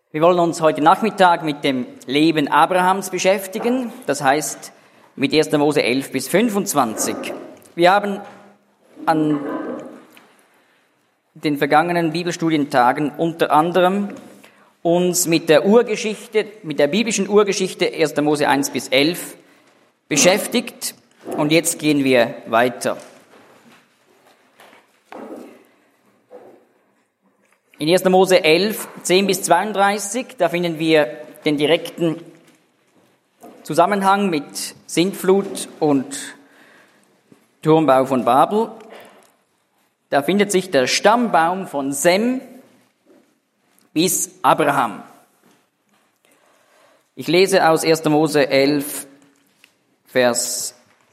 Wir wollen uns heute Nachmittag mit dem Leben Abrahams beschäftigen, das heißt mit 1. Mose 11 bis 25. Wir haben an den vergangenen Bibelstudientagen unter anderem uns mit der Urgeschichte, mit der biblischen Urgeschichte 1. Mose 1 bis 11 beschäftigt und jetzt gehen wir weiter. In 1. Mose 11, 10 bis 32, da finden wir den direkten Zusammenhang mit Sintflut und Turmbau von Babel. Da findet sich der Stammbaum von Sem bis Abraham. Ich lese aus 1. Mose 11, Vers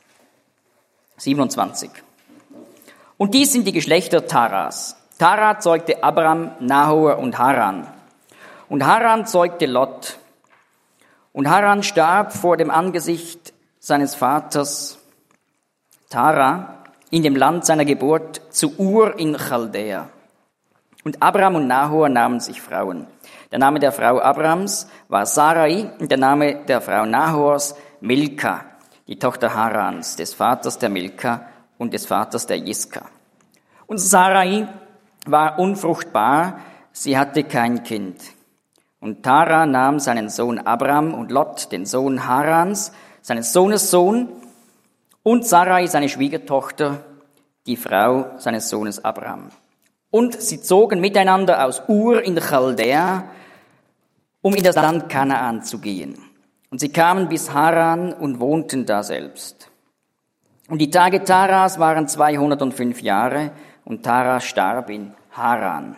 27. Und dies sind die Geschlechter Taras. Tara zeugte Abram, Nahor und Haran. Und Haran zeugte Lot. Und Haran starb vor dem Angesicht seines Vaters Tara in dem Land seiner Geburt zu Ur in Chaldäa. Und Abram und Nahor nahmen sich Frauen. Der Name der Frau Abrams war Sarai und der Name der Frau Nahors Milka, die Tochter Harans, des Vaters der Milka und des Vaters der Jiska. Und Sarai war unfruchtbar, sie hatte kein Kind. Und Tara nahm seinen Sohn Abram und Lot, den Sohn Harans, seines Sohnes Sohn, und Sarai, seine Schwiegertochter, die Frau seines Sohnes Abram. Und sie zogen miteinander aus Ur in Chaldäa, um in das Land Kanaan zu gehen. Und sie kamen bis Haran und wohnten daselbst. Und die Tage Taras waren 205 Jahre, und Tara starb in Haran.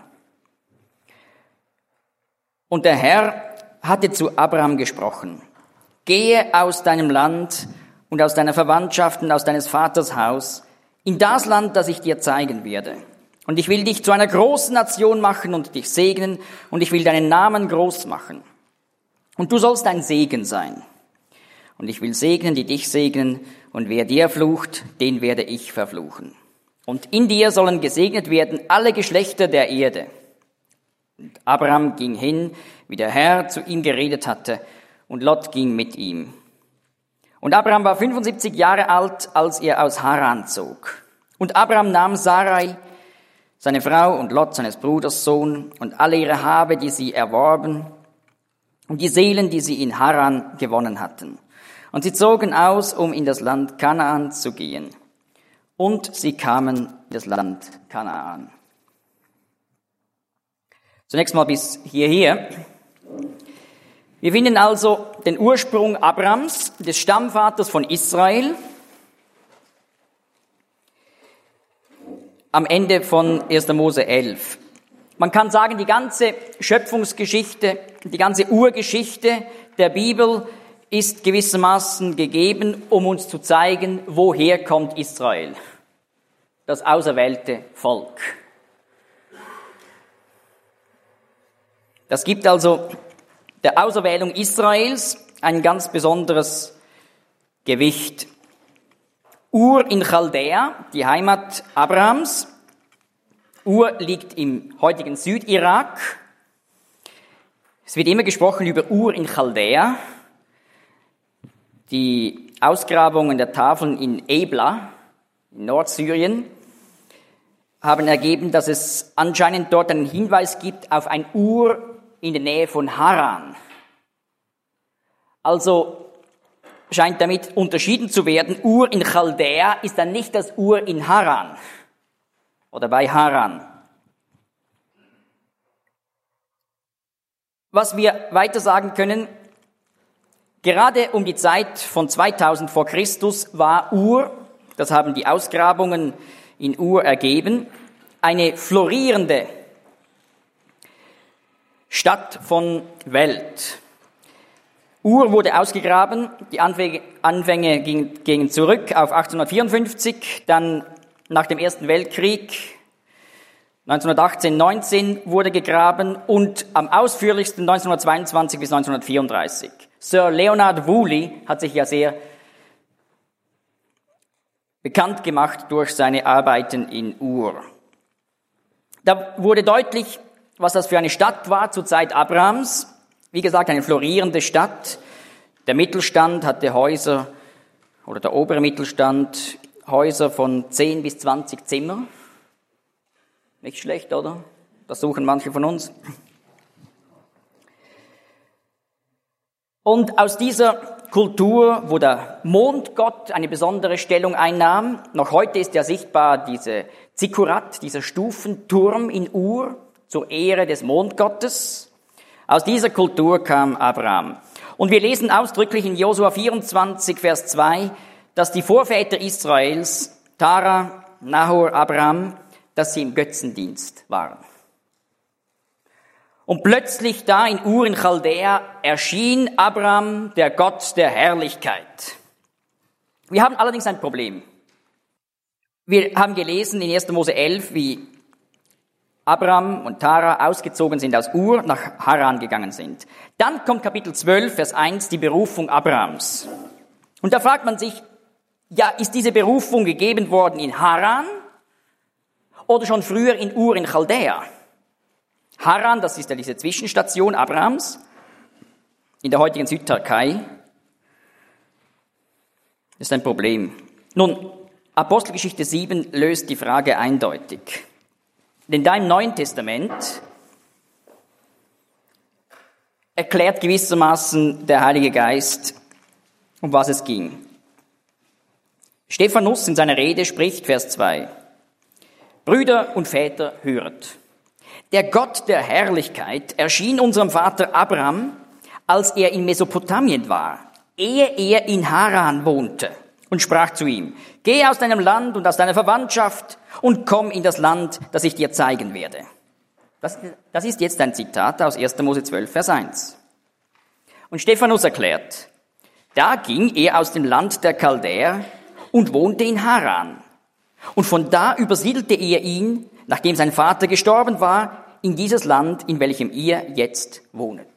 Und der Herr hatte zu Abram gesprochen: Gehe aus deinem Land und aus deiner Verwandtschaft und aus deines Vaters Haus in das Land, das ich dir zeigen werde. Und ich will dich zu einer großen Nation machen und dich segnen, und ich will deinen Namen groß machen. Und du sollst ein Segen sein. Und ich will segnen, die dich segnen, und wer dir flucht, den werde ich verfluchen. Und in dir sollen gesegnet werden alle Geschlechter der Erde. Und Abram ging hin, wie der Herr zu ihm geredet hatte, und Lot ging mit ihm. Und Abram war 75 Jahre alt, als er aus Haran zog. Und Abram nahm Sarai, seine Frau, und Lot, seines Bruders Sohn, und alle ihre Habe, die sie erworben, und die Seelen, die sie in Haran gewonnen hatten. Und sie zogen aus, um in das Land Kanaan zu gehen. Und sie kamen in das Land Kanaan. Zunächst mal bis hierher. Wir finden also den Ursprung Abrams, des Stammvaters von Israel, am Ende von 1. Mose 11. Man kann sagen, die ganze Schöpfungsgeschichte, die ganze Urgeschichte der Bibel ist gewissermaßen gegeben, um uns zu zeigen, woher kommt Israel, das auserwählte Volk. Das gibt also der Auserwählung Israels ein ganz besonderes Gewicht. Ur in Chaldäa, die Heimat Abrahams. Ur liegt im heutigen Südirak. Es wird immer gesprochen über Ur in Chaldäa. Die Ausgrabungen der Tafeln in Ebla, in Nordsyrien, haben ergeben, dass es anscheinend dort einen Hinweis gibt auf ein Ur in der Nähe von Haran. Also scheint damit unterschieden zu werden, Ur in Chaldäa ist dann nicht das Ur in Haran oder bei Haran. Was wir weiter sagen können: Gerade um die Zeit von 2000 vor Christus war Ur, das haben die Ausgrabungen in Ur ergeben, eine florierende Stadt von Welt. Ur wurde ausgegraben, die Anfänge gingen zurück auf 1854, dann nach dem Ersten Weltkrieg 1918, 19 wurde gegraben und am ausführlichsten 1922 bis 1934. Sir Leonard Woolley hat sich ja sehr bekannt gemacht durch seine Arbeiten in Ur. Da wurde deutlich, was das für eine Stadt war zur Zeit Abrahams. Wie gesagt, eine florierende Stadt. Der Mittelstand hatte Häuser, oder der obere Mittelstand, Häuser von 10 bis 20 Zimmer. Nicht schlecht, oder? Das suchen manche von uns. Und aus dieser Kultur, wo der Mondgott eine besondere Stellung einnahm, noch heute ist ja sichtbar diese Zikkurat, dieser Stufenturm in Ur zur Ehre des Mondgottes. Aus dieser Kultur kam Abraham. Und wir lesen ausdrücklich in Josua 24, Vers 2, dass die Vorväter Israels, Tara, Nahor, Abraham, dass sie im Götzendienst waren. Und plötzlich da in Ur in Chaldea erschien Abraham, der Gott der Herrlichkeit. Wir haben allerdings ein Problem. Wir haben gelesen in 1. Mose 11, wie Abraham und Tara ausgezogen sind aus Ur, nach Haran gegangen sind. Dann kommt Kapitel 12, Vers 1, die Berufung Abrahams. Und da fragt man sich, ja, ist diese Berufung gegeben worden in Haran oder schon früher in Ur in Chaldea? Haran, das ist ja diese Zwischenstation Abrahams in der heutigen Südtürkei. Das ist ein Problem. Nun, Apostelgeschichte 7 löst die Frage eindeutig. Denn da im Neuen Testament erklärt gewissermaßen der Heilige Geist, um was es ging. Stephanus in seiner Rede spricht, Vers 2, Brüder und Väter, höret. Der Gott der Herrlichkeit erschien unserem Vater Abraham, als er in Mesopotamien war, ehe er in Haran wohnte, und sprach zu ihm, geh aus deinem Land und aus deiner Verwandtschaft und komm in das Land, das ich dir zeigen werde. Das ist jetzt ein Zitat aus 1. Mose 12, Vers 1. Und Stephanus erklärt, da ging er aus dem Land der Chaldäer und wohnte in Haran. Und von da übersiedelte er ihn, nachdem sein Vater gestorben war, in dieses Land, in welchem ihr jetzt wohnet.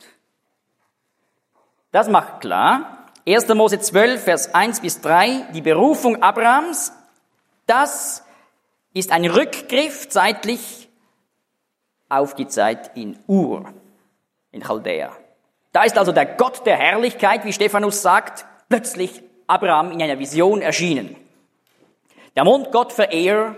Das macht klar, 1. Mose 12, Vers 1 bis 3, die Berufung Abrahams, das ist ein Rückgriff zeitlich auf die Zeit in Ur, in Chaldea. Da ist also der Gott der Herrlichkeit, wie Stephanus sagt, plötzlich Abraham in einer Vision erschienen. Der Mondgottverehrer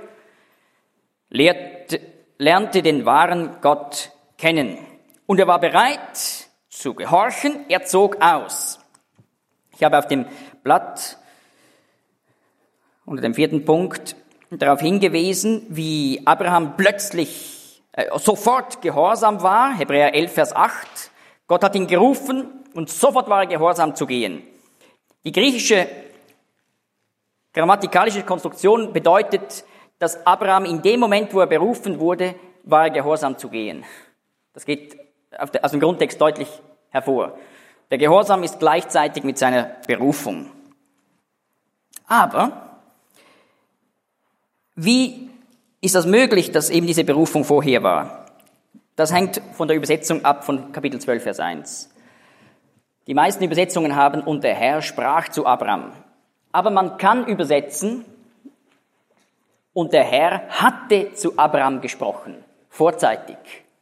lernte den wahren Gott kennen. Und er war bereit zu gehorchen, er zog aus. Ich habe auf dem Blatt unter dem 4. Punkt darauf hingewiesen, wie Abraham plötzlich sofort gehorsam war, Hebräer 11, Vers 8. Gott hat ihn gerufen und sofort war er gehorsam zu gehen. Die griechische grammatikalische Konstruktion bedeutet, dass Abraham in dem Moment, wo er berufen wurde, war er gehorsam zu gehen. Das geht aus dem Grundtext deutlich hervor. Der Gehorsam ist gleichzeitig mit seiner Berufung. Aber wie ist das möglich, dass eben diese Berufung vorher war? Das hängt von der Übersetzung ab von Kapitel 12, Vers 1. Die meisten Übersetzungen haben, und der Herr sprach zu Abraham. Aber man kann übersetzen, und der Herr hatte zu Abraham gesprochen, vorzeitig.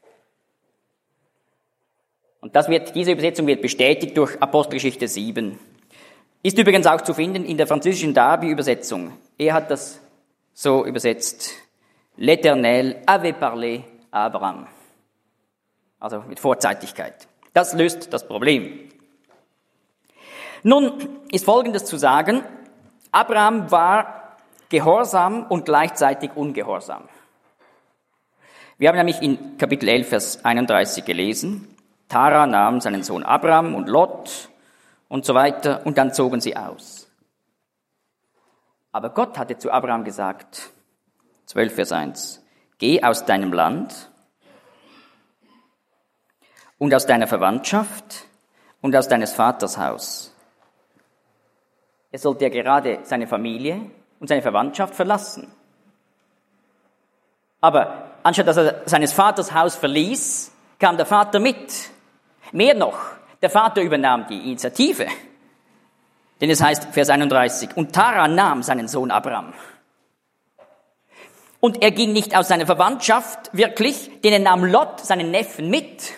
Und diese Übersetzung wird bestätigt durch Apostelgeschichte 7. Ist übrigens auch zu finden in der französischen Darby-Übersetzung. Er hat das so übersetzt. L'Éternel avait parlé à Abraham. Also mit Vorzeitigkeit. Das löst das Problem. Nun ist Folgendes zu sagen. Abraham war gehorsam und gleichzeitig ungehorsam. Wir haben nämlich in Kapitel 11, Vers 31 gelesen, Tara nahm seinen Sohn Abraham und Lot und so weiter und dann zogen sie aus. Aber Gott hatte zu Abraham gesagt, 12, Vers 1, geh aus deinem Land und aus deiner Verwandtschaft und aus deines Vaters Haus. Er sollte ja gerade seine Familie und seine Verwandtschaft verlassen. Aber anstatt dass er seines Vaters Haus verließ, kam der Vater mit. Mehr noch, der Vater übernahm die Initiative. Denn es heißt, Vers 31, und Tara nahm seinen Sohn Abraham. Und er ging nicht aus seiner Verwandtschaft wirklich, denn er nahm Lot, seinen Neffen, mit.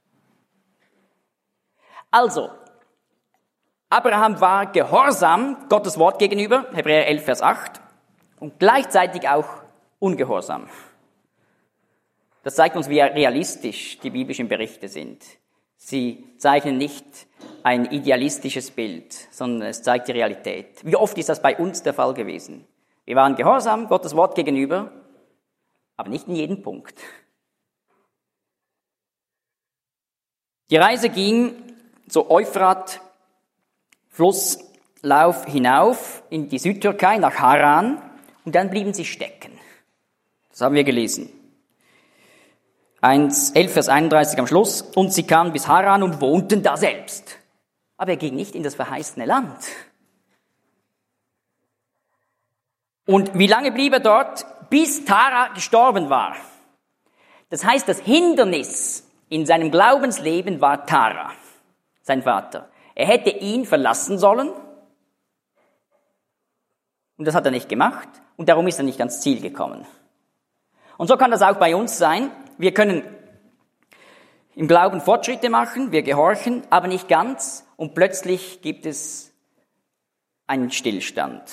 Also, Abraham war gehorsam Gottes Wort gegenüber, Hebräer 11, Vers 8, und gleichzeitig auch ungehorsam. Das zeigt uns, wie realistisch die biblischen Berichte sind. Sie zeichnen nicht ein idealistisches Bild, sondern es zeigt die Realität. Wie oft ist das bei uns der Fall gewesen? Wir waren gehorsam Gottes Wort gegenüber, aber nicht in jedem Punkt. Die Reise ging so Euphrat, Flusslauf hinauf in die Südtürkei nach Haran und dann blieben sie stecken. Das haben wir gelesen. 11 Vers 31 am Schluss. Und sie kamen bis Haran und wohnten da selbst. Aber er ging nicht in das verheißene Land. Und wie lange blieb er dort? Bis Tara gestorben war. Das heißt, das Hindernis in seinem Glaubensleben war Tara, sein Vater. Er hätte ihn verlassen sollen. Und das hat er nicht gemacht. Und darum ist er nicht ans Ziel gekommen. Und so kann das auch bei uns sein. Wir können im Glauben Fortschritte machen, wir gehorchen, aber nicht ganz. Und plötzlich gibt es einen Stillstand.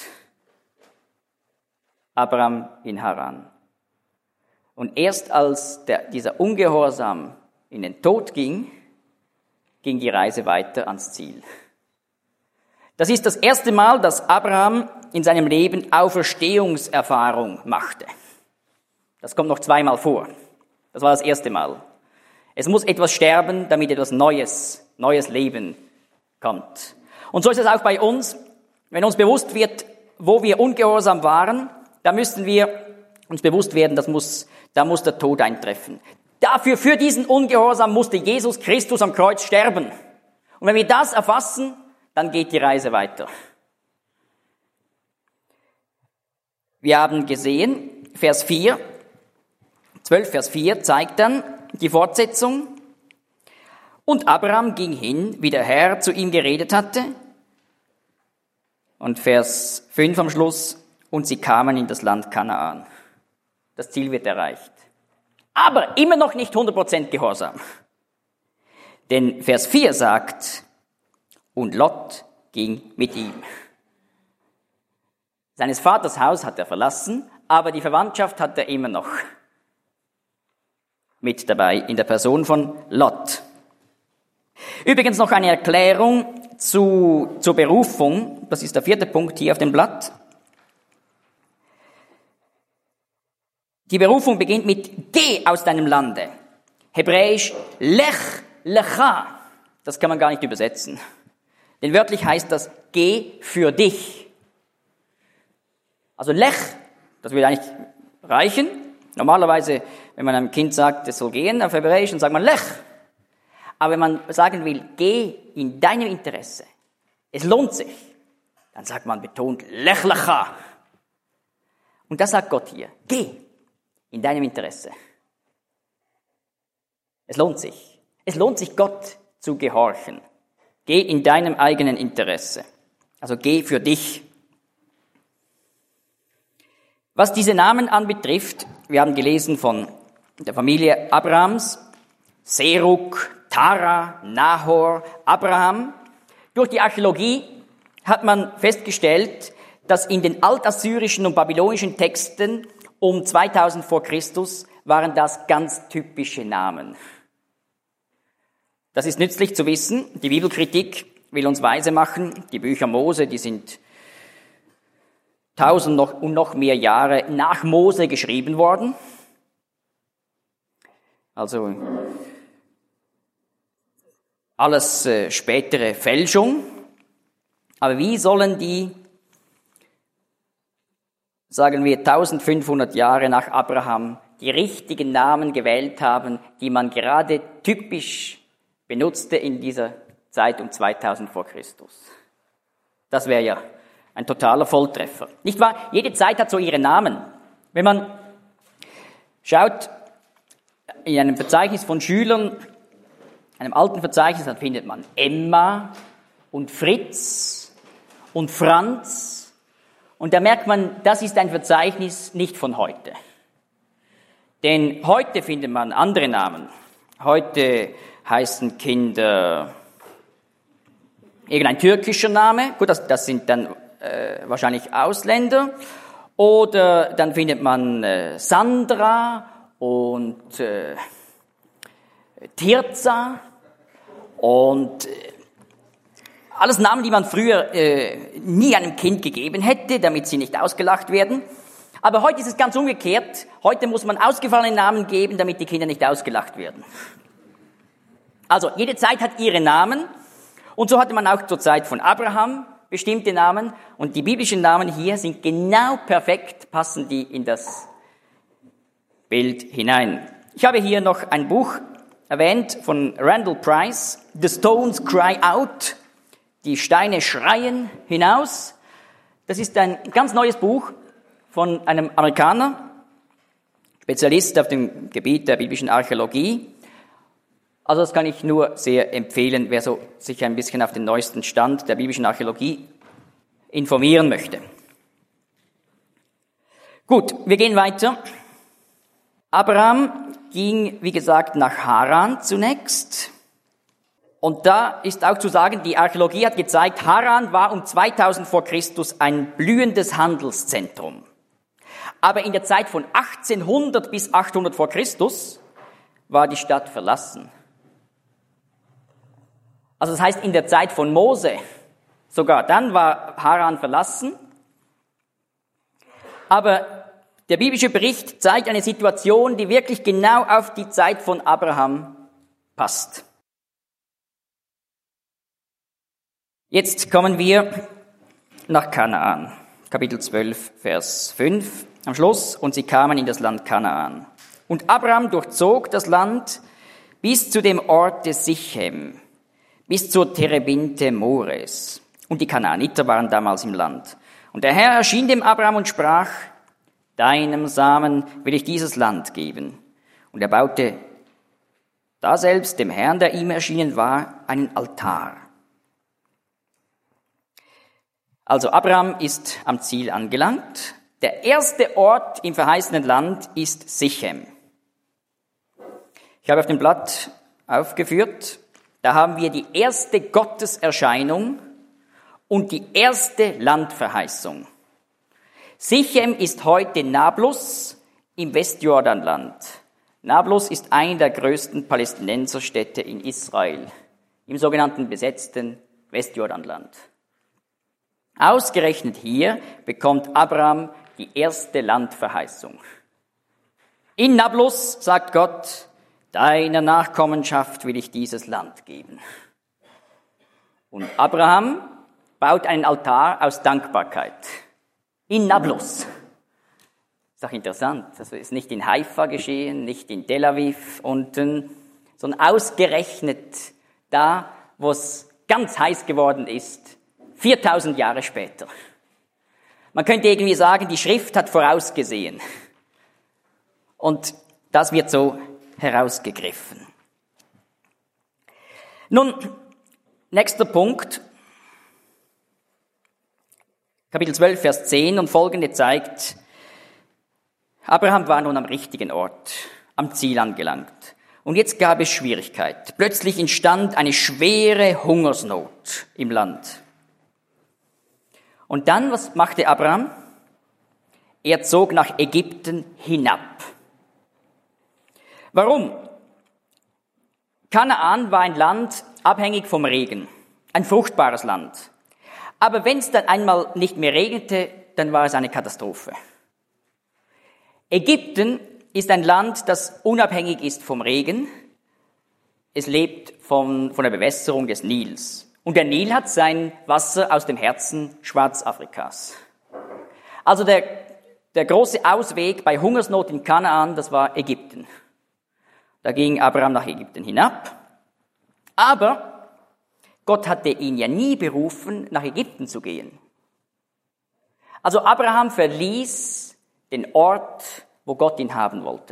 Abraham in Haran. Und erst als dieser Ungehorsam in den Tod ging die Reise weiter ans Ziel. Das ist das erste Mal, dass Abraham in seinem Leben Auferstehungserfahrung machte. Das kommt noch zweimal vor. Das war das erste Mal. Es muss etwas sterben, damit etwas neues Leben kommt. Und so ist es auch bei uns. Wenn uns bewusst wird, wo wir ungehorsam waren, da müssen wir uns bewusst werden, da muss der Tod eintreffen. Für diesen Ungehorsam musste Jesus Christus am Kreuz sterben. Und wenn wir das erfassen, dann geht die Reise weiter. Wir haben gesehen, Vers 4, 12 Vers 4 zeigt dann die Fortsetzung. Und Abraham ging hin, wie der Herr zu ihm geredet hatte. Und Vers 5 am Schluss, und sie kamen in das Land Kanaan. Das Ziel wird erreicht. Aber immer noch nicht 100% Gehorsam. Denn Vers 4 sagt, und Lot ging mit ihm. Seines Vaters Haus hat er verlassen, aber die Verwandtschaft hat er immer noch mit dabei in der Person von Lot. Übrigens noch eine Erklärung zur Berufung. Das ist der 4. Punkt hier auf dem Blatt. Die Berufung beginnt mit Geh aus deinem Lande. Hebräisch Lech Lecha. Das kann man gar nicht übersetzen. Denn wörtlich heißt das Geh für dich. Also Lech, das würde eigentlich reichen. Normalerweise, wenn man einem Kind sagt, es soll gehen auf Hebräisch, dann sagt man Lech. Aber wenn man sagen will, geh in deinem Interesse, es lohnt sich, dann sagt man betont Lech Lecha. Und das sagt Gott hier. Geh in deinem Interesse. Es lohnt sich. Es lohnt sich, Gott zu gehorchen. Geh in deinem eigenen Interesse. Also geh für dich. Was diese Namen anbetrifft, wir haben gelesen von der Familie Abrahams, Serug, Tara, Nahor, Abraham. Durch die Archäologie hat man festgestellt, dass in den altassyrischen und babylonischen Texten um 2000 vor Christus waren das ganz typische Namen. Das ist nützlich zu wissen. Die Bibelkritik will uns weise machen. Die Bücher Mose, die sind 1000 und noch mehr Jahre nach Mose geschrieben worden. Also alles spätere Fälschung. Aber wie sollen die, sagen wir 1500 Jahre nach Abraham, die richtigen Namen gewählt haben, die man gerade typisch benutzte in dieser Zeit um 2000 vor Christus? Das wäre ja ein totaler Volltreffer. Nicht wahr? Jede Zeit hat so ihre Namen. Wenn man schaut in einem Verzeichnis von Schülern, einem alten Verzeichnis, dann findet man Emma und Fritz und Franz. Und da merkt man, das ist ein Verzeichnis nicht von heute. Denn heute findet man andere Namen. Heute heißen Kinder irgendein türkischer Name. Gut, das sind dann wahrscheinlich Ausländer. Oder dann findet man Sandra und Tirza und alles Namen, die man früher nie einem Kind gegeben hätte, damit sie nicht ausgelacht werden. Aber heute ist es ganz umgekehrt. Heute muss man ausgefallene Namen geben, damit die Kinder nicht ausgelacht werden. Also, jede Zeit hat ihre Namen. Und so hatte man auch zur Zeit von Abraham bestimmte Namen. Und die biblischen Namen hier sind genau perfekt, passen die in das Bild hinein. Ich habe hier noch ein Buch erwähnt von Randall Price, The Stones Cry Out, die Steine schreien hinaus. Das ist ein ganz neues Buch von einem Amerikaner, Spezialist auf dem Gebiet der biblischen Archäologie. Also das kann ich nur sehr empfehlen, wer so sich ein bisschen auf den neuesten Stand der biblischen Archäologie informieren möchte. Gut, wir gehen weiter. Abraham ging, wie gesagt, nach Haran zunächst. Und da ist auch zu sagen, die Archäologie hat gezeigt, Haran war um 2000 vor Christus ein blühendes Handelszentrum. Aber in der Zeit von 1800 bis 800 vor Christus war die Stadt verlassen. Also das heißt, in der Zeit von Mose, sogar dann war Haran verlassen. Aber der biblische Bericht zeigt eine Situation, die wirklich genau auf die Zeit von Abraham passt. Jetzt kommen wir nach Kanaan. Kapitel 12, Vers 5 am Schluss. Und sie kamen in das Land Kanaan. Und Abraham durchzog das Land bis zu dem Orte Sichem, bis zur Terebinte Mores. Und die Kanaaniter waren damals im Land. Und der Herr erschien dem Abraham und sprach, deinem Samen will ich dieses Land geben. Und er baute daselbst dem Herrn, der ihm erschienen war, einen Altar. Also Abraham ist am Ziel angelangt. Der erste Ort im verheißenen Land ist Sichem. Ich habe auf dem Blatt aufgeführt, da haben wir die erste Gotteserscheinung und die erste Landverheißung. Sichem ist heute Nablus im Westjordanland. Nablus ist eine der größten Palästinenserstädte in Israel, im sogenannten besetzten Westjordanland. Ausgerechnet hier bekommt Abraham die erste Landverheißung. In Nablus sagt Gott, deiner Nachkommenschaft will ich dieses Land geben. Und Abraham baut einen Altar aus Dankbarkeit. In Nablus. Ist doch interessant. Das ist nicht in Haifa geschehen, nicht in Tel Aviv unten, sondern ausgerechnet da, wo es ganz heiß geworden ist, 4000 Jahre später. Man könnte irgendwie sagen, die Schrift hat vorausgesehen. Und das wird so herausgegriffen. Nun, nächster Punkt. Kapitel 12, Vers 10 und folgende zeigt, Abraham war nun am richtigen Ort, am Ziel angelangt. Und jetzt gab es Schwierigkeit. Plötzlich entstand eine schwere Hungersnot im Land. Und dann, was machte Abraham? Er zog nach Ägypten hinab. Warum? Kanaan war ein Land abhängig vom Regen, ein fruchtbares Land. Aber wenn es dann einmal nicht mehr regnete, dann war es eine Katastrophe. Ägypten ist ein Land, das unabhängig ist vom Regen. Es lebt von der Bewässerung des Nils. Und der Nil hat sein Wasser aus dem Herzen Schwarzafrikas. Also der große Ausweg bei Hungersnot in Kanaan, das war Ägypten. Da ging Abraham nach Ägypten hinab. Aber Gott hatte ihn ja nie berufen, nach Ägypten zu gehen. Also Abraham verließ den Ort, wo Gott ihn haben wollte.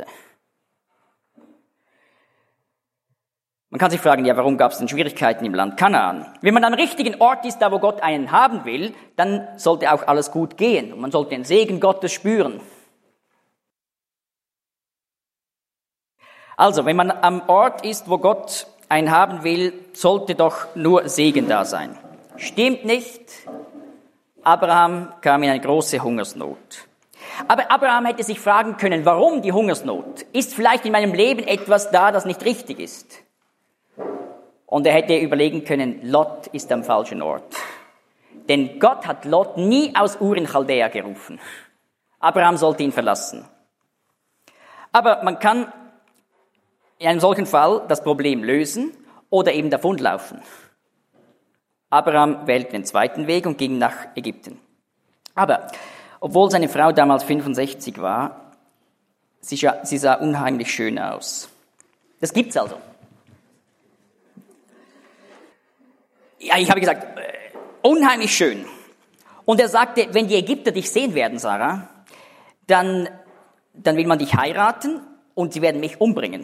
Man kann sich fragen, ja, warum gab es denn Schwierigkeiten im Land Kanaan? Wenn man am richtigen Ort ist, da wo Gott einen haben will, dann sollte auch alles gut gehen und man sollte den Segen Gottes spüren. Also, wenn man am Ort ist, wo Gott einen haben will, sollte doch nur Segen da sein. Stimmt nicht. Abraham kam in eine große Hungersnot. Aber Abraham hätte sich fragen können, warum die Hungersnot? Ist vielleicht in meinem Leben etwas da, das nicht richtig ist? Und er hätte überlegen können, Lot ist am falschen Ort. Denn Gott hat Lot nie aus Ur in Chaldea gerufen. Abraham sollte ihn verlassen. Aber man kann in einem solchen Fall das Problem lösen oder eben davonlaufen. Abraham wählte den zweiten Weg und ging nach Ägypten. Aber obwohl seine Frau damals 65 war, sie sah unheimlich schön aus. Das gibt's also. Ja, ich habe gesagt, unheimlich schön. Und er sagte, wenn die Ägypter dich sehen werden, Sarah, dann will man dich heiraten und sie werden mich umbringen.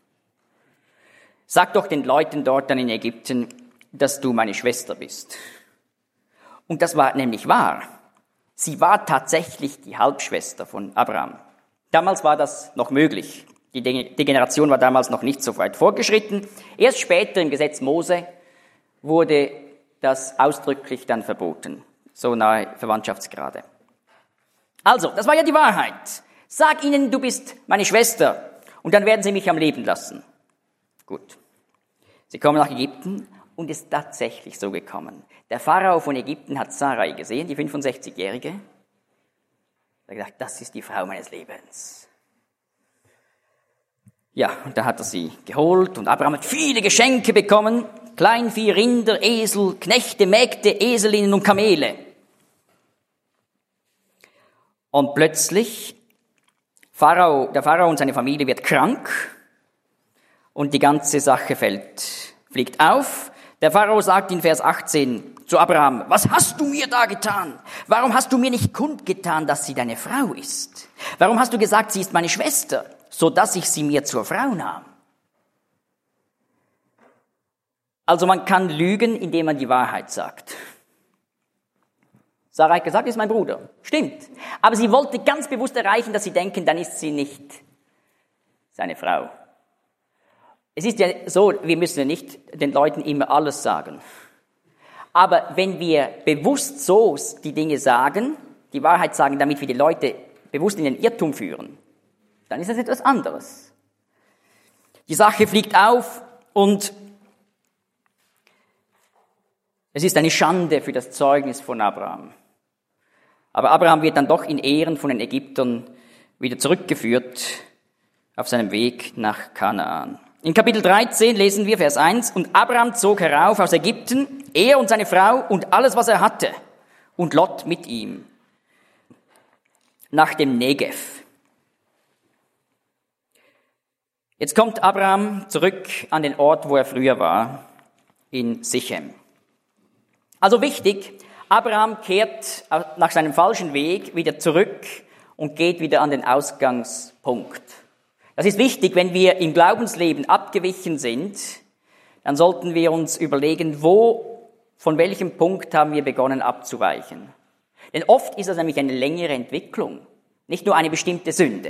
Sag doch den Leuten dort dann in Ägypten, dass du meine Schwester bist. Und das war nämlich wahr. Sie war tatsächlich die Halbschwester von Abraham. Damals war das noch möglich. Die Generation war damals noch nicht so weit fortgeschritten. Erst später im Gesetz Mose wurde das ausdrücklich dann verboten. So nahe Verwandtschaftsgrade. Also, das war ja die Wahrheit. Sag ihnen, du bist meine Schwester. Und dann werden sie mich am Leben lassen. Gut. Sie kommen nach Ägypten und ist tatsächlich so gekommen. Der Pharao von Ägypten hat Sarai gesehen, die 65-Jährige. Er hat gesagt, das ist die Frau meines Lebens. Ja, und da hat er sie geholt und Abraham hat viele Geschenke bekommen. Kleinvieh, Rinder, Esel, Knechte, Mägde, Eselinnen und Kamele. Und plötzlich, der Pharao und seine Familie wird krank und die ganze Sache fliegt auf. Der Pharao sagt in Vers 18 zu Abraham, was hast du mir da getan? Warum hast du mir nicht kundgetan, dass sie deine Frau ist? Warum hast du gesagt, sie ist meine Schwester, so dass ich sie mir zur Frau nahm? Also man kann lügen, indem man die Wahrheit sagt. Sarah hat gesagt, ist mein Bruder. Stimmt. Aber sie wollte ganz bewusst erreichen, dass sie denken, dann ist sie nicht seine Frau. Es ist ja so, wir müssen ja nicht den Leuten immer alles sagen. Aber wenn wir bewusst so die Dinge sagen, die Wahrheit sagen, damit wir die Leute bewusst in den Irrtum führen, dann ist das etwas anderes. Die Sache fliegt auf und es ist eine Schande für das Zeugnis von Abraham. Aber Abraham wird dann doch in Ehren von den Ägyptern wieder zurückgeführt auf seinem Weg nach Kanaan. In Kapitel 13 lesen wir Vers 1, und Abraham zog herauf aus Ägypten, er und seine Frau und alles, was er hatte, und Lot mit ihm, nach dem Negev. Jetzt kommt Abraham zurück an den Ort, wo er früher war, in Sichem. Also wichtig, Abraham kehrt nach seinem falschen Weg wieder zurück und geht wieder an den Ausgangspunkt. Das ist wichtig, wenn wir im Glaubensleben abgewichen sind, dann sollten wir uns überlegen, von welchem Punkt haben wir begonnen abzuweichen. Denn oft ist das nämlich eine längere Entwicklung, nicht nur eine bestimmte Sünde.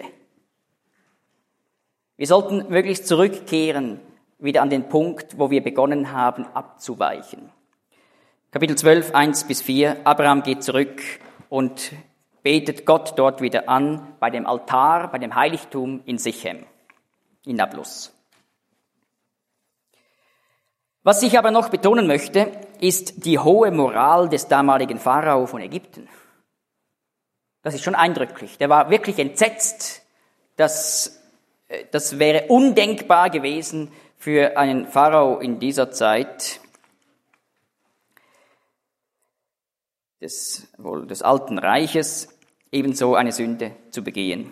Wir sollten wirklich zurückkehren, wieder an den Punkt, wo wir begonnen haben abzuweichen. Kapitel 12, 1-4, Abraham geht zurück und betet Gott dort wieder an, bei dem Altar, bei dem Heiligtum in Sichem, in Nablus. Was ich aber noch betonen möchte, ist die hohe Moral des damaligen Pharao von Ägypten. Das ist schon eindrücklich. Der war wirklich entsetzt. Das wäre undenkbar gewesen für einen Pharao in dieser Zeit des Alten Reiches, ebenso eine Sünde zu begehen.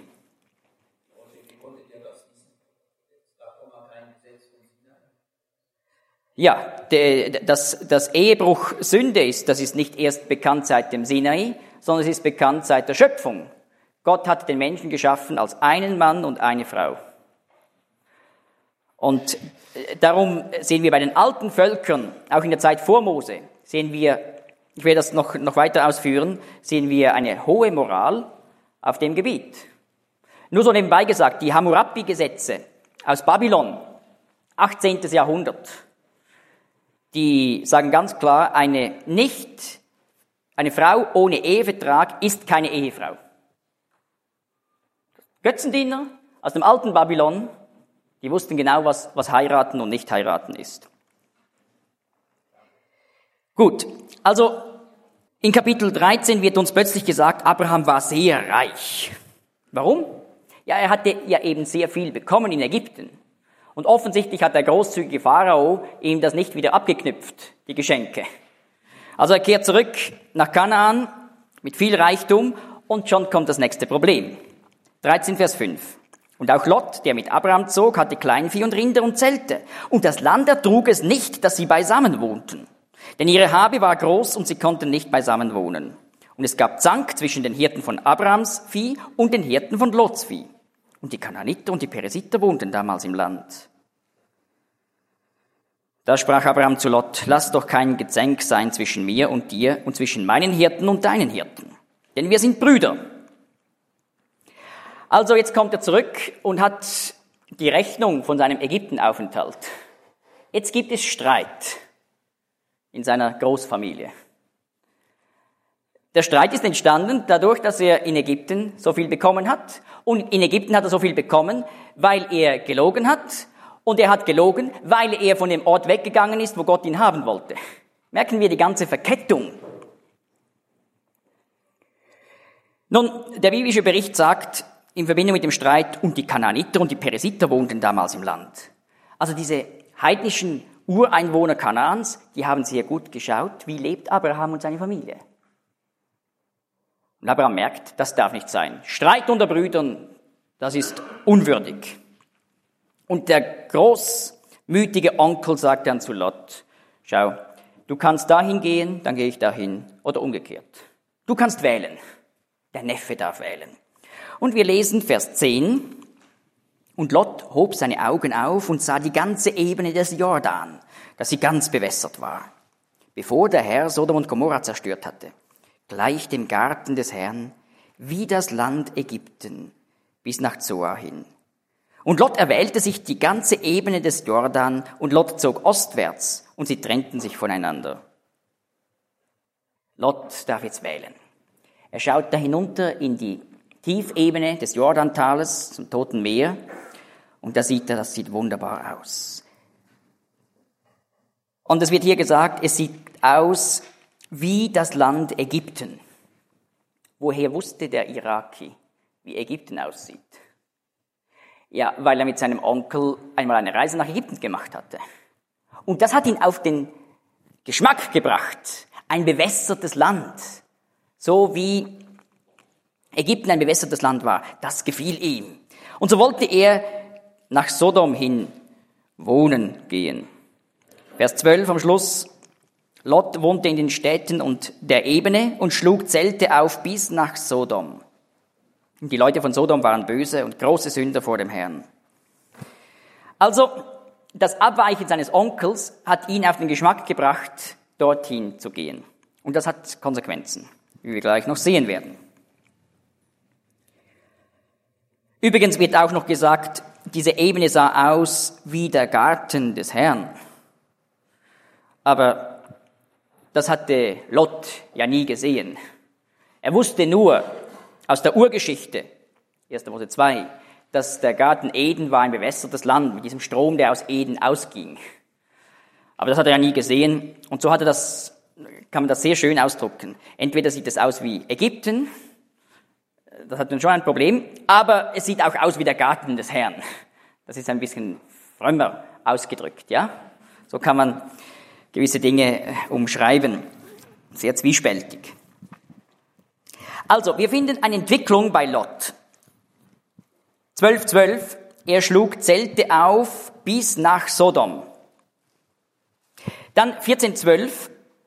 Ja, dass Ehebruch Sünde ist, das ist nicht erst bekannt seit dem Sinai, sondern es ist bekannt seit der Schöpfung. Gott hat den Menschen geschaffen als einen Mann und eine Frau. Und darum sehen wir bei den alten Völkern, auch in der Zeit vor Mose, sehen wir, ich werde das noch weiter ausführen, sehen wir eine hohe Moral auf dem Gebiet. Nur so nebenbei gesagt, die Hammurapi-Gesetze aus Babylon, 18. Jahrhundert. Die sagen ganz klar, eine Frau ohne Ehevertrag ist keine Ehefrau. Götzendiener aus dem alten Babylon, die wussten genau, was heiraten und nicht heiraten ist. Gut, also in Kapitel 13 wird uns plötzlich gesagt, Abraham war sehr reich. Warum? Ja, er hatte ja eben sehr viel bekommen in Ägypten. Und offensichtlich hat der großzügige Pharao ihm das nicht wieder abgeknüpft, die Geschenke. Also er kehrt zurück nach Kanaan mit viel Reichtum und schon kommt das nächste Problem. 13, Vers 5. Und auch Lot, der mit Abraham zog, hatte Kleinvieh und Rinder und Zelte. Und das Land ertrug es nicht, dass sie beisammen wohnten. Denn ihre Habe war groß und sie konnten nicht beisammen wohnen. Und es gab Zank zwischen den Hirten von Abrahams Vieh und den Hirten von Lots Vieh. Und die Kanaaniter und die Peresiter wohnten damals im Land. Da sprach Abraham zu Lot, lass doch kein Gezänk sein zwischen mir und dir und zwischen meinen Hirten und deinen Hirten. Denn wir sind Brüder. Also jetzt kommt er zurück und hat die Rechnung von seinem Ägyptenaufenthalt. Jetzt gibt es Streit in seiner Großfamilie. Der Streit ist entstanden dadurch, dass er in Ägypten so viel bekommen hat. Und in Ägypten hat er so viel bekommen, weil er gelogen hat. Und er hat gelogen, weil er von dem Ort weggegangen ist, wo Gott ihn haben wollte. Merken wir die ganze Verkettung. Nun, der biblische Bericht sagt, in Verbindung mit dem Streit, und die Kanaaniter und die Peresiter wohnten damals im Land. Also diese heidnischen Ureinwohner Kanaans, die haben sehr gut geschaut, wie lebt Abraham und seine Familie. Und Abraham merkt, das darf nicht sein. Streit unter Brüdern, das ist unwürdig. Und der großmütige Onkel sagt dann zu Lot, schau, du kannst dahin gehen, dann gehe ich dahin, oder umgekehrt. Du kannst wählen. Der Neffe darf wählen. Und wir lesen Vers 10. Und Lot hob seine Augen auf und sah die ganze Ebene des Jordan, dass sie ganz bewässert war, bevor der Herr Sodom und Gomorra zerstört hatte, gleich dem Garten des Herrn, wie das Land Ägypten, bis nach Zoar hin. Und Lot erwählte sich die ganze Ebene des Jordan, und Lot zog ostwärts, und sie trennten sich voneinander. Lot darf jetzt wählen. Er schaut da hinunter in die Tiefebene des Jordantales zum Toten Meer, und da sieht er, das sieht wunderbar aus. Und es wird hier gesagt, es sieht aus wie das Land Ägypten. Woher wusste der Iraki, wie Ägypten aussieht? Ja, weil er mit seinem Onkel einmal eine Reise nach Ägypten gemacht hatte. Und das hat ihn auf den Geschmack gebracht. Ein bewässertes Land. So wie Ägypten ein bewässertes Land war. Das gefiel ihm. Und so wollte er nach Sodom hin wohnen gehen. Vers 12 am Schluss. Lot wohnte in den Städten und der Ebene und schlug Zelte auf bis nach Sodom. Und die Leute von Sodom waren böse und große Sünder vor dem Herrn. Also, das Abweichen seines Onkels hat ihn auf den Geschmack gebracht, dorthin zu gehen. Und das hat Konsequenzen, wie wir gleich noch sehen werden. Übrigens wird auch noch gesagt, diese Ebene sah aus wie der Garten des Herrn. Aber das hatte Lot ja nie gesehen. Er wusste nur aus der Urgeschichte, 1. Mose 2, dass der Garten Eden war ein bewässertes Land mit diesem Strom, der aus Eden ausging. Aber das hat er ja nie gesehen. Und so kann man das sehr schön ausdrücken. Entweder sieht es aus wie Ägypten, das hat dann schon ein Problem, aber es sieht auch aus wie der Garten des Herrn. Das ist ein bisschen frömmer ausgedrückt, ja? So kann man gewisse Dinge umschreiben. Sehr zwiespältig. Also, wir finden eine Entwicklung bei Lot. 12,12, er schlug Zelte auf bis nach Sodom. Dann 14,12,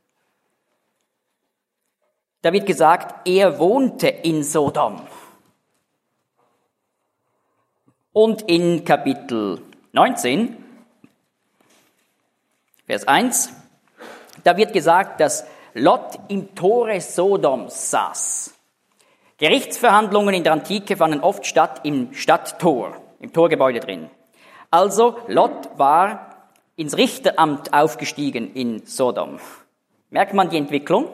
da wird gesagt, er wohnte in Sodom. Und in Kapitel 19, Vers 1, da wird gesagt, dass Lot im Tore Sodoms saß. Gerichtsverhandlungen in der Antike fanden oft statt im Stadttor, im Torgebäude drin. Also Lot war ins Richteramt aufgestiegen in Sodom. Merkt man die Entwicklung?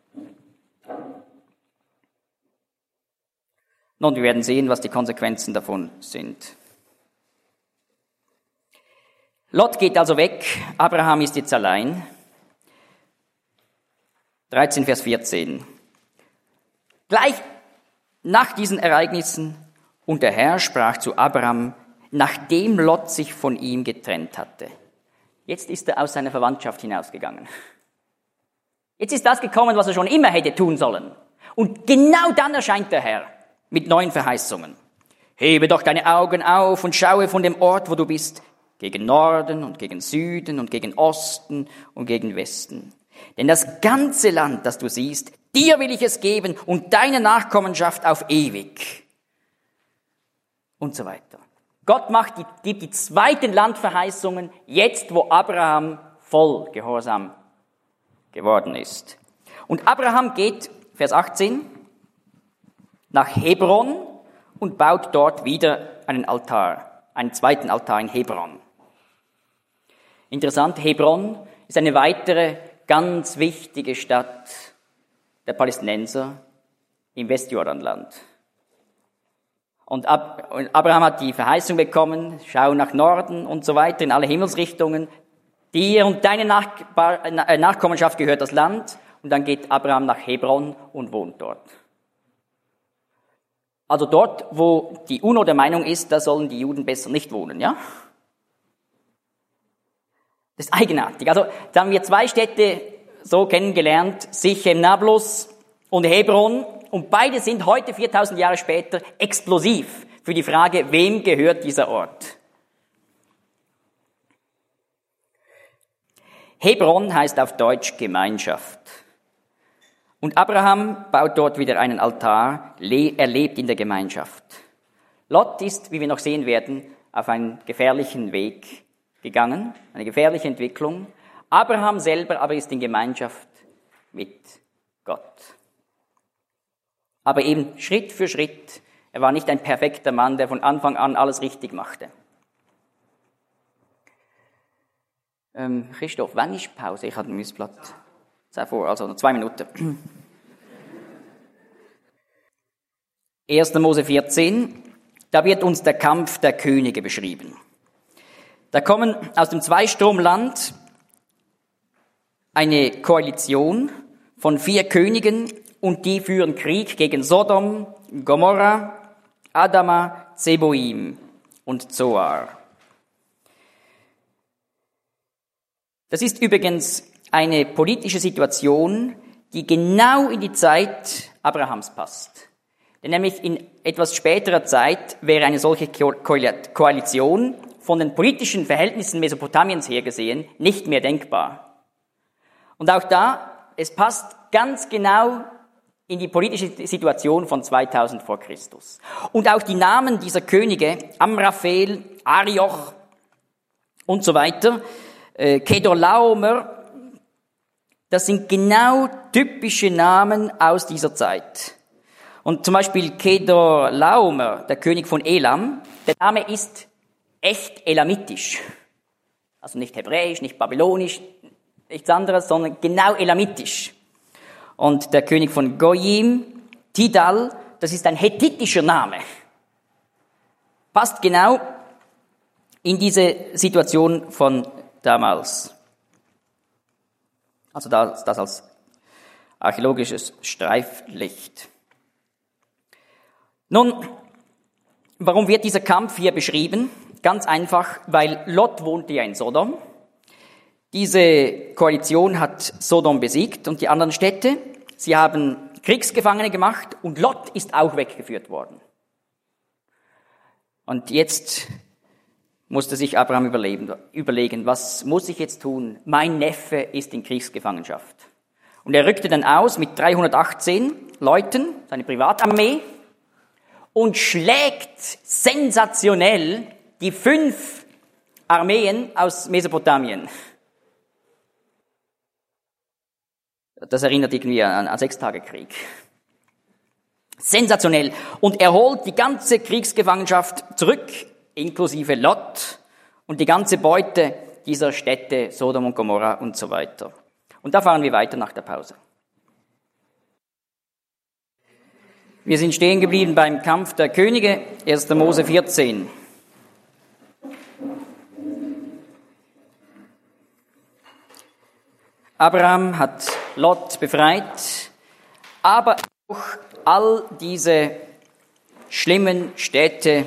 Nun, wir werden sehen, was die Konsequenzen davon sind. Lot geht also weg, Abraham ist jetzt allein. 13, Vers 14. Gleich nach diesen Ereignissen, und der Herr sprach zu Abraham, nachdem Lot sich von ihm getrennt hatte. Jetzt ist er aus seiner Verwandtschaft hinausgegangen. Jetzt ist das gekommen, was er schon immer hätte tun sollen. Und genau dann erscheint der Herr mit neuen Verheißungen. Hebe doch deine Augen auf und schaue von dem Ort, wo du bist, gegen Norden und gegen Süden und gegen Osten und gegen Westen. Denn das ganze Land, das du siehst, dir will ich es geben und deine Nachkommenschaft auf ewig. Und so weiter. Gott gibt die zweiten Landverheißungen jetzt, wo Abraham voll gehorsam geworden ist. Und Abraham geht, Vers 18, nach Hebron und baut dort wieder einen Altar, einen zweiten Altar in Hebron. Interessant, Hebron ist eine weitere ganz wichtige Stadt der Palästinenser im Westjordanland. Und Abraham hat die Verheißung bekommen, schau nach Norden und so weiter, in alle Himmelsrichtungen. Dir und deine Nachkommenschaft gehört das Land. Und dann geht Abraham nach Hebron und wohnt dort. Also dort, wo die UNO der Meinung ist, da sollen die Juden besser nicht wohnen, ja? Das ist eigenartig. Also, da haben wir zwei Städte so kennengelernt, Sichem, Nablus und Hebron. Und beide sind heute, 4000 Jahre später, explosiv für die Frage, wem gehört dieser Ort? Hebron heißt auf Deutsch Gemeinschaft. Und Abraham baut dort wieder einen Altar, er lebt in der Gemeinschaft. Lot ist, wie wir noch sehen werden, auf einen gefährlichen Weg gegangen, eine gefährliche Entwicklung. Abraham selber aber ist in Gemeinschaft mit Gott. Aber eben Schritt für Schritt. Er war nicht ein perfekter Mann, der von Anfang an alles richtig machte. Christoph, wann ist Pause? Ich habe ein Missblatt. Sei vor, also noch 2 Minuten. 1. Mose 14, da wird uns der Kampf der Könige beschrieben. Da kommen aus dem Zweistromland eine Koalition von 4 Königen und die führen Krieg gegen Sodom, Gomorra, Adama, Zeboim und Zoar. Das ist übrigens eine politische Situation, die genau in die Zeit Abrahams passt. Denn nämlich in etwas späterer Zeit wäre eine solche Koalition von den politischen Verhältnissen Mesopotamiens her gesehen nicht mehr denkbar. Und auch da, es passt ganz genau in die politische Situation von 2000 vor Christus. Und auch die Namen dieser Könige, Amraphel, Arioch und so weiter, Kedorlaomer, das sind genau typische Namen aus dieser Zeit. Und zum Beispiel Kedorlaomer, der König von Elam, der Name ist echt elamitisch. Also nicht hebräisch, nicht babylonisch, nichts anderes, sondern genau elamitisch. Und der König von Goyim, Tidal, das ist ein hethitischer Name. Passt genau in diese Situation von damals. Also das als archäologisches Streiflicht. Nun, warum wird dieser Kampf hier beschrieben? Ganz einfach, weil Lot wohnte ja in Sodom. Diese Koalition hat Sodom besiegt und die anderen Städte. Sie haben Kriegsgefangene gemacht und Lot ist auch weggeführt worden. Und jetzt musste sich Abraham überlegen, was muss ich jetzt tun? Mein Neffe ist in Kriegsgefangenschaft. Und er rückte dann aus mit 318 Leuten, seine Privatarmee, und schlägt sensationell die 5 Armeen aus Mesopotamien. Das erinnert irgendwie an 6-Tage-Krieg. Sensationell. Und er holt die ganze Kriegsgefangenschaft zurück, inklusive Lot und die ganze Beute dieser Städte, Sodom und Gomorra und so weiter. Und da fahren wir weiter nach der Pause. Wir sind stehen geblieben beim Kampf der Könige, 1. Mose 14. Abraham hat Lot befreit, aber auch all diese schlimmen Städte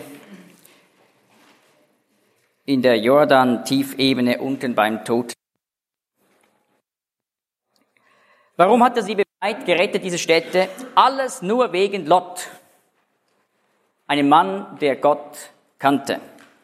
in der Jordan-Tiefebene unten beim Tod. Warum hat er sie befreit, gerettet, diese Städte? Alles nur wegen Lot, einem Mann, der Gott kannte.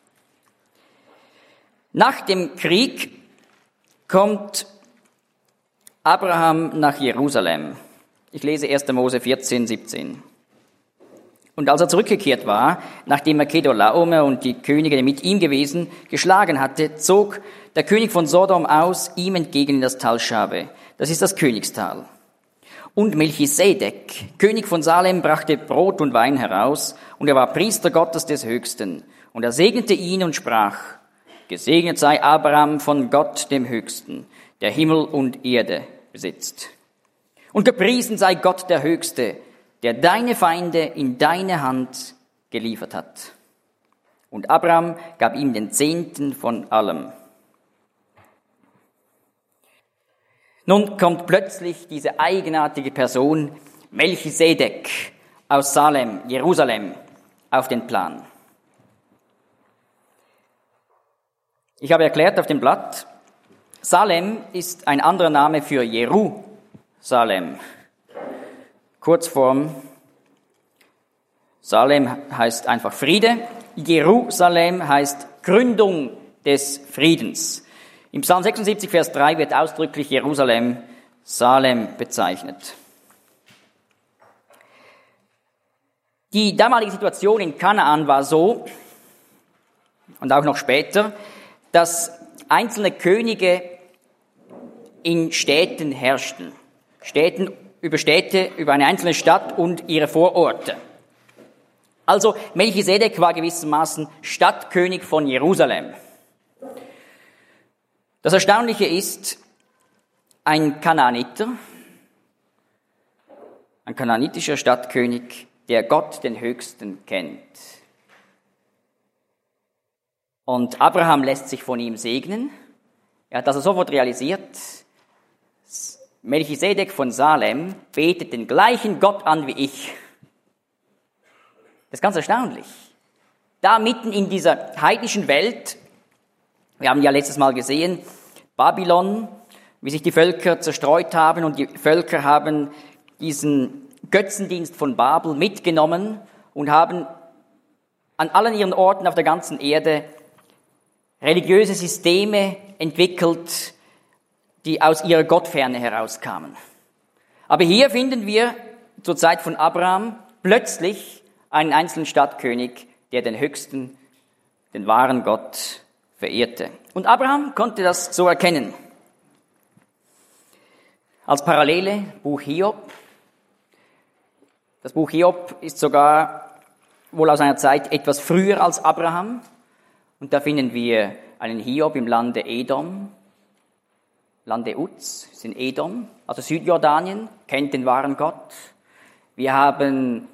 Nach dem Krieg kommt Abraham nach Jerusalem. Ich lese 1. Mose 14, 17. Und als er zurückgekehrt war, nachdem er Kedorlaomer und die Könige, die mit ihm gewesen, geschlagen hatte, zog der König von Sodom aus ihm entgegen in das Tal Schabe. Das ist das Königstal. Und Melchisedek, König von Salem, brachte Brot und Wein heraus, und er war Priester Gottes des Höchsten. Und er segnete ihn und sprach: Gesegnet sei Abraham von Gott dem Höchsten, der Himmel und Erde besitzt. Und gepriesen sei Gott der Höchste, der deine Feinde in deine Hand geliefert hat. Und Abraham gab ihm den Zehnten von allem. Nun kommt plötzlich diese eigenartige Person, Melchisedek aus Salem, Jerusalem, auf den Plan. Ich habe erklärt auf dem Blatt, Salem ist ein anderer Name für Jerusalem. Kurzform, Salem heißt einfach Friede, Jerusalem heißt Gründung des Friedens. Im Psalm 76, Vers 3 wird ausdrücklich Jerusalem, Salem bezeichnet. Die damalige Situation in Kanaan war so, und auch noch später, dass einzelne Könige in Städten herrschten. Städte, über eine einzelne Stadt und ihre Vororte. Also Melchisedek war gewissermaßen Stadtkönig von Jerusalem. Das Erstaunliche ist, ein kanaanitischer Stadtkönig, der Gott den Höchsten kennt. Und Abraham lässt sich von ihm segnen. Er hat also sofort realisiert, Melchisedek von Salem betet den gleichen Gott an wie ich. Das ist ganz erstaunlich. Da mitten in dieser heidnischen Welt, wir haben ja letztes Mal gesehen, Babylon, wie sich die Völker zerstreut haben, und die Völker haben diesen Götzendienst von Babel mitgenommen und haben an allen ihren Orten auf der ganzen Erde religiöse Systeme entwickelt, die aus ihrer Gottferne herauskamen. Aber hier finden wir zur Zeit von Abraham plötzlich einen einzelnen Stadtkönig, der den Höchsten, den wahren Gott verehrte. Und Abraham konnte das so erkennen. Als Parallele Buch Hiob. Das Buch Hiob ist sogar wohl aus einer Zeit etwas früher als Abraham. Und da finden wir einen Hiob im Lande Edom, Lande Uz, ist in Edom, also Südjordanien, kennt den wahren Gott. Wir haben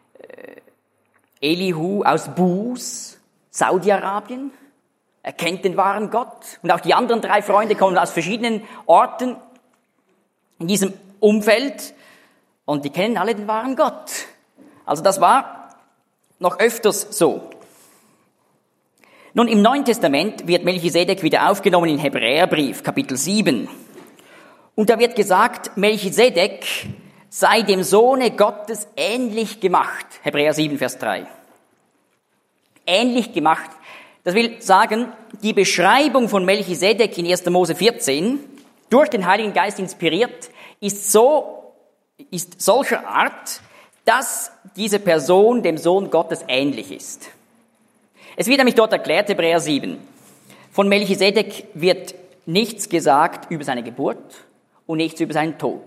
Elihu aus Bus, Saudi-Arabien, er kennt den wahren Gott. Und auch die anderen 3 Freunde kommen aus verschiedenen Orten in diesem Umfeld und die kennen alle den wahren Gott. Also das war noch öfters so. Nun, im Neuen Testament wird Melchisedek wieder aufgenommen in Hebräerbrief, Kapitel 7. Und da wird gesagt, Melchisedek sei dem Sohne Gottes ähnlich gemacht. Hebräer 7, Vers 3. Ähnlich gemacht. Das will sagen, die Beschreibung von Melchisedek in 1. Mose 14, durch den Heiligen Geist inspiriert, ist solcher Art, dass diese Person dem Sohn Gottes ähnlich ist. Es wird nämlich dort erklärt, Hebräer 7, von Melchisedek wird nichts gesagt über seine Geburt und nichts über seinen Tod.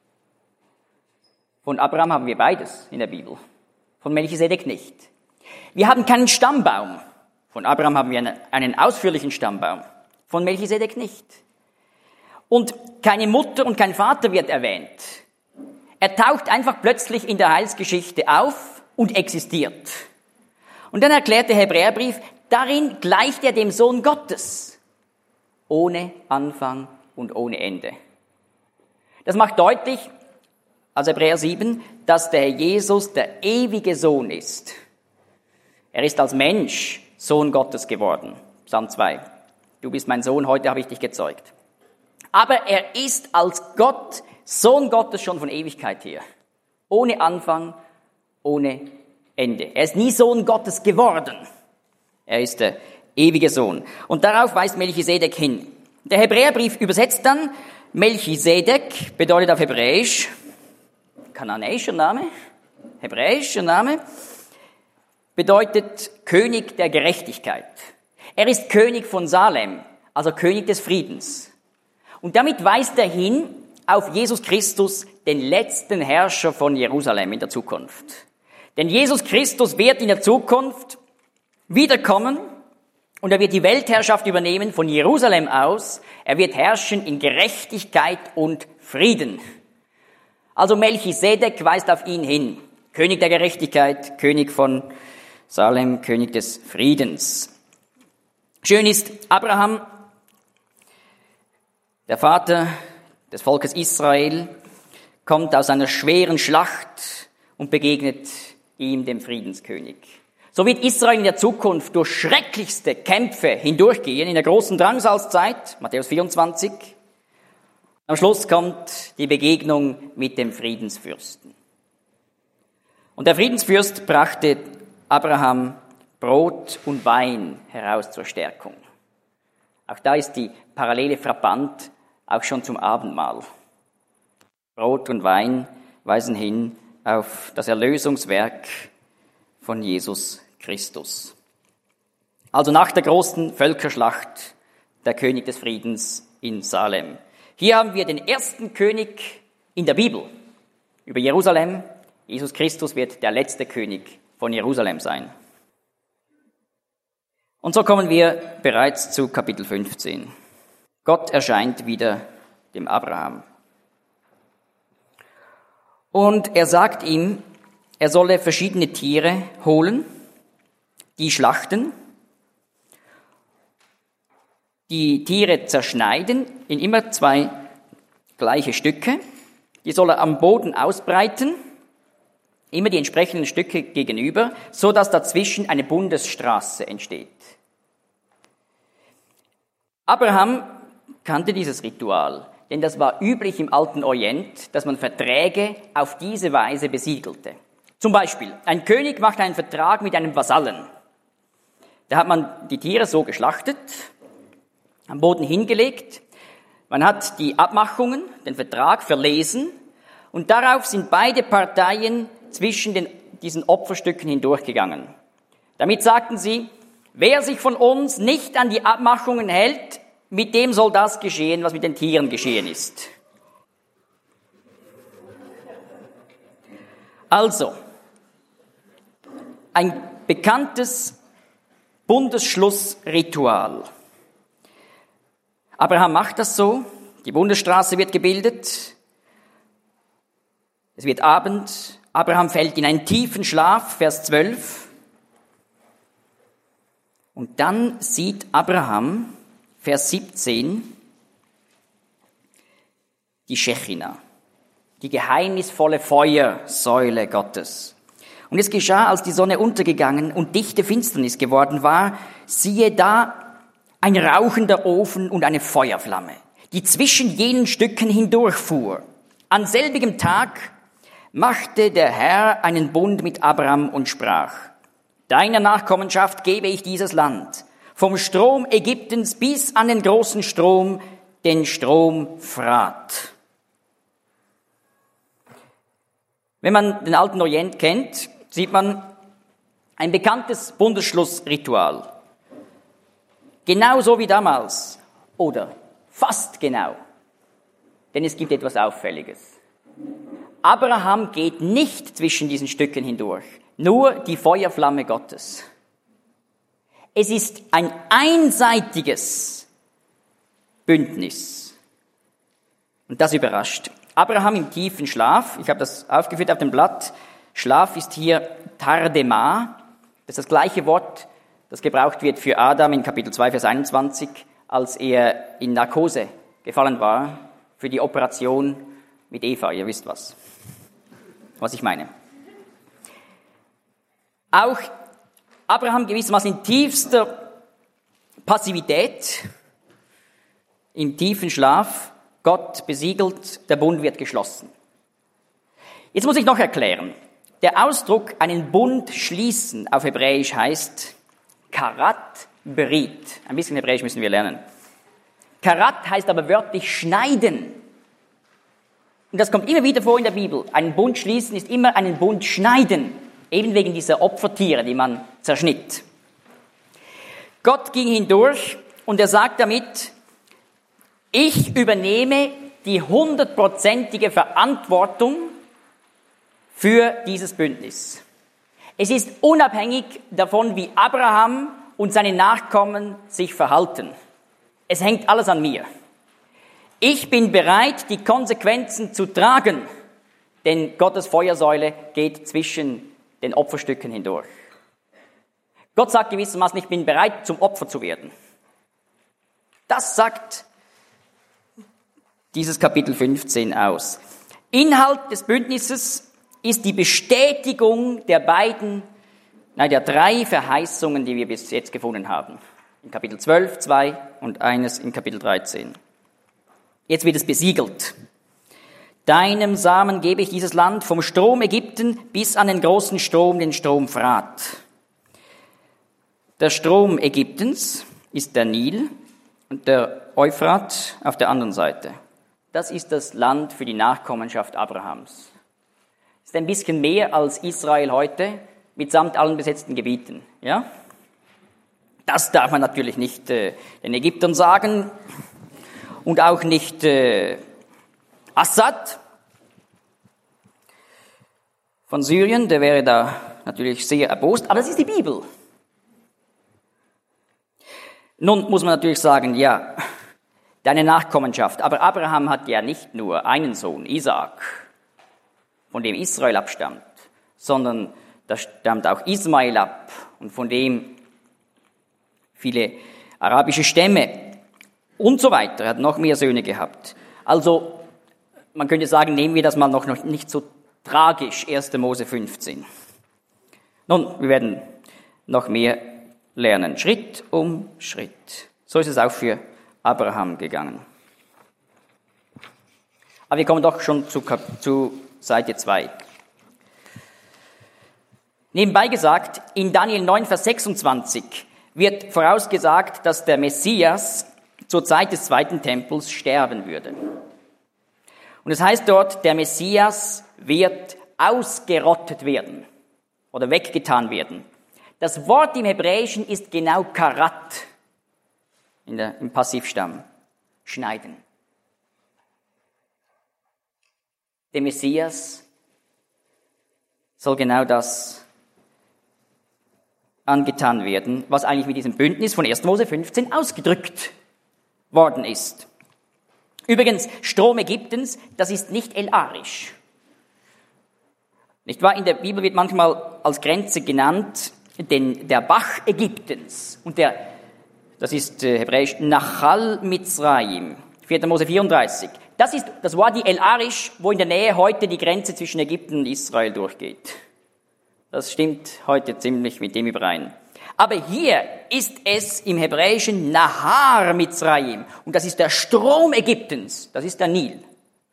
Von Abraham haben wir beides in der Bibel, von Melchisedek nicht. Wir haben keinen Stammbaum Von Abraham haben wir einen ausführlichen Stammbaum, von Melchisedek nicht. Und keine Mutter und kein Vater wird erwähnt. Er taucht einfach plötzlich in der Heilsgeschichte auf und existiert. Und dann erklärt der Hebräerbrief, darin gleicht er dem Sohn Gottes, ohne Anfang und ohne Ende. Das macht deutlich, als Hebräer 7, dass der Herr Jesus der ewige Sohn ist. Er ist als Mensch Sohn Gottes geworden. Psalm 2. Du bist mein Sohn, heute habe ich dich gezeugt. Aber er ist als Gott, Sohn Gottes schon von Ewigkeit her. Ohne Anfang, ohne Ende. Er ist nie Sohn Gottes geworden. Er ist der ewige Sohn. Und darauf weist Melchisedek hin. Der Hebräerbrief übersetzt dann, Melchisedek bedeutet auf Hebräisch, kananäischer Name, hebräischer Name, bedeutet König der Gerechtigkeit. Er ist König von Salem, also König des Friedens. Und damit weist er hin auf Jesus Christus, den letzten Herrscher von Jerusalem in der Zukunft. Denn Jesus Christus wird in der Zukunft wiederkommen und er wird die Weltherrschaft übernehmen von Jerusalem aus. Er wird herrschen in Gerechtigkeit und Frieden. Also Melchisedek weist auf ihn hin. König der Gerechtigkeit, König von Salem, König des Friedens. Schön ist, Abraham, der Vater des Volkes Israel, kommt aus einer schweren Schlacht und begegnet ihm, dem Friedenskönig. So wird Israel in der Zukunft durch schrecklichste Kämpfe hindurchgehen, in der großen Drangsalzzeit, Matthäus 24. Am Schluss kommt die Begegnung mit dem Friedensfürsten. Und der Friedensfürst brachte Abraham Brot und Wein heraus zur Stärkung. Auch da ist die Parallele frappant, auch schon zum Abendmahl. Brot und Wein weisen hin auf das Erlösungswerk von Jesus Christus. Also nach der großen Völkerschlacht der König des Friedens in Salem. Hier haben wir den ersten König in der Bibel über Jerusalem. Jesus Christus wird der letzte König von Jerusalem sein. Und so kommen wir bereits zu Kapitel 15. Gott erscheint wieder dem Abraham. Und er sagt ihm, er solle verschiedene Tiere holen, die schlachten, die Tiere zerschneiden in immer 2 gleiche Stücke, die soll er am Boden ausbreiten, immer die entsprechenden Stücke gegenüber, so dass dazwischen eine Bundesstraße entsteht. Abraham kannte dieses Ritual, denn das war üblich im Alten Orient, dass man Verträge auf diese Weise besiegelte. Zum Beispiel, ein König macht einen Vertrag mit einem Vasallen. Da hat man die Tiere so geschlachtet, am Boden hingelegt, man hat die Abmachungen, den Vertrag verlesen und darauf sind beide Parteien zwischen diesen Opferstücken hindurchgegangen. Damit sagten sie, wer sich von uns nicht an die Abmachungen hält, mit dem soll das geschehen, was mit den Tieren geschehen ist. Also, ein bekanntes Bundesschlussritual. Abraham macht das so, die Bundesstraße wird gebildet, es wird Abend, Abraham fällt in einen tiefen Schlaf, Vers 12. Und dann sieht Abraham, Vers 17, die Schechina, die geheimnisvolle Feuersäule Gottes. Und es geschah, als die Sonne untergegangen und dichte Finsternis geworden war, siehe da, ein rauchender Ofen und eine Feuerflamme, die zwischen jenen Stücken hindurchfuhr. An selbigem Tag machte der Herr einen Bund mit Abraham und sprach, deiner Nachkommenschaft gebe ich dieses Land, vom Strom Ägyptens bis an den großen Strom, den Strom Phrat. Wenn man den Alten Orient kennt, sieht man ein bekanntes Bundesschlussritual. Genauso wie damals oder fast genau, denn es gibt etwas Auffälliges. Abraham geht nicht zwischen diesen Stücken hindurch, nur die Feuerflamme Gottes. Es ist ein einseitiges Bündnis. Und das überrascht. Abraham im tiefen Schlaf, ich habe das aufgeführt auf dem Blatt, Schlaf ist hier Tardema, das ist das gleiche Wort, das gebraucht wird für Adam in Kapitel 2, Vers 21, als er in Narkose gefallen war für die Operation mit Eva, ihr wisst was ich meine. Auch Abraham gewissermaßen in tiefster Passivität, im tiefen Schlaf, Gott besiegelt, der Bund wird geschlossen. Jetzt muss ich noch erklären. Der Ausdruck einen Bund schließen auf Hebräisch heißt Karat Berit. Ein bisschen Hebräisch müssen wir lernen. Karat heißt aber wörtlich schneiden. Und das kommt immer wieder vor in der Bibel. Einen Bund schließen ist immer einen Bund schneiden. Eben wegen dieser Opfertiere, die man zerschnitt. Gott ging hindurch und er sagt damit, ich übernehme die 100%ige Verantwortung für dieses Bündnis. Es ist unabhängig davon, wie Abraham und seine Nachkommen sich verhalten. Es hängt alles an mir. Ich bin bereit, die Konsequenzen zu tragen, denn Gottes Feuersäule geht zwischen den Opferstücken hindurch. Gott sagt gewissermaßen, ich bin bereit, zum Opfer zu werden. Das sagt dieses Kapitel 15 aus. Inhalt des Bündnisses ist die Bestätigung der drei Verheißungen, die wir bis jetzt gefunden haben. In Kapitel 12, 2 und eines in Kapitel 13. Jetzt wird es besiegelt. Deinem Samen gebe ich dieses Land vom Strom Ägypten bis an den großen Strom, den Strom Frat. Der Strom Ägyptens ist der Nil und der Euphrat auf der anderen Seite. Das ist das Land für die Nachkommenschaft Abrahams. Ist ein bisschen mehr als Israel heute, mitsamt allen besetzten Gebieten. Ja? Das darf man natürlich nicht den Ägyptern sagen und auch nicht Assad von Syrien, der wäre da natürlich sehr erbost, aber das ist die Bibel. Nun muss man natürlich sagen, ja, deine Nachkommenschaft, aber Abraham hat ja nicht nur einen Sohn, Isaak, von dem Israel abstammt, sondern da stammt auch Ismael ab und von dem viele arabische Stämme und so weiter. Er hat noch mehr Söhne gehabt. Also, man könnte sagen, nehmen wir das mal noch nicht so tragisch, 1. Mose 15. Nun, wir werden noch mehr lernen, Schritt um Schritt. So ist es auch für Abraham gegangen. Aber wir kommen doch schon zu Seite 2. Nebenbei gesagt, in Daniel 9, Vers 26 wird vorausgesagt, dass der Messias zur Zeit des zweiten Tempels sterben würde. Und es heißt dort, der Messias wird ausgerottet werden oder weggetan werden. Das Wort im Hebräischen ist genau Karat, im Passivstamm, schneiden. Der Messias soll genau das angetan werden, was eigentlich mit diesem Bündnis von 1. Mose 15 ausgedrückt worden ist. Übrigens, Strom Ägyptens, das ist nicht El-Arish. Nicht wahr? In der Bibel wird manchmal als Grenze genannt, der Bach Ägyptens. Und das ist hebräisch Nachal Mitzrayim, 4. Mose 34. Das ist das Wadi El-Arish, wo in der Nähe heute die Grenze zwischen Ägypten und Israel durchgeht. Das stimmt heute ziemlich mit dem überein. Aber hier ist es im Hebräischen Nahar Mitzrayim. Und das ist der Strom Ägyptens. Das ist der Nil.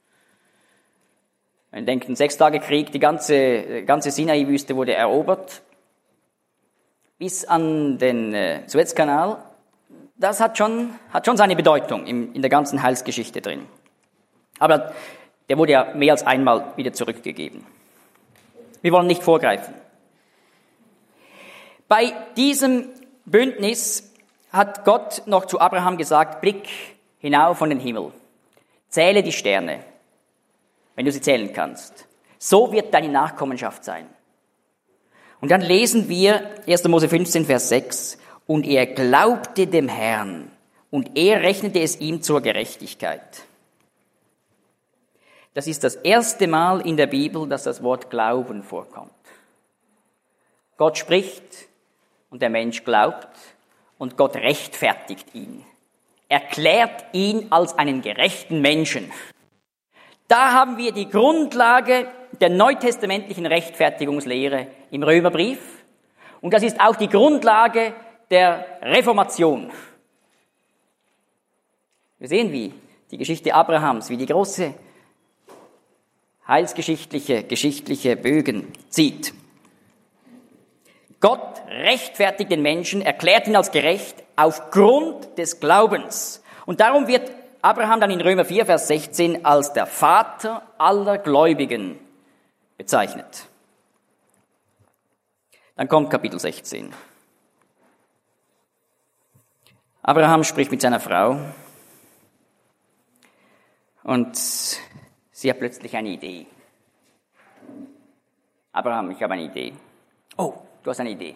Man denkt, ein 6-Tage-Krieg, die ganze Sinai-Wüste wurde erobert. Bis an den Suezkanal. Das hat schon seine Bedeutung in der ganzen Heilsgeschichte drin. Aber der wurde ja mehr als einmal wieder zurückgegeben. Wir wollen nicht vorgreifen. Bei diesem Bündnis hat Gott noch zu Abraham gesagt, blick hinauf von den Himmel, zähle die Sterne, wenn du sie zählen kannst. So wird deine Nachkommenschaft sein. Und dann lesen wir 1. Mose 15, Vers 6, und er glaubte dem Herrn und er rechnete es ihm zur Gerechtigkeit. Das ist das erste Mal in der Bibel, dass das Wort Glauben vorkommt. Gott spricht und der Mensch glaubt und Gott rechtfertigt ihn. Erklärt ihn als einen gerechten Menschen. Da haben wir die Grundlage der neutestamentlichen Rechtfertigungslehre im Römerbrief. Und das ist auch die Grundlage der Reformation. Wir sehen, wie die Geschichte Abrahams, wie die große geschichtliche Bögen zieht. Gott rechtfertigt den Menschen, erklärt ihn als gerecht aufgrund des Glaubens. Und darum wird Abraham dann in Römer 4, Vers 16 als der Vater aller Gläubigen bezeichnet. Dann kommt Kapitel 16. Abraham spricht mit seiner Frau und sie hat plötzlich eine Idee. Abraham, ich habe eine Idee. Oh, du hast eine Idee.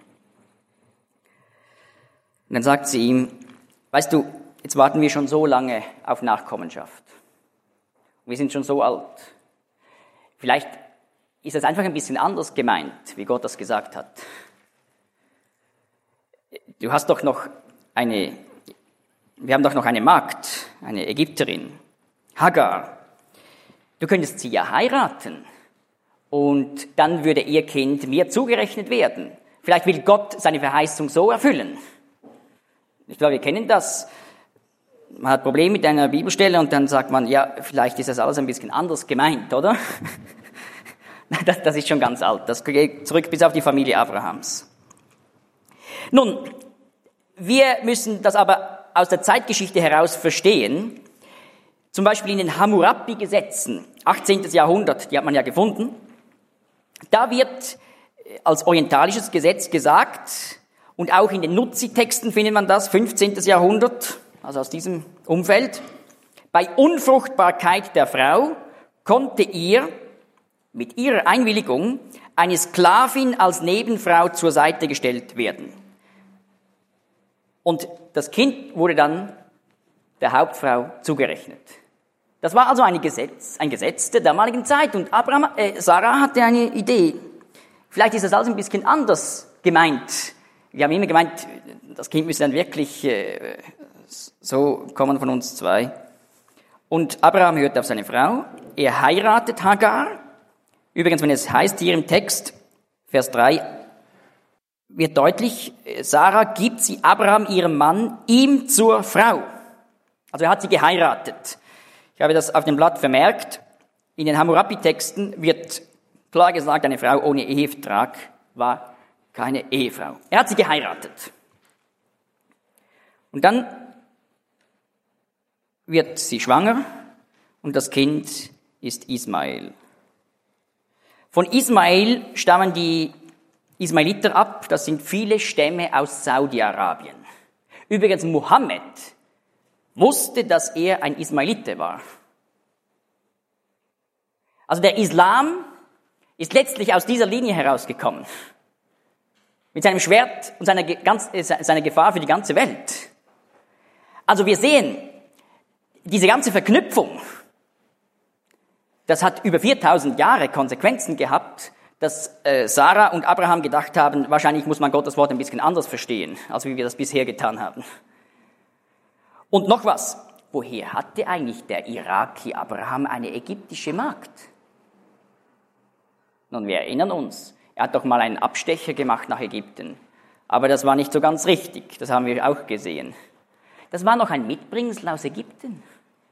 Und dann sagt sie ihm, weißt du, jetzt warten wir schon so lange auf Nachkommenschaft. Wir sind schon so alt. Vielleicht ist das einfach ein bisschen anders gemeint, wie Gott das gesagt hat. Wir haben doch noch eine Magd, eine Ägypterin, Hagar. Du könntest sie ja heiraten und dann würde ihr Kind mir zugerechnet werden. Vielleicht will Gott seine Verheißung so erfüllen. Ich glaube, wir kennen das. Man hat Probleme mit einer Bibelstelle und dann sagt man, ja, vielleicht ist das alles ein bisschen anders gemeint, oder? Das ist schon ganz alt. Das geht zurück bis auf die Familie Abrahams. Nun, wir müssen das aber aus der Zeitgeschichte heraus verstehen. Zum Beispiel in den Hammurapi-Gesetzen, 18. Jahrhundert, die hat man ja gefunden. Da wird als orientalisches Gesetz gesagt, und auch in den Nutzi-Texten findet man das, 15. Jahrhundert, also aus diesem Umfeld. Bei Unfruchtbarkeit der Frau konnte ihr mit ihrer Einwilligung eine Sklavin als Nebenfrau zur Seite gestellt werden. Und das Kind wurde dann der Hauptfrau zugerechnet. Das war also ein Gesetz der damaligen Zeit. Und Sarah hatte eine Idee. Vielleicht ist das alles ein bisschen anders gemeint. Wir haben immer gemeint, das Kind müsse dann wirklich so kommen von uns zwei. Und Abraham hört auf seine Frau. Er heiratet Hagar. Übrigens, wenn es heißt hier im Text, Vers 3, wird deutlich, Sarah gibt sie Abraham, ihrem Mann, ihm zur Frau. Also er hat sie geheiratet. Ich habe das auf dem Blatt vermerkt. In den Hammurapi-Texten wird klar gesagt, eine Frau ohne Ehevertrag war keine Ehefrau. Er hat sie geheiratet. Und dann wird sie schwanger und das Kind ist Ismael. Von Ismael stammen die Ismailiter ab, das sind viele Stämme aus Saudi-Arabien. Übrigens, Mohammed wusste, dass er ein Ismailite war. Also der Islam ist letztlich aus dieser Linie herausgekommen. Mit seinem Schwert und seiner Gefahr für die ganze Welt. Also wir sehen, diese ganze Verknüpfung, das hat über 4000 Jahre Konsequenzen gehabt, dass Sarah und Abraham gedacht haben, wahrscheinlich muss man Gottes Wort ein bisschen anders verstehen, als wie wir das bisher getan haben. Und noch was, woher hatte eigentlich der Iraki Abraham eine ägyptische Magd? Nun, wir erinnern uns, er hat doch mal einen Abstecher gemacht nach Ägypten. Aber das war nicht so ganz richtig, das haben wir auch gesehen. Das war noch ein Mitbringsel aus Ägypten.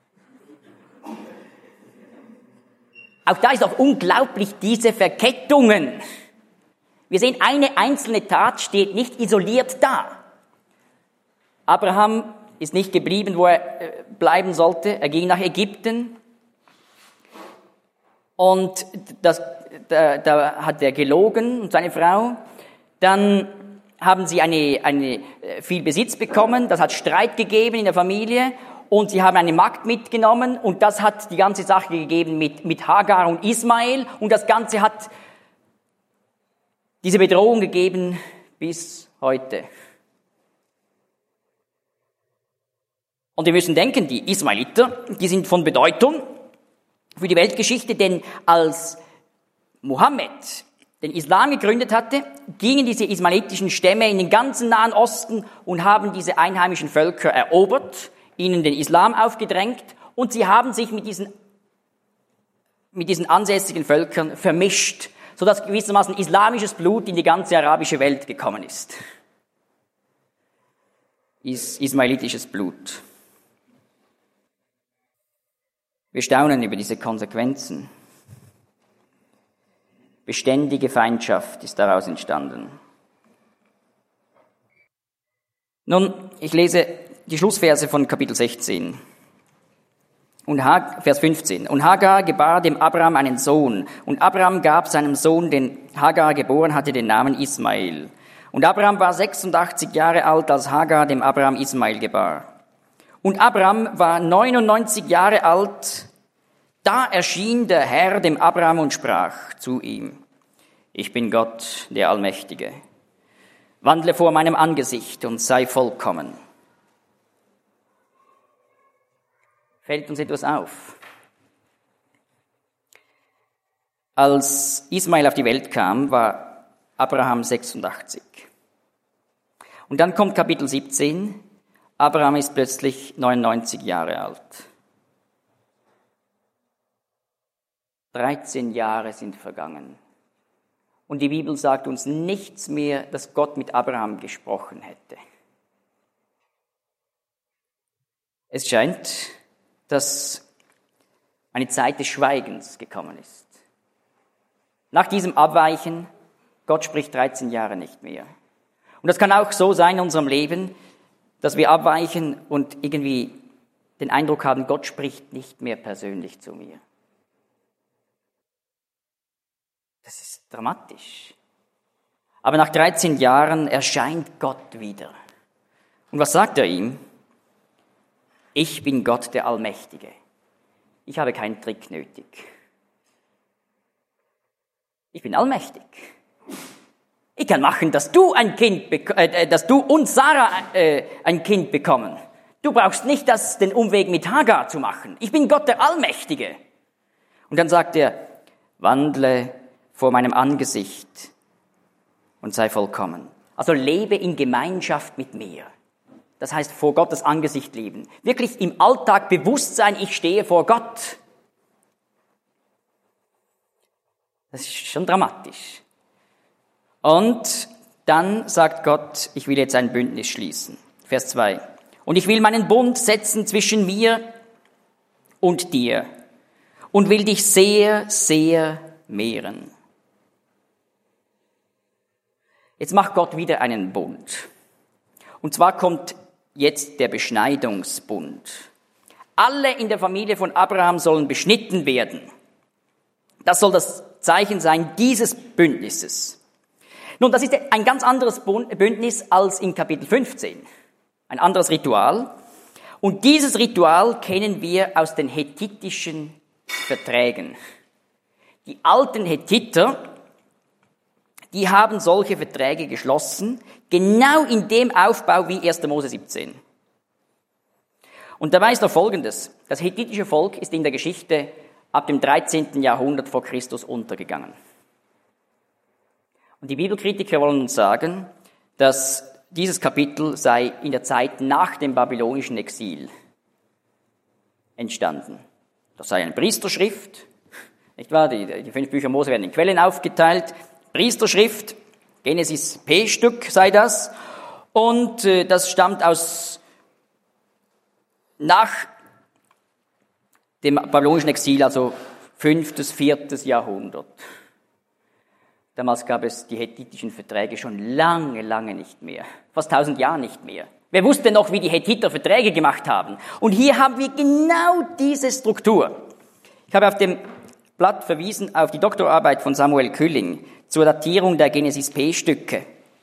Auch da ist doch unglaublich, diese Verkettungen. Wir sehen, eine einzelne Tat steht nicht isoliert da. Abraham ist nicht geblieben, wo er bleiben sollte. Er ging nach Ägypten. Und da hat er gelogen und seine Frau. Dann haben sie viel Besitz bekommen. Das hat Streit gegeben in der Familie. Und sie haben eine Magd mitgenommen. Und das hat die ganze Sache gegeben mit Hagar und Ismael. Und das Ganze hat diese Bedrohung gegeben bis heute. Und wir müssen denken, die Ismailiter, die sind von Bedeutung für die Weltgeschichte, denn als Mohammed den Islam gegründet hatte, gingen diese ismailitischen Stämme in den ganzen Nahen Osten und haben diese einheimischen Völker erobert, ihnen den Islam aufgedrängt und sie haben sich mit diesen ansässigen Völkern vermischt, sodass gewissermaßen islamisches Blut in die ganze arabische Welt gekommen ist. Ismailitisches Blut. Wir staunen über diese Konsequenzen. Beständige Feindschaft ist daraus entstanden. Nun, ich lese die Schlussverse von Kapitel 16. Vers 15. Und Hagar gebar dem Abraham einen Sohn. Und Abraham gab seinem Sohn, den Hagar geboren hatte, den Namen Ismael. Und Abraham war 86 Jahre alt, als Hagar dem Abraham Ismael gebar. Und Abraham war 99 Jahre alt, da erschien der Herr dem Abraham und sprach zu ihm: Ich bin Gott, der Allmächtige. Wandle vor meinem Angesicht und sei vollkommen. Fällt uns etwas auf? Als Ismael auf die Welt kam, war Abraham 86. Und dann kommt Kapitel 17. Abraham ist plötzlich 99 Jahre alt. 13 Jahre sind vergangen. Und die Bibel sagt uns nichts mehr, dass Gott mit Abraham gesprochen hätte. Es scheint, dass eine Zeit des Schweigens gekommen ist. Nach diesem Abweichen, Gott spricht 13 Jahre nicht mehr. Und das kann auch so sein in unserem Leben, dass wir abweichen und irgendwie den Eindruck haben, Gott spricht nicht mehr persönlich zu mir. Das ist dramatisch. Aber nach 13 Jahren erscheint Gott wieder. Und was sagt er ihm? Ich bin Gott, der Allmächtige. Ich habe keinen Trick nötig. Ich bin allmächtig. Ich kann machen, dass du und Sarah ein Kind bekommen. Du brauchst nicht den Umweg mit Hagar zu machen. Ich bin Gott, der Allmächtige. Und dann sagt er, wandle vor meinem Angesicht und sei vollkommen. Also lebe in Gemeinschaft mit mir. Das heißt, vor Gottes Angesicht leben. Wirklich im Alltag bewusst sein, ich stehe vor Gott. Das ist schon dramatisch. Und dann sagt Gott, ich will jetzt ein Bündnis schließen. Vers 2. Und ich will meinen Bund setzen zwischen mir und dir und will dich sehr, sehr mehren. Jetzt macht Gott wieder einen Bund. Und zwar kommt jetzt der Beschneidungsbund. Alle in der Familie von Abraham sollen beschnitten werden. Das soll das Zeichen sein dieses Bündnisses. Nun, das ist ein ganz anderes Bündnis als in Kapitel 15. Ein anderes Ritual. Und dieses Ritual kennen wir aus den hethitischen Verträgen. Die alten Hethiter, die haben solche Verträge geschlossen, genau in dem Aufbau wie 1. Mose 17. Und dabei ist noch Folgendes. Das hethitische Volk ist in der Geschichte ab dem 13. Jahrhundert vor Christus untergegangen. Und die Bibelkritiker wollen uns sagen, dass dieses Kapitel sei in der Zeit nach dem babylonischen Exil entstanden. Das sei eine Priesterschrift, nicht wahr? Die 5 Bücher Mose werden in Quellen aufgeteilt. Priesterschrift, Genesis P-Stück sei das. Und das stammt nach dem babylonischen Exil, also 5., 4. Jahrhundert. Damals gab es die hethitischen Verträge schon lange, lange nicht mehr. Fast 1000 Jahre nicht mehr. Wer wusste noch, wie die Hethiter Verträge gemacht haben? Und hier haben wir genau diese Struktur. Ich habe auf dem Blatt verwiesen auf die Doktorarbeit von Samuel Külling zur Datierung der Genesis P-Stücke.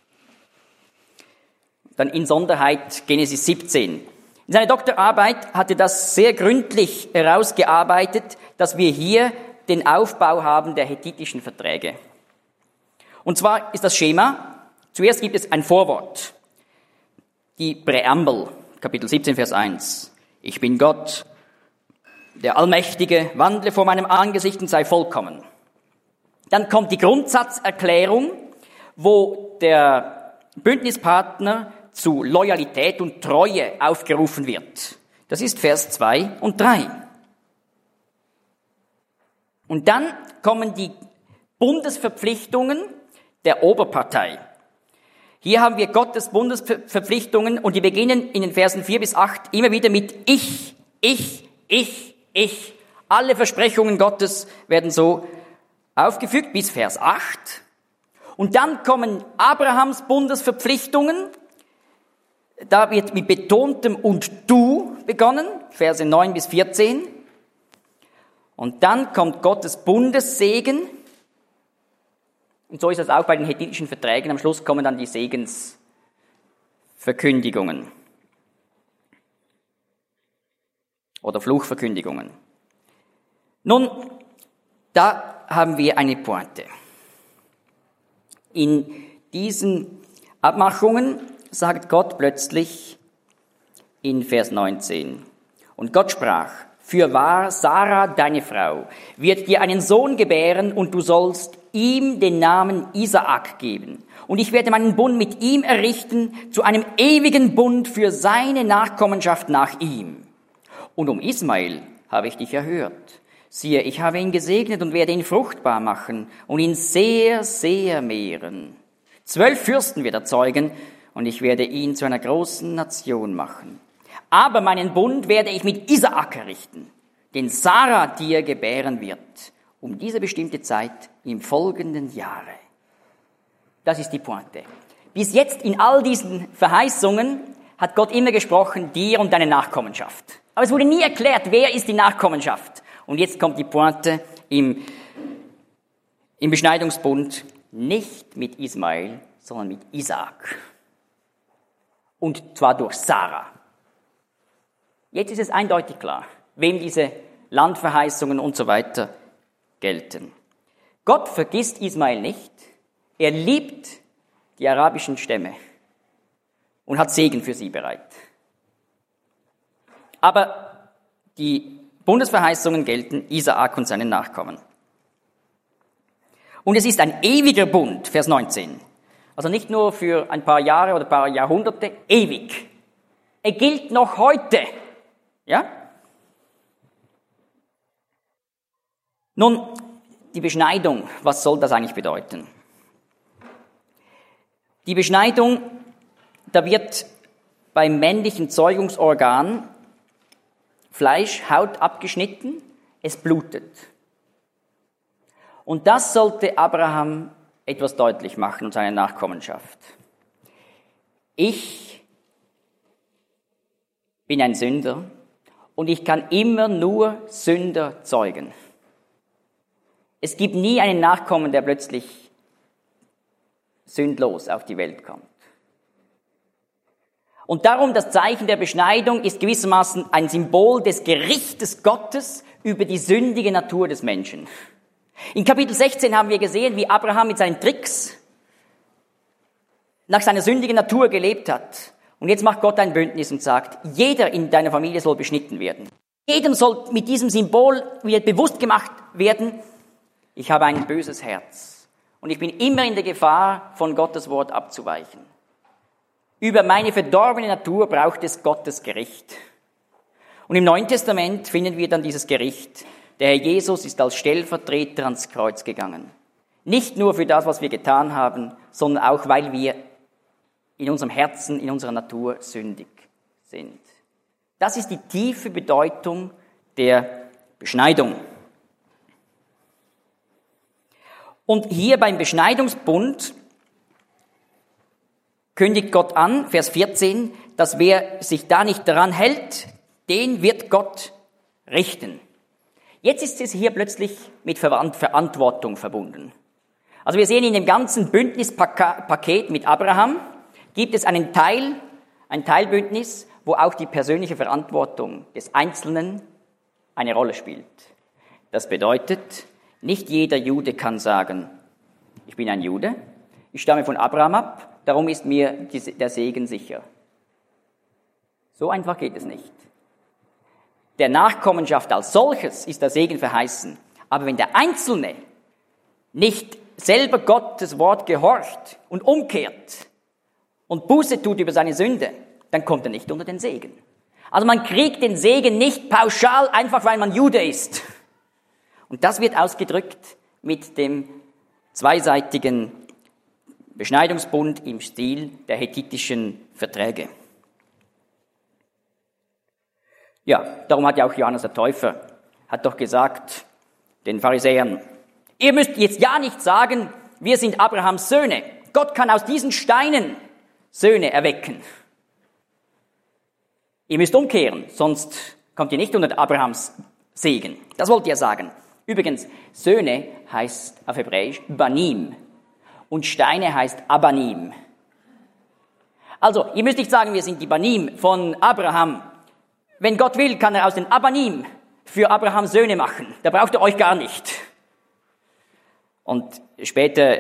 Dann in Sonderheit Genesis 17. In seiner Doktorarbeit hatte das sehr gründlich herausgearbeitet, dass wir hier den Aufbau haben der hethitischen Verträge. Und zwar ist das Schema, zuerst gibt es ein Vorwort, die Präambel, Kapitel 17, Vers 1. Ich bin Gott, der Allmächtige, wandle vor meinem Angesicht und sei vollkommen. Dann kommt die Grundsatzerklärung, wo der Bündnispartner zu Loyalität und Treue aufgerufen wird. Das ist Vers 2 und 3. Und dann kommen die Bundesverpflichtungen der Oberpartei. Hier haben wir Gottes Bundesverpflichtungen und die beginnen in den Versen 4 bis 8 immer wieder mit Ich. Alle Versprechungen Gottes werden so aufgefügt bis Vers 8. Und dann kommen Abrahams Bundesverpflichtungen. Da wird mit betontem Und du begonnen, Verse 9 bis 14. Und dann kommt Gottes Bundessegen. Und so ist es auch bei den hethitischen Verträgen. Am Schluss kommen dann die Segensverkündigungen oder Fluchverkündigungen. Nun, da haben wir eine Pointe. In diesen Abmachungen sagt Gott plötzlich in Vers 19: Und Gott sprach: Fürwahr, Sarah, deine Frau, wird dir einen Sohn gebären und du sollst ihm den Namen Isaak geben. Und ich werde meinen Bund mit ihm errichten zu einem ewigen Bund für seine Nachkommenschaft nach ihm. Und um Ismael habe ich dich erhört. Siehe, ich habe ihn gesegnet und werde ihn fruchtbar machen und ihn sehr, sehr mehren. 12 Fürsten wird er zeugen und ich werde ihn zu einer großen Nation machen. Aber meinen Bund werde ich mit Isaak errichten, den Sarah dir gebären wird, um diese bestimmte Zeit im folgenden Jahre. Das ist die Pointe. Bis jetzt in all diesen Verheißungen hat Gott immer gesprochen, dir und deine Nachkommenschaft. Aber es wurde nie erklärt, wer ist die Nachkommenschaft. Und jetzt kommt die Pointe im Beschneidungsbund, nicht mit Ismael, sondern mit Isaak. Und zwar durch Sarah. Jetzt ist es eindeutig klar, wem diese Landverheißungen und so weiter gelten. Gott vergisst Ismael nicht. Er liebt die arabischen Stämme und hat Segen für sie bereit. Aber die Bundesverheißungen gelten Isaak und seinen Nachkommen. Und es ist ein ewiger Bund, Vers 19. Also nicht nur für ein paar Jahre oder ein paar Jahrhunderte, ewig. Er gilt noch heute. Ja? Nun, die Beschneidung, was soll das eigentlich bedeuten? Die Beschneidung, da wird beim männlichen Zeugungsorgan Fleisch, Haut abgeschnitten, es blutet. Und das sollte Abraham etwas deutlich machen und seine Nachkommenschaft. Ich bin ein Sünder und ich kann immer nur Sünder zeugen. Es gibt nie einen Nachkommen, der plötzlich sündlos auf die Welt kommt. Und darum, das Zeichen der Beschneidung ist gewissermaßen ein Symbol des Gerichtes Gottes über die sündige Natur des Menschen. In Kapitel 16 haben wir gesehen, wie Abraham mit seinen Tricks nach seiner sündigen Natur gelebt hat. Und jetzt macht Gott ein Bündnis und sagt, jeder in deiner Familie soll beschnitten werden. Jedem soll mit diesem Symbol wieder bewusst gemacht werden, ich habe ein böses Herz und ich bin immer in der Gefahr, von Gottes Wort abzuweichen. Über meine verdorbene Natur braucht es Gottes Gericht. Und im Neuen Testament finden wir dann dieses Gericht. Der Herr Jesus ist als Stellvertreter ans Kreuz gegangen. Nicht nur für das, was wir getan haben, sondern auch, weil wir in unserem Herzen, in unserer Natur sündig sind. Das ist die tiefe Bedeutung der Beschneidung. Und hier beim Beschneidungsbund kündigt Gott an, Vers 14, dass wer sich da nicht daran hält, den wird Gott richten. Jetzt ist es hier plötzlich mit Verantwortung verbunden. Also wir sehen in dem ganzen Bündnispaket mit Abraham, gibt es ein Teilbündnis, wo auch die persönliche Verantwortung des Einzelnen eine Rolle spielt. Das bedeutet, nicht jeder Jude kann sagen, ich bin ein Jude, ich stamme von Abraham ab, darum ist mir der Segen sicher. So einfach geht es nicht. der Nachkommenschaft als solches ist der Segen verheißen. Aber wenn der Einzelne nicht selber Gottes Wort gehorcht und umkehrt und Buße tut über seine Sünde, dann kommt er nicht unter den Segen. Also man kriegt den Segen nicht pauschal, einfach weil man Jude ist. Und das wird ausgedrückt mit dem zweiseitigen Beschneidungsbund im Stil der hethitischen Verträge. Ja, darum hat ja auch Johannes der Täufer, hat doch gesagt den Pharisäern, ihr müsst jetzt ja nicht sagen, wir sind Abrahams Söhne. Gott kann aus diesen Steinen Söhne erwecken. Ihr müsst umkehren, sonst kommt ihr nicht unter Abrahams Segen. Das wollte er sagen. Übrigens, Söhne heißt auf Hebräisch Banim und Steine heißt Abanim. Also, ihr müsst nicht sagen, wir sind die Banim von Abraham. Wenn Gott will, kann er aus den Abanim für Abrahams Söhne machen. Da braucht er euch gar nicht. Und später,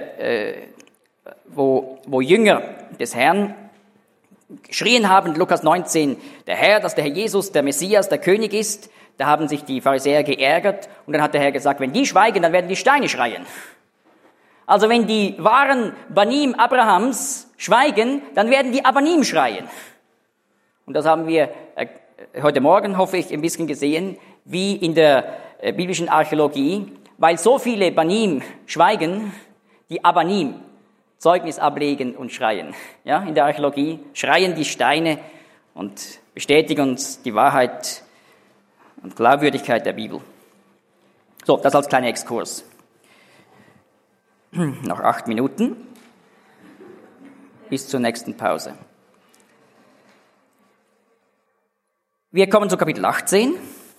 wo Jünger des Herrn geschrien haben, Lukas 19, der Herr, dass der Herr Jesus, der Messias, der König ist, da haben sich die Pharisäer geärgert und dann hat der Herr gesagt, wenn die schweigen, dann werden die Steine schreien. Also wenn die wahren Banim Abrahams schweigen, dann werden die Abanim schreien. Und das haben wir heute Morgen, hoffe ich, ein bisschen gesehen, wie in der biblischen Archäologie, weil so viele Banim schweigen, die Abanim Zeugnis ablegen und schreien. Ja, in der Archäologie schreien die Steine und bestätigen uns die Wahrheit und Glaubwürdigkeit der Bibel. So, das als kleiner Exkurs. Noch 8 Minuten bis zur nächsten Pause. Wir kommen zu Kapitel 18.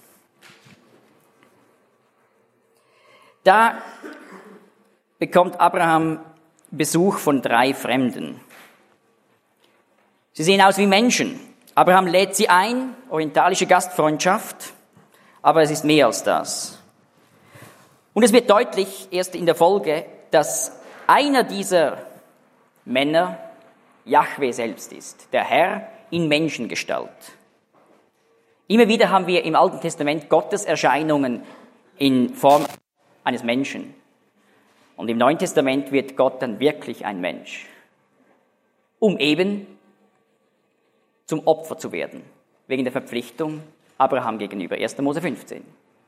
Da bekommt Abraham Besuch von 3 Fremden. Sie sehen aus wie Menschen. Abraham lädt sie ein, orientalische Gastfreundschaft, aber es ist mehr als das. Und es wird deutlich, erst in der Folge, dass einer dieser Männer Jahwe selbst ist, der Herr in Menschengestalt. Immer wieder haben wir im Alten Testament Gotteserscheinungen in Form eines Menschen. Und im Neuen Testament wird Gott dann wirklich ein Mensch, um eben zum Opfer zu werden, wegen der Verpflichtung Abraham gegenüber, 1. Mose 15.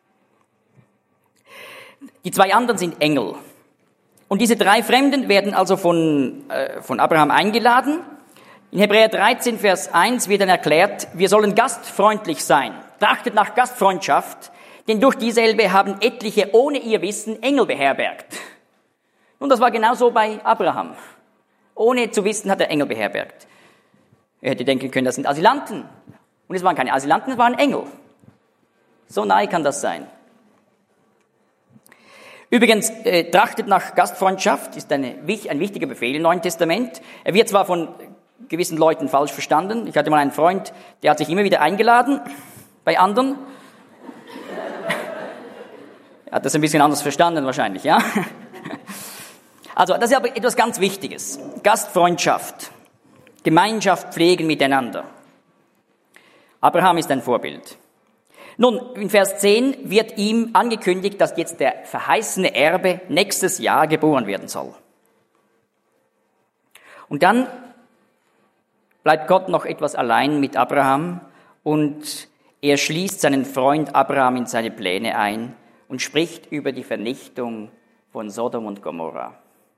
Die 2 anderen sind Engel. Und diese 3 Fremden werden also von Abraham eingeladen. In Hebräer 13, Vers 1 wird dann erklärt, wir sollen gastfreundlich sein. Trachtet nach Gastfreundschaft, denn durch dieselbe haben etliche ohne ihr Wissen Engel beherbergt. Nun, das war genauso bei Abraham. Ohne zu wissen hat er Engel beherbergt. Er hätte denken können, das sind Asylanten. Und es waren keine Asylanten, es waren Engel. So nahe kann das sein. Übrigens, trachtet nach Gastfreundschaft ist ein wichtiger Befehl im Neuen Testament. Er wird zwar von gewissen Leuten falsch verstanden. Ich hatte mal einen Freund, der hat sich immer wieder eingeladen bei anderen. Er hat das ein bisschen anders verstanden wahrscheinlich, ja. Also, das ist aber etwas ganz Wichtiges. Gastfreundschaft, Gemeinschaft pflegen miteinander. Abraham ist ein Vorbild. Nun, in Vers 10 wird ihm angekündigt, dass jetzt der verheißene Erbe nächstes Jahr geboren werden soll. Und dann bleibt Gott noch etwas allein mit Abraham und er schließt seinen Freund Abraham in seine Pläne ein und spricht über die Vernichtung von Sodom und Gomorra.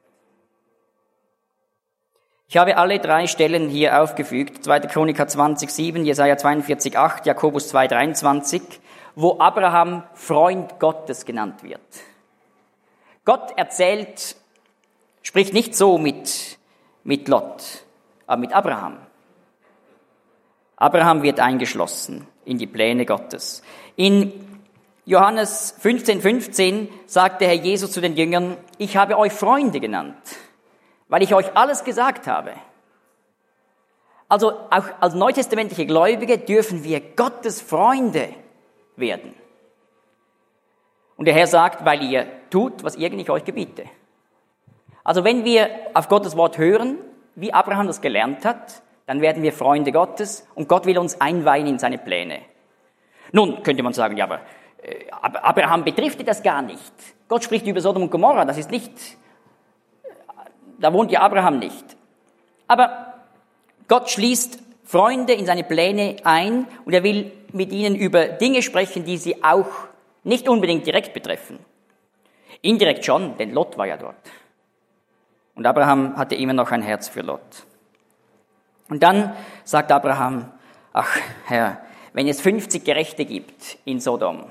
Ich habe alle 3 Stellen hier aufgefügt, 2. Chroniker 20,7, Jesaja 42,8, Jakobus 2,23, wo Abraham Freund Gottes genannt wird. Gott spricht nicht so mit Lot, aber mit Abraham. Abraham wird eingeschlossen in die Pläne Gottes. In Johannes 15,15 sagt der Herr Jesus zu den Jüngern, ich habe euch Freunde genannt, weil ich euch alles gesagt habe. Also auch als neutestamentliche Gläubige dürfen wir Gottes Freunde werden. Und der Herr sagt, weil ihr tut, was ich euch gebiete. Also wenn wir auf Gottes Wort hören, wie Abraham das gelernt hat, dann werden wir Freunde Gottes und Gott will uns einweihen in seine Pläne. Nun könnte man sagen, ja, aber Abraham betrifft das gar nicht. Gott spricht über Sodom und Gomorra, das ist nicht, da wohnt ja Abraham nicht. Aber Gott schließt Freunde in seine Pläne ein und er will mit ihnen über Dinge sprechen, die sie auch nicht unbedingt direkt betreffen. Indirekt schon, denn Lot war ja dort. Und Abraham hatte immer noch ein Herz für Lot. Und dann sagt Abraham, ach Herr, wenn es 50 Gerechte gibt in Sodom,